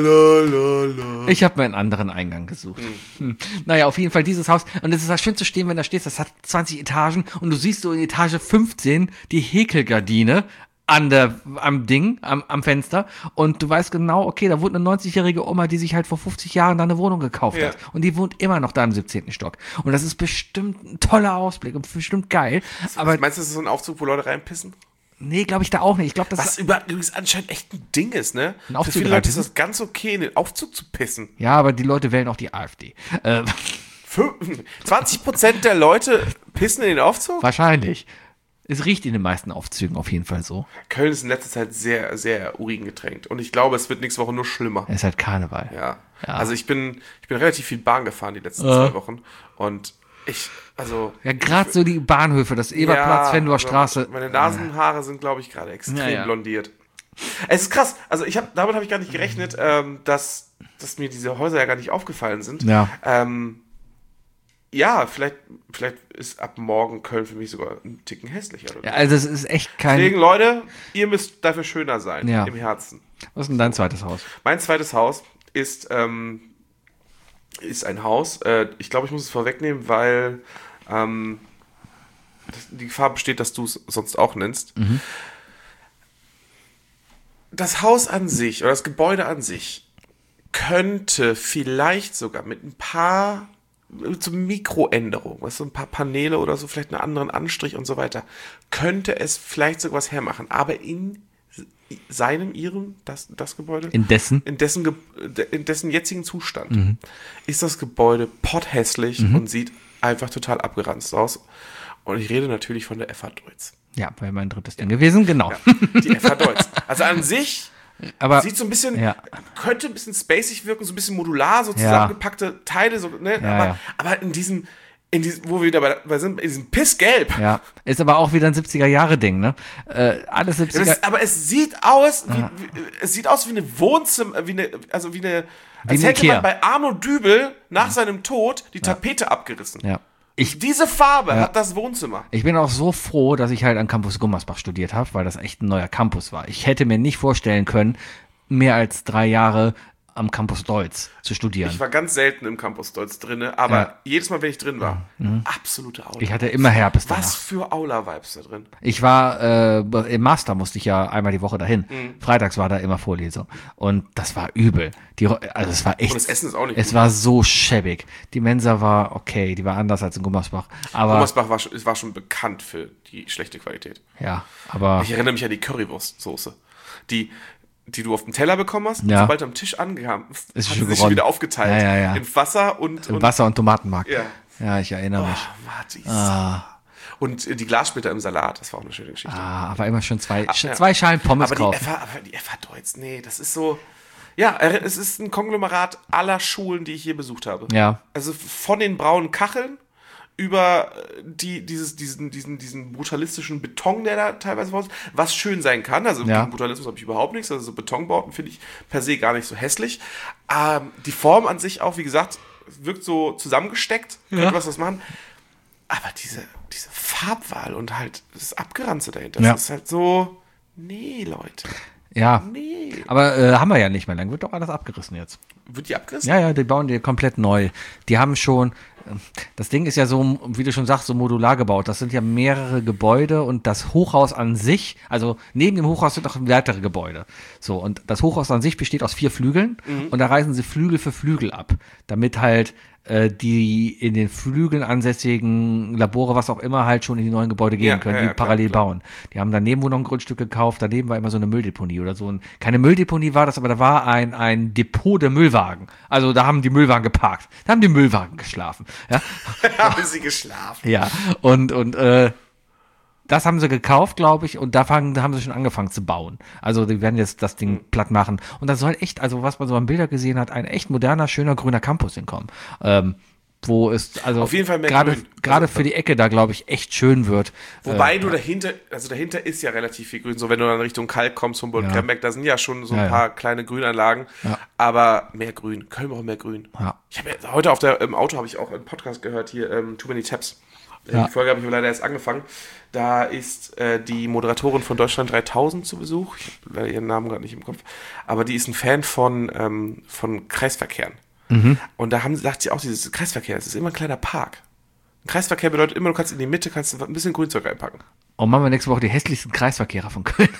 nee. Ich habe mir einen anderen Eingang gesucht. Hm. Naja, auf jeden Fall dieses Haus. Und es ist halt schön zu stehen, wenn da stehst. Das hat zwanzig Etagen und du siehst so in Etage fünfzehn die Häkelgardine an der, am Ding, am, am Fenster. Und du weißt genau, okay, da wohnt eine neunzigjährige Oma, die sich halt vor fünfzig Jahren da eine Wohnung gekauft Ja. hat. Und die wohnt immer noch da im siebzehnten Stock. Und das ist bestimmt ein toller Ausblick und bestimmt geil. Aber Meinst du, das ist so ein Aufzug, wo Leute reinpissen? nee, glaube ich da auch nicht. Ich glaube, das Was ist, über- übrigens anscheinend echt ein Ding ist, ne? Ein Für Aufzug viele Leute ist reinpissen? das ganz okay, in den Aufzug zu pissen. ja, aber die Leute wählen auch die AfD. Äh, Fün- zwanzig Prozent der Leute pissen in den Aufzug? wahrscheinlich. Es riecht in den meisten Aufzügen auf jeden Fall so. Köln ist in letzter Zeit sehr, sehr uringetränkt. Und ich glaube, es wird nächste Woche nur schlimmer. Es ist halt Karneval. Ja. Ja. Also ich bin, ich bin relativ viel Bahn gefahren die letzten Äh. zwei Wochen. Und ich, also. Ja, gerade so die Bahnhöfe, das Eberplatz, Ja, Fendower also Straße. Meine Nasenhaare sind, glaube ich, gerade extrem Ja, ja. blondiert. Es ist krass. Also ich habe, damit habe ich gar nicht gerechnet, ähm, dass, dass mir diese Häuser ja gar nicht aufgefallen sind. Ja. Ähm, ja, vielleicht, vielleicht ist ab morgen Köln für mich sogar ein Ticken hässlicher. Oder? Ja, also es ist echt kein... Deswegen, Leute, ihr müsst dafür schöner sein Ja. im Herzen. Was ist denn dein zweites Haus? Mein zweites Haus ist, ähm, ist ein Haus. Äh, ich glaube, ich muss es vorwegnehmen, weil ähm, das, die Gefahr besteht, dass du es sonst auch nennst. Mhm. Das Haus an sich oder das Gebäude an sich könnte vielleicht sogar mit ein paar so Mikroänderungen, was so ein paar Paneele oder so, vielleicht einen anderen Anstrich und so weiter, könnte es vielleicht sogar was hermachen. Aber in seinem, ihrem, das, das Gebäude? In dessen? In dessen, Ge- in dessen jetzigen Zustand ist das Gebäude potthässlich und sieht einfach total abgeranzt aus. Und ich rede natürlich von der F H Deutz. Ja, wäre mein drittes Ding gewesen, genau. Die F H Deutz. Also an sich Aber sieht so ein bisschen, ja. könnte ein bisschen spacig wirken, so ein bisschen modular, so Ja. zusammengepackte Teile, so, ne? Ja, aber, ja. aber in diesem, in diesem, wo wir wieder bei, bei sind, in diesem Pissgelb. ja, ist aber auch wieder ein siebziger-Jahre-Ding, ne? Äh, alles Ja, siebziger... das, aber es sieht aus, wie, wie, es sieht aus wie eine Wohnzimmer, wie eine, also wie eine, als eine hätte Ikea. man bei Arno Dübel nach seinem Tod die Tapete abgerissen. ja. Ich, Diese Farbe Ja. hat das Wohnzimmer. ich bin auch so froh, dass ich halt an Campus Gummersbach studiert habe, weil das echt ein neuer Campus war. Ich hätte mir nicht vorstellen können, mehr als drei Jahre am Campus Deutz zu studieren. Ich war ganz selten im Campus Deutz drinne, aber Ja. jedes Mal, wenn ich drin war, absolute Aula. Ich hatte immer Herpes danach. Was für Aula-Vibes da drin. Ich war, äh, im Master musste ich ja einmal die Woche dahin. Mhm. Freitags war da immer Vorlesung. Und das war übel. Die, also es war echt. Und das Essen ist auch nicht Es gut. war so schäbig. Die Mensa war okay, die war anders als in Gummersbach. Aber, Gummersbach war, schon- war schon bekannt für die schlechte Qualität. ja, aber, Ich erinnere mich an die Currywurstsoße, die, die du auf dem Teller bekommen hast. Und Ja. sobald du am Tisch angekamst, Ist hat schon sie sich geronnen. wieder aufgeteilt. Ja, ja, ja. In Wasser und, und Wasser und Tomatenmark. Ja. Ja, ich erinnere mich. Martis. Und äh, die Glassplitter im Salat, das war auch eine schöne Geschichte. Ah, aber immer schon zwei, sch- ja. zwei Schalen Pommes aber, die kaufen. F A, aber die F A Deutz, nee, das ist so. Ja, äh, es ist ein Konglomerat aller Schulen, die ich hier besucht habe. Ja. Also von den braunen Kacheln über äh, die, dieses, diesen, diesen, diesen brutalistischen Beton, der da teilweise war, was schön sein kann. Also Ja. gegen Brutalismus habe ich überhaupt nichts. Also so Betonbauten finde ich per se gar nicht so hässlich. Ähm, die Form an sich auch, wie gesagt, wirkt so zusammengesteckt. Könnte was was machen. Aber diese, diese Farbwahl und halt das Abgeranzte dahinter, Ja. das ist halt so, nee, Leute, Ja. nee. Aber äh, haben wir ja nicht mehr. Dann wird doch alles abgerissen jetzt. Wird die abgerissen? Ja, ja, die bauen die komplett neu. Die haben schon, das Ding ist ja so, wie du schon sagst, so modular gebaut. Das sind ja mehrere Gebäude und das Hochhaus an sich, also neben dem Hochhaus sind noch weitere Gebäude. So, und das Hochhaus an sich besteht aus vier Flügeln und da reißen sie Flügel für Flügel ab, damit halt äh, die in den Flügeln ansässigen Labore, was auch immer, halt schon in die neuen Gebäude gehen Ja, können, ja, die ja, klar, parallel klar. bauen. Die haben daneben wohl noch ein Grundstück gekauft, daneben war immer so eine Mülldeponie oder so. Ein, keine Mülldeponie war das, aber da war ein, ein Depot der Müllwagen. Also da haben die Müllwagen geparkt. Da haben die Müllwagen geschlafen. Ja, Haben sie geschlafen. ja. Und, und äh, das haben sie gekauft, glaube ich, und da, fangen, da haben sie schon angefangen zu bauen. Also die werden jetzt das Ding platt machen. Und da soll echt, also was man so an Bilder gesehen hat, ein echt moderner, schöner grüner Campus hinkommen. Ähm, wo es also Auf jeden Fall mehr gerade Grün. gerade Also- für die Ecke da, glaube ich, echt schön wird. Wobei äh, du dahinter, also dahinter ist ja relativ viel Grün. So, wenn du dann Richtung Kalk kommst, Humboldt, Ja. Krembeck, da sind ja schon so ein Ja, ja. paar kleine Grünanlagen. Ja. Aber mehr Grün. Köln braucht mehr Grün. Ja. Ich habe ja, heute auf der, im Auto habe ich auch einen Podcast gehört, hier, ähm, Too Many Tabs. Äh, Ja. Die Folge habe ich leider erst angefangen. Da ist äh, die Moderatorin von Deutschland dreitausend zu Besuch. Ich habe leider ihren Namen gerade nicht im Kopf. Aber die ist ein Fan von, ähm, von Kreisverkehren. Und da haben, sagt sie auch, dieses Kreisverkehr, es ist immer ein kleiner Park. Ein Kreisverkehr bedeutet immer, du kannst in die Mitte kannst du ein bisschen Grünzeug reinpacken. Und machen wir nächste Woche die hässlichsten Kreisverkehrer von Köln.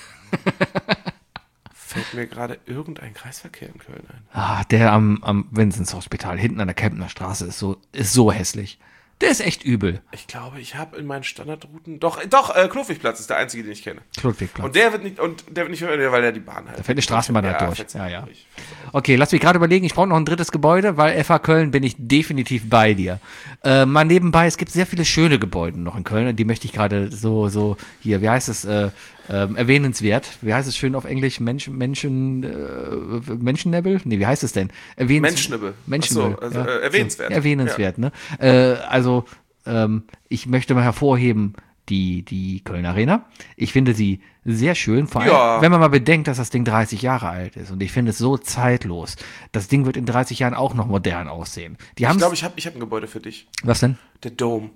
Fällt mir gerade irgendein Kreisverkehr in Köln ein. Ah, der am, am Vinzenz-Hospital, hinten an der Kemptner Straße, ist so, ist so hässlich. Der ist echt übel. Ich glaube, ich habe in meinen Standardrouten, doch, doch, äh, Klofwigplatz ist der einzige, den ich kenne. Klotwigplatz. Und der wird nicht, und der wird nicht verwendet, weil der die Bahn halt. Da fährt eine Straßenbahn halt durch. fährt's Ja, ja. durch. Okay, lass mich gerade überlegen, ich brauche noch ein drittes Gebäude, weil F A Köln bin ich definitiv bei dir. Äh, mal nebenbei, es gibt sehr viele schöne Gebäude noch in Köln, die möchte ich gerade so, so, hier, wie heißt es, äh, ähm, erwähnenswert. Wie heißt es schön auf Englisch? Menschen, Menschen, äh, Menschennebel? Nee, wie heißt es denn? Erwähnens Menschennebel. Menschennebel. Ach so, also, äh, erwähnenswert. So, erwähnenswert, ne? Äh, also, ähm, ich möchte mal hervorheben, die, die Köln Arena. Ich finde sie sehr schön, vor allem, Ja. wenn man mal bedenkt, dass das Ding dreißig Jahre alt ist. Und ich finde es so zeitlos. Das Ding wird in dreißig Jahren auch noch modern aussehen. Die Ich haben glaube, ich habe ich hab ein Gebäude für dich. was denn? Der Dome.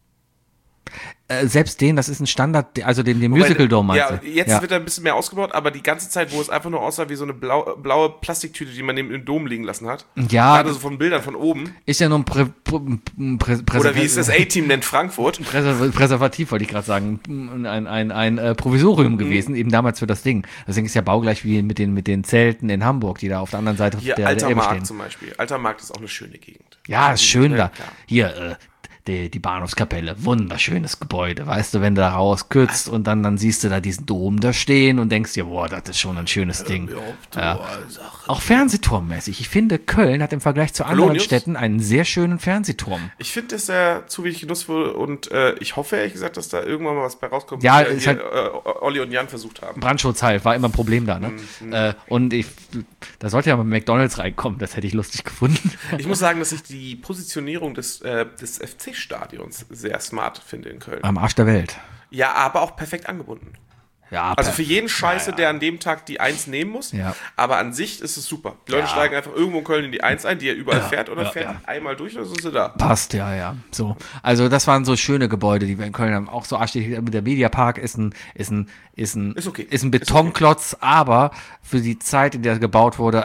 Äh, selbst den, das ist ein Standard, also den, den Wobei, Musical Dome meinst Ja, du? jetzt ja. wird er ein bisschen mehr ausgebaut, aber die ganze Zeit, wo es einfach nur aussah wie so eine blau, blaue Plastiktüte, die man neben dem Dom liegen lassen hat. Ja. Gerade so von Bildern von oben. Ist ja nur ein Prä, Prä, Prä, Prä, Oder wie es das A-Team nennt, Frankfurt. Präser- Präservativ, wollte ich gerade sagen, ein, ein, ein, ein äh, Provisorium gewesen, eben damals für das Ding. Das Ding ist ja baugleich wie mit den, mit den Zelten in Hamburg, die da auf der anderen Seite Hier, der, der Alter Elbe Markt stehen. zum Beispiel. Alter Markt ist auch eine schöne Gegend. Ja, ist schön Ja, da. klar. Hier, äh, die, die Bahnhofskapelle, wunderschönes Gebäude, weißt du, wenn du da rauskürzt und dann, dann siehst du da diesen Dom da stehen und denkst dir, boah, das ist schon ein schönes Ding. Ja. Auch Fernsehturmmäßig. Ich finde, Köln hat im Vergleich zu anderen Polonius? Städten einen sehr schönen Fernsehturm. Ich finde das sehr zu wenig genussvoll und äh, ich hoffe ehrlich gesagt, dass da irgendwann mal was bei rauskommt, Ja, was ist hier, halt- äh, Olli und Jan versucht haben. Brandschutz halt, war immer ein Problem da, ne? Mhm. Äh, und ich, da sollte ja mal McDonalds reinkommen, das hätte ich lustig gefunden. Ich muss sagen, dass ich die Positionierung des, äh, des F C-Stadions sehr smart finde in Köln. Am Arsch der Welt. Ja, aber auch perfekt angebunden. Ja, Also per- für jeden Scheiße, der an dem Tag die eins nehmen muss. Ja. Aber an sich ist es super. Die Leute Ja. steigen einfach irgendwo in Köln in die eins ein, die er überall fährt, oder ja, fährt ja. einmal durch, oder sind sie da. passt, ja, ja. So. Also das waren so schöne Gebäude, die wir in Köln haben. Auch so arschig, der Mediapark ist ein, ist ein, ist ein, Ist okay. ist ein Ist Betonklotz, aber für die Zeit, in der er gebaut wurde,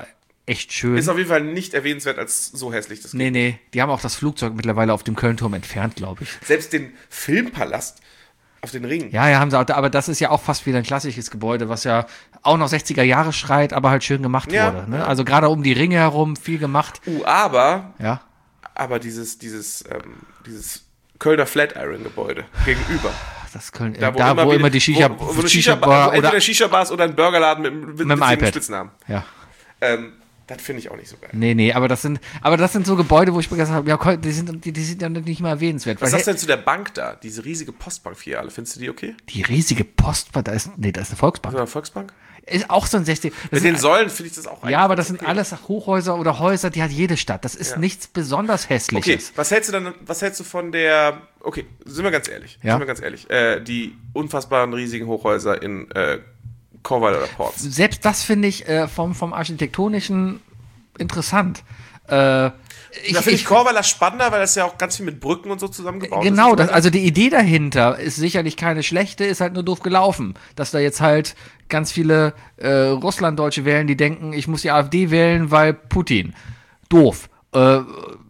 echt schön. Ist auf jeden Fall nicht erwähnenswert als so hässlich. Das Nee, nee, die haben auch das Flugzeug mittlerweile auf dem Kölnturm entfernt, glaube ich. Selbst den Filmpalast auf den Ring. Ja, ja, haben sie auch, aber das ist ja auch fast wieder ein klassisches Gebäude, was ja auch noch sechziger Jahre schreit, aber halt schön gemacht Ja, wurde. Ne? ja. Also gerade um die Ringe herum viel gemacht. Uh, aber, Ja. aber dieses, dieses, ähm, dieses Kölner Flatiron-Gebäude gegenüber. Das Köln, Da, äh, da wo, wieder- immer die Shisha, wo, wo eine Shisha Shisha-Bar, Bar also oder entweder Shisha-Bars oder ein Burgerladen mit, mit, mit dem iPad. Spitznamen. Ja. Ähm, das finde ich auch nicht so geil. Nee, nee, aber das sind, aber das sind so Gebäude, wo ich mir gesagt habe, ja, Köln, die sind, die, die sind ja nicht mal erwähnenswert. Was Weil sagst du denn zu der Bank da? Diese riesige Postbank-Filiale. Findest du die okay? die riesige Postbank, da ist, nee, da ist eine Volksbank. Oder Volksbank? Ist auch so ein sechzig. Das Mit sind, den Säulen finde ich das auch ja, aber das eigentlich sind alles Hochhäuser oder Häuser, die hat jede Stadt. Das ist Ja. nichts besonders Okay, Hässliches. was hältst du dann, was hältst du von der, okay, sind wir ganz ehrlich, Ja. sind wir ganz ehrlich, äh, die unfassbaren riesigen Hochhäuser in äh, Cornwall oder Ports. Selbst das finde ich äh, vom, vom Architektonischen interessant. Äh, ich, Da finde ich ich, Cornwall spannender, weil das ja auch ganz viel mit Brücken und so zusammengebaut ist. genau, und so das, weiter. also die Idee dahinter ist sicherlich keine schlechte, ist halt nur doof gelaufen. Dass da jetzt halt ganz viele äh, Russlanddeutsche wählen, die denken, ich muss die AfD wählen, weil Putin. Doof. Äh,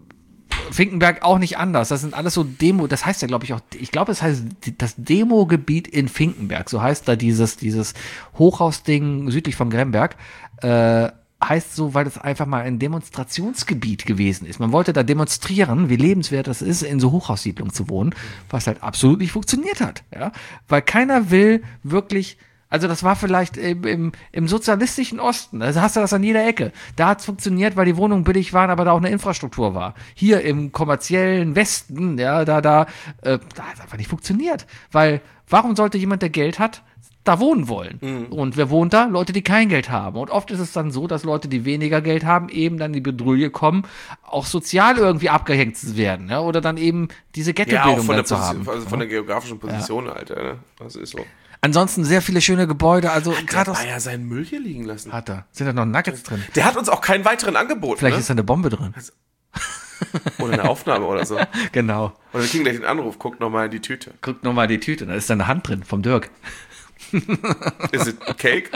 Finkenberg auch nicht anders. Das sind alles so Demo, das heißt ja, glaube ich, auch, ich glaube, es heißt das Demogebiet in Finkenberg. So heißt da dieses, dieses Hochhausding südlich von Gremberg. Äh, heißt so, weil das einfach mal ein Demonstrationsgebiet gewesen ist. Man wollte da demonstrieren, wie lebenswert das ist, in so Hochhaussiedlungen zu wohnen, was halt absolut nicht funktioniert hat. Ja? Weil keiner will wirklich. Also das war vielleicht im, im, im sozialistischen Osten, also hast du das an jeder Ecke. Da hat es funktioniert, weil die Wohnungen billig waren, aber da auch eine Infrastruktur war. Hier im kommerziellen Westen, ja, da, da, äh, da hat es einfach nicht funktioniert. Weil, warum sollte jemand, der Geld hat, da wohnen wollen? Und wer wohnt da? Leute, die kein Geld haben. Und oft ist es dann so, dass Leute, die weniger Geld haben, eben dann in die Bedrohung kommen, auch sozial irgendwie abgehängt zu werden, ja, oder dann eben diese ja, auch Ghettobildung von der, dann zu Position, haben. also von der geografischen Position, Alter. Ne? Das ist so. Ansonsten sehr viele schöne Gebäude, also Der gerade aus. hat ja seinen Müll hier liegen lassen. Hat er. Sind da noch Nuggets drin? Der hat uns auch keinen weiteren angeboten. Vielleicht ne? ist da eine Bombe drin. Oder eine Aufnahme oder so. Genau. Oder wir kriegen gleich den Anruf, guckt nochmal in die Tüte. Guckt nochmal die Tüte, da ist da eine Hand drin vom Dirk. Is it cake?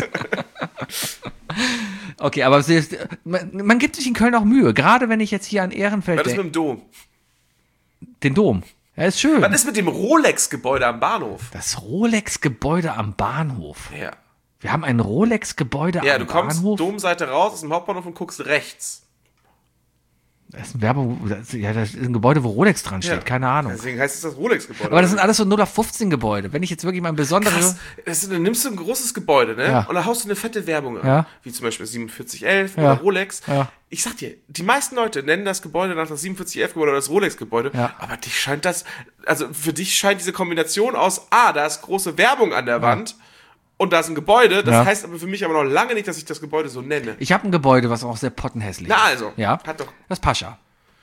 Okay, aber es ist, man, man gibt sich in Köln auch Mühe. Gerade wenn ich jetzt hier an Ehrenfeld Was ist mit denke. dem Dom? Den Dom. Ja, ist schön. Was ist mit dem Rolex-Gebäude am Bahnhof? Das Rolex-Gebäude am Bahnhof. Ja. Wir haben ein Rolex-Gebäude Ja, am du kommst Bahnhof. Domseite raus aus dem Hauptbahnhof und guckst rechts. Das ist ein Werbe, das, ja, das ist ein Gebäude, wo Rolex dran steht. Ja. Keine Ahnung. Deswegen heißt es das Rolex-Gebäude. Aber das sind alles so null auf fünfzehn Gebäude. Wenn ich jetzt wirklich mal ein besonderes. Krass. Das ist, dann nimmst du ein großes Gebäude, ne? Ja. Und da haust du eine fette Werbung an. Ja. Wie zum Beispiel siebenundvierzig elf Ja. oder Rolex. Ja. Ich sag dir, die meisten Leute nennen das Gebäude nach das siebenundvierzig elf Gebäude oder das Rolex-Gebäude. Ja. Aber dich scheint das, also für dich scheint diese Kombination aus, ah, da ist große Werbung an der Wand und da ist ein Gebäude. Das Ja. heißt aber für mich aber noch lange nicht, dass ich das Gebäude so nenne. Ich habe ein Gebäude, was auch sehr pottenhässlich Na ist. also, Ja. hat doch. Das Pascha.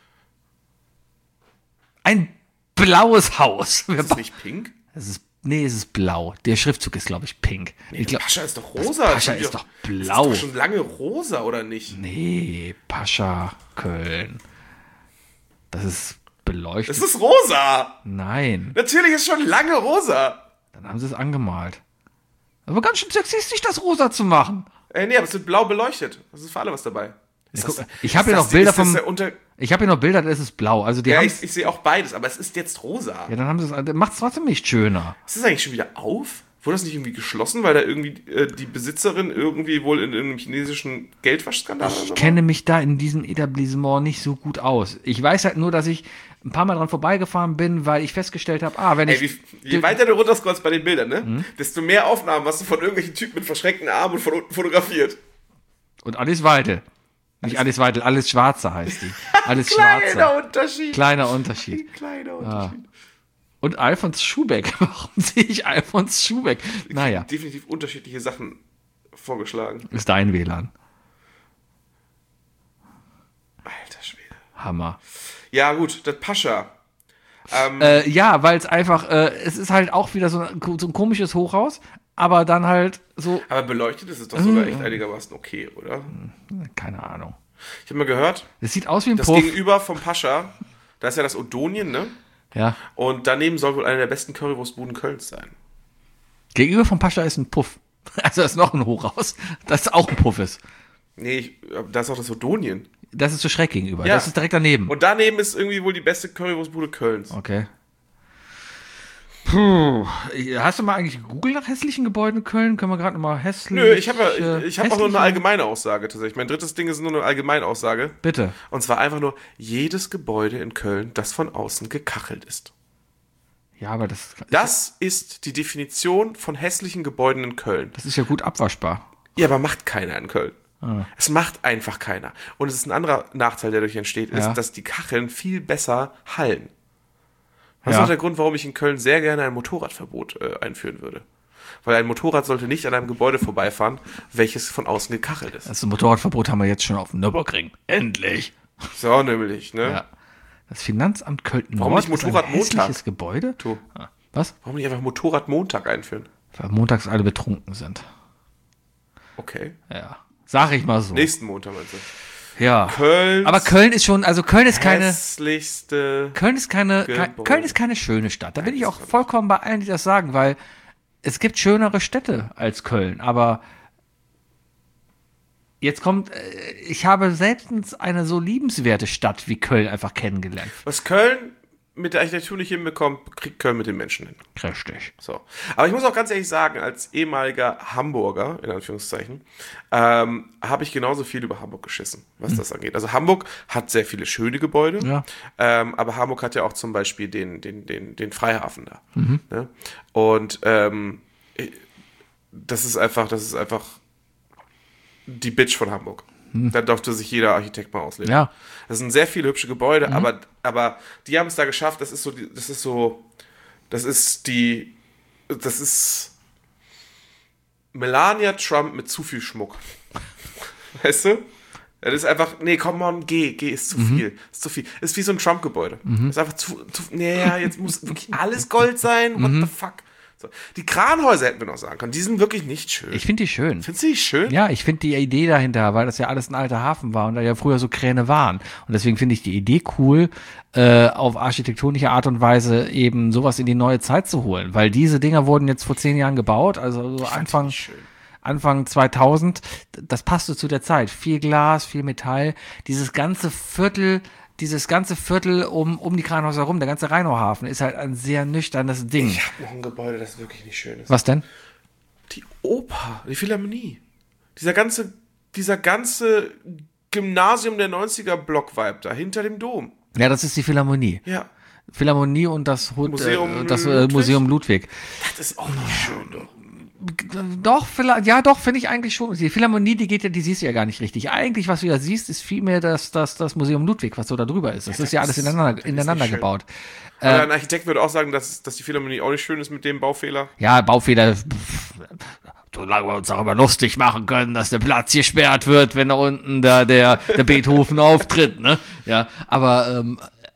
Ein blaues Haus. Wir Ist das nicht pink? Es ist, nee, es ist blau. Der Schriftzug ist, glaube ich, pink. ich glaub, Pascha ist doch rosa. Pascha Das ist doch doch Das blau. ist doch schon lange rosa, oder nicht? Nee, Pascha, Köln. Das ist beleuchtet. Das ist rosa. Nein, Natürlich ist schon lange rosa. dann haben sie es angemalt. Aber ganz schön sexistisch, das rosa zu machen. Äh, nee, aber es wird blau beleuchtet. Das ist für alle was dabei. Ist guck, das- ich hab ist hier das noch die- Bilder ist das vom- der Unter Ich habe hier noch Bilder, das ist blau. Also die ja, haben ich, ich sehe auch beides, aber es ist jetzt rosa. ja, dann haben sie es. Macht es trotzdem nicht schöner. Ist das eigentlich schon wieder auf? Wurde das nicht irgendwie geschlossen, weil da irgendwie äh, die Besitzerin irgendwie wohl in, in einem chinesischen Geldwaschskandal oder so Ich war? kenne mich da in diesem Etablissement nicht so gut aus. Ich weiß halt nur, dass ich ein paar Mal dran vorbeigefahren bin, weil ich festgestellt habe, ah, wenn Ey, ich. wie, je weiter du runterscrollst bei den Bildern, ne, Mhm. desto mehr Aufnahmen hast du von irgendwelchen Typen mit verschränkten Armen und von unten fotografiert. Und Alice Weidel. Nicht Alice Weidel, Alice Schwarze heißt die. Alice Kleiner Schwarze. Unterschied. Kleiner Unterschied. Kleiner Unterschied. Und Alfons Schubeck. Warum sehe ich Alfons Schubeck? Naja, Definitiv unterschiedliche Sachen vorgeschlagen. ist dein W L A N. Alter Schwede. Hammer. Ja, gut, das Pascha. Ähm, Äh, ja, weil es einfach, äh, es ist halt auch wieder so ein, so ein komisches Hochhaus, aber dann halt so, aber beleuchtet ist es doch Mhm. sogar echt einigermaßen okay, oder? keine Ahnung. Ich habe mal gehört, Es sieht aus wie ein das Puff. Gegenüber vom Pascha, da ist ja das Odonien, ne? Ja. Und daneben soll wohl einer der besten Currywurstbuden Kölns sein. Gegenüber vom Pascha ist ein Puff. Also das ist noch ein Hochhaus, das auch ein Puff ist. Nee, ich, da ist auch das Odonien. Das ist so schräg gegenüber. Ja. Das ist direkt daneben. Und daneben ist irgendwie wohl die beste Currywurstbude Kölns. Okay. Puh. Hast du mal eigentlich gegoogelt nach hässlichen Gebäuden in Köln? Können wir gerade nochmal hässlich... Nö, ich habe ja, ich, ich hab auch nur eine hässliche- allgemeine Aussage tatsächlich. Mein drittes Ding ist nur eine allgemeine Aussage. Bitte. Und zwar einfach nur, jedes Gebäude in Köln, das von außen gekachelt ist. Ja, aber das, Das ist die Definition von hässlichen Gebäuden in Köln. das ist ja gut abwaschbar. Ja, aber macht keiner in Köln. Ah. Es macht einfach keiner. Und es ist ein anderer Nachteil, der dadurch entsteht, ist, Ja. dass die Kacheln viel besser hallen. Das Ja. ist auch der Grund, warum ich in Köln sehr gerne ein Motorradverbot äh, einführen würde. Weil ein Motorrad sollte nicht an einem Gebäude vorbeifahren, welches von außen gekachelt ist. Das Motorradverbot haben wir jetzt schon auf dem Nürburgring. Endlich. So nämlich, ne? Ja. Das Finanzamt Köln Warum Nord nicht ist ein Motorradmontag? hässliches Gebäude. Tu. Ah. Was? Warum nicht einfach Motorradmontag einführen? Weil montags alle betrunken sind. Okay. Ja. Sag ich mal so. Nächsten Montag meinst du? Ja. Köln. Aber Köln ist schon, also Köln ist keine, hässlichste. Köln ist keine, Gebäude. Ke- Köln ist keine schöne Stadt. Da bin ich auch vollkommen bei allen, die das sagen, weil es gibt schönere Städte als Köln. Aber jetzt kommt, äh, ich habe selten eine so liebenswerte Stadt wie Köln einfach kennengelernt. Was Köln mit der Architektur nicht hinbekommt, kriegt Köln mit den Menschen hin. Richtig. So. Aber ich muss auch ganz ehrlich sagen, als ehemaliger Hamburger, in Anführungszeichen, ähm, habe ich genauso viel über Hamburg geschissen, was das angeht. Also Hamburg hat sehr viele schöne Gebäude, Ja. ähm, aber Hamburg hat ja auch zum Beispiel den, den, den, den Freihafen da. Ne? Und ähm, das ist einfach, das ist einfach die Bitch von Hamburg. Da durfte sich jeder Architekt mal ausleben. Ja. Das sind sehr viele hübsche Gebäude, aber, aber die haben es da geschafft. Das ist so, die- das ist so, das ist die, das ist Melania Trump mit zu viel Schmuck. Weißt du? Das ist einfach, nee, komm on, geh, geh, ist zu viel, ist zu viel. Ist wie so ein Trump-Gebäude. Ist einfach zu, zu, nee, ja, jetzt muss wirklich alles Gold sein, what the fuck. So. Die Kranhäuser hätten wir noch sagen können, die sind wirklich nicht schön. Ich finde die schön. Findest du die schön? Ja, ich finde die Idee dahinter, weil das ja alles ein alter Hafen war und da ja früher so Kräne waren. Und deswegen finde ich die Idee cool, äh, auf architektonische Art und Weise eben sowas in die neue Zeit zu holen. Weil diese Dinger wurden jetzt vor zehn Jahren gebaut, also so Anfang, die schön. Anfang zweitausend. Das passte zu der Zeit. Viel Glas, viel Metall. Dieses ganze Viertel, dieses ganze Viertel um, um die Kranhäuser herum, der ganze Rheinauhafen, ist halt ein sehr nüchternes Ding. Ich habe noch ein Gebäude, das wirklich nicht schön ist. Was denn? Die Oper, die Philharmonie. Dieser ganze, dieser ganze Gymnasium der neunziger Block-Vibe da hinter dem Dom. Ja, das ist die Philharmonie. Ja, Philharmonie und das, Hut, Museum äh, das äh, Ludwig? Museum Ludwig. das ist auch nicht schön, doch. Doch, vielleicht, ja, doch, finde ich eigentlich schon. Die Philharmonie, die geht ja, die siehst du ja gar nicht richtig. Eigentlich, was du da siehst, ist vielmehr das, das, das Museum Ludwig, was so da drüber ist. Das ist ja alles ist- ineinander, das ist ineinander nicht schön. gebaut. Aber ein Architekt würde auch sagen, dass, dass die Philharmonie auch nicht schön ist mit dem Baufehler. Ja, Baufehler, pff, solange wir uns darüber lustig machen können, dass der Platz gesperrt wird, wenn da unten da der, der Beethoven auftritt, ne? Ja, aber, ähm,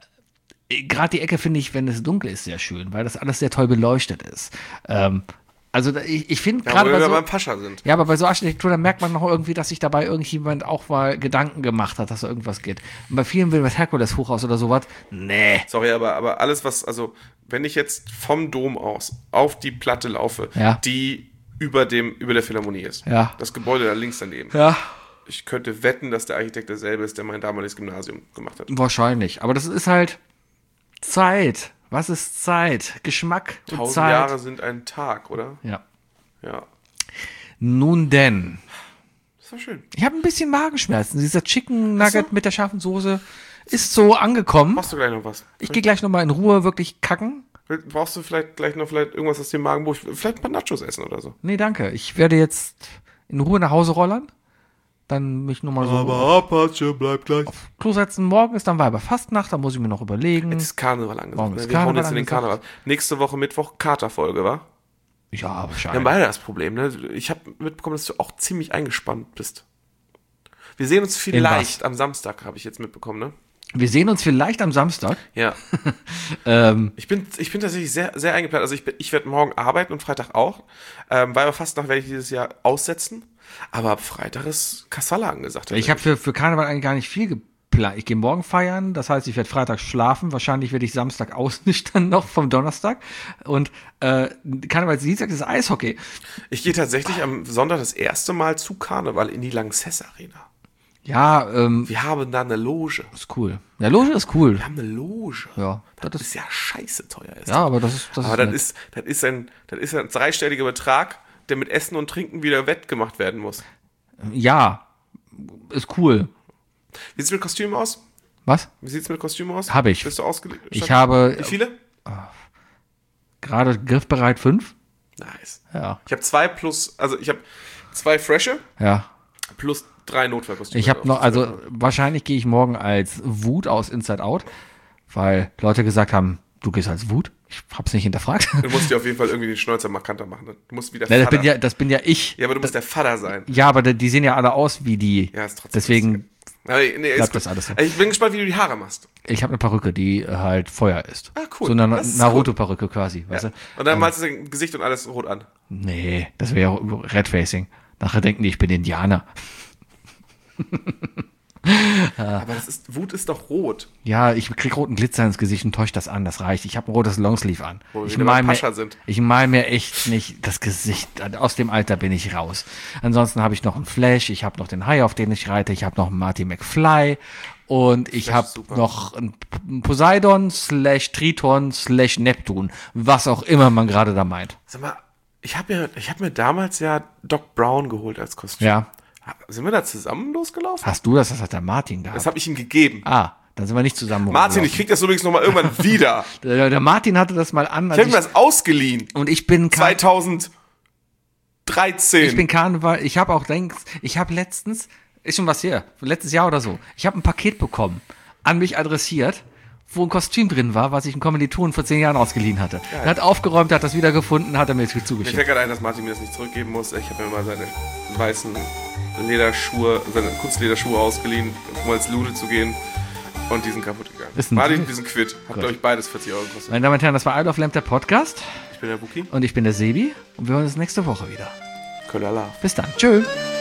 gerade die Ecke finde ich, wenn es dunkel ist, sehr schön, weil das alles sehr toll beleuchtet ist. Ähm, also da- ich, ich finde Ja, gerade wo bei wir so, beim Pascha sind. ja, aber bei so Architektur, da merkt man noch irgendwie, dass sich dabei irgendjemand auch mal Gedanken gemacht hat, dass da irgendwas geht. Und bei vielen will das Herkules Hochhaus oder sowas, nee. Sorry, aber, aber alles, was, also, wenn ich jetzt vom Dom aus auf die Platte laufe, Ja. die über dem, über der Philharmonie ist. Ja. Das Gebäude da links daneben. Ja, Ich könnte wetten, dass der Architekt derselbe ist, der mein damaliges Gymnasium gemacht hat. wahrscheinlich. Aber das ist halt Zeit. Was ist Zeit? Geschmack und Tausend Zeit. Jahre sind ein Tag, oder? Ja. Ja. Nun denn. Das war schön. Ich habe ein bisschen Magenschmerzen. Dieser Chicken Ach so. Nugget mit der scharfen Soße ist so angekommen. Machst du gleich noch was? Ich gehe gleich nochmal in Ruhe wirklich kacken. Brauchst du vielleicht gleich noch vielleicht irgendwas aus dem Magenbuch? Vielleicht ein paar Nachos essen oder so. Nee, danke. Ich werde jetzt in Ruhe nach Hause rollern. Dann mich nochmal so Apache bleibt gleich. Klo setzen. Morgen ist dann Weiberfastnacht, da muss ich mir noch überlegen. Jetzt ist Karneval angesagt. Morgen Ne? ist Wir hauen Karneval jetzt in den angesagt. Karneval. Nächste Woche Mittwoch Katerfolge, wa? Ja, Wir haben wahrscheinlich. beide das Problem, ne? Ich habe mitbekommen, dass du auch ziemlich eingespannt bist. Wir sehen uns vielleicht am Samstag, habe ich jetzt mitbekommen, ne? Wir sehen uns vielleicht am Samstag. Ja. Ähm, Ich bin, ich bin tatsächlich sehr, sehr eingeplant. Also ich, bin- ich werde morgen arbeiten und Freitag auch. Ähm, Weiberfastnacht werde ich dieses Jahr aussetzen. Aber ab Freitag ist Kassala angesagt. ich habe für, für Karneval eigentlich gar nicht viel Plan. Ich gehe morgen feiern, das heißt, ich werde Freitag schlafen. Wahrscheinlich werde ich Samstag ausnüchtern noch vom Donnerstag. Und äh, Karneval Dienstag ist Eishockey. Ich gehe tatsächlich am Sonntag das erste Mal zu Karneval in die Lanxess Arena. Ja, ähm, Wir haben da eine Loge. ist cool. Ja, Loge ist cool. Wir haben eine Loge. Ja, das, das ist ja scheiße teuer. Ist Ja, aber das ist das aber ist das nett. ist, das ist ein, das ist ein dreistelliger Betrag, der mit Essen und Trinken wieder wettgemacht werden muss. Ja, ist cool. Wie sieht's mit Kostümen aus? Was? Wie sieht's mit Kostümen aus? Hab ich. Bist du ausgelegt? Ich habe Wie viele? gerade griffbereit fünf. Nice. Ja. Ich habe zwei plus, also ich habe zwei frische Ja. plus drei Notfallkostüme. Ich habe noch, also wahrscheinlich gehe ich morgen als Wut aus Inside Out, weil Leute gesagt haben, du gehst als Wut. Ich hab's nicht hinterfragt. Du musst dir auf jeden Fall irgendwie den Schnäuzer markanter machen. Du musst wieder Ne, das Vater. bin ja, das bin ja ich. Ja, aber du musst der Vater sein. Ja, aber die sehen ja alle aus wie die. Ja, ist trotzdem Deswegen, Aber, nee, ist bleibt gut. das alles so. Ich bin gespannt, wie du die Haare machst. ich habe eine Perücke, die äh, halt Feuer ist. Ah, cool. So eine Das ist Naruto-Perücke quasi, weißt Ja. du? Und dann malst du dein Gesicht und alles rot an. Nee, das wäre ja Redfacing. Nachher denken die, ich bin Indianer. Aber das ist, Wut ist doch rot. Ja, ich krieg roten Glitzer ins Gesicht und täusch das an, das reicht. Ich habe ein rotes Longsleeve an. Wo wir Ich wieder mal, beim mir, Pascha sind. ich mal mir echt nicht das Gesicht. Aus dem Alter bin ich raus. Ansonsten habe ich noch einen Flash, ich habe noch den Hai, auf den ich reite, ich habe noch einen Marty McFly und ich Flash habe ist super. noch einen P- Poseidon slash Triton slash Neptun, was auch immer man gerade da meint. Sag mal, ich habe mir, ich hab mir damals ja Doc Brown geholt als Kostüm. Ja. Sind wir da zusammen losgelaufen? Hast du das? Das hat der Martin gehabt. Das habe ich ihm gegeben. ah, dann sind wir nicht zusammen. Martin, ich krieg das übrigens nochmal irgendwann wieder. der, der Martin hatte das mal an. Ich als habe mir das ausgeliehen. und ich bin Kar- zweitausenddreizehn. Ich bin Karneval, ich habe auch längst, ich habe letztens, ist schon was her, letztes Jahr oder so, ich habe ein Paket bekommen, an mich adressiert, wo ein Kostüm drin war, was ich einem Kommilitonen vor zehn Jahren ausgeliehen hatte. Er hat aufgeräumt, hat das wiedergefunden, hat er mir Mir fällt zugeschickt. gerade ein, dass Martin mir das nicht zurückgeben muss. Ich habe mir mal seine weißen Lederschuhe, seine Kunstlederschuhe ausgeliehen, um als Lude zu gehen. Und die sind kaputt gegangen. Ist ein- Martin, die sind quitt. Hat, Gut. glaube ich, beides vierzig Euro gekostet. Meine Damen und Herren, das war Isle of Lamp, der Podcast. Ich bin der Wookie. Und ich bin der Sebi. Und wir hören uns nächste Woche wieder. Köller. Bis dann. Tschö.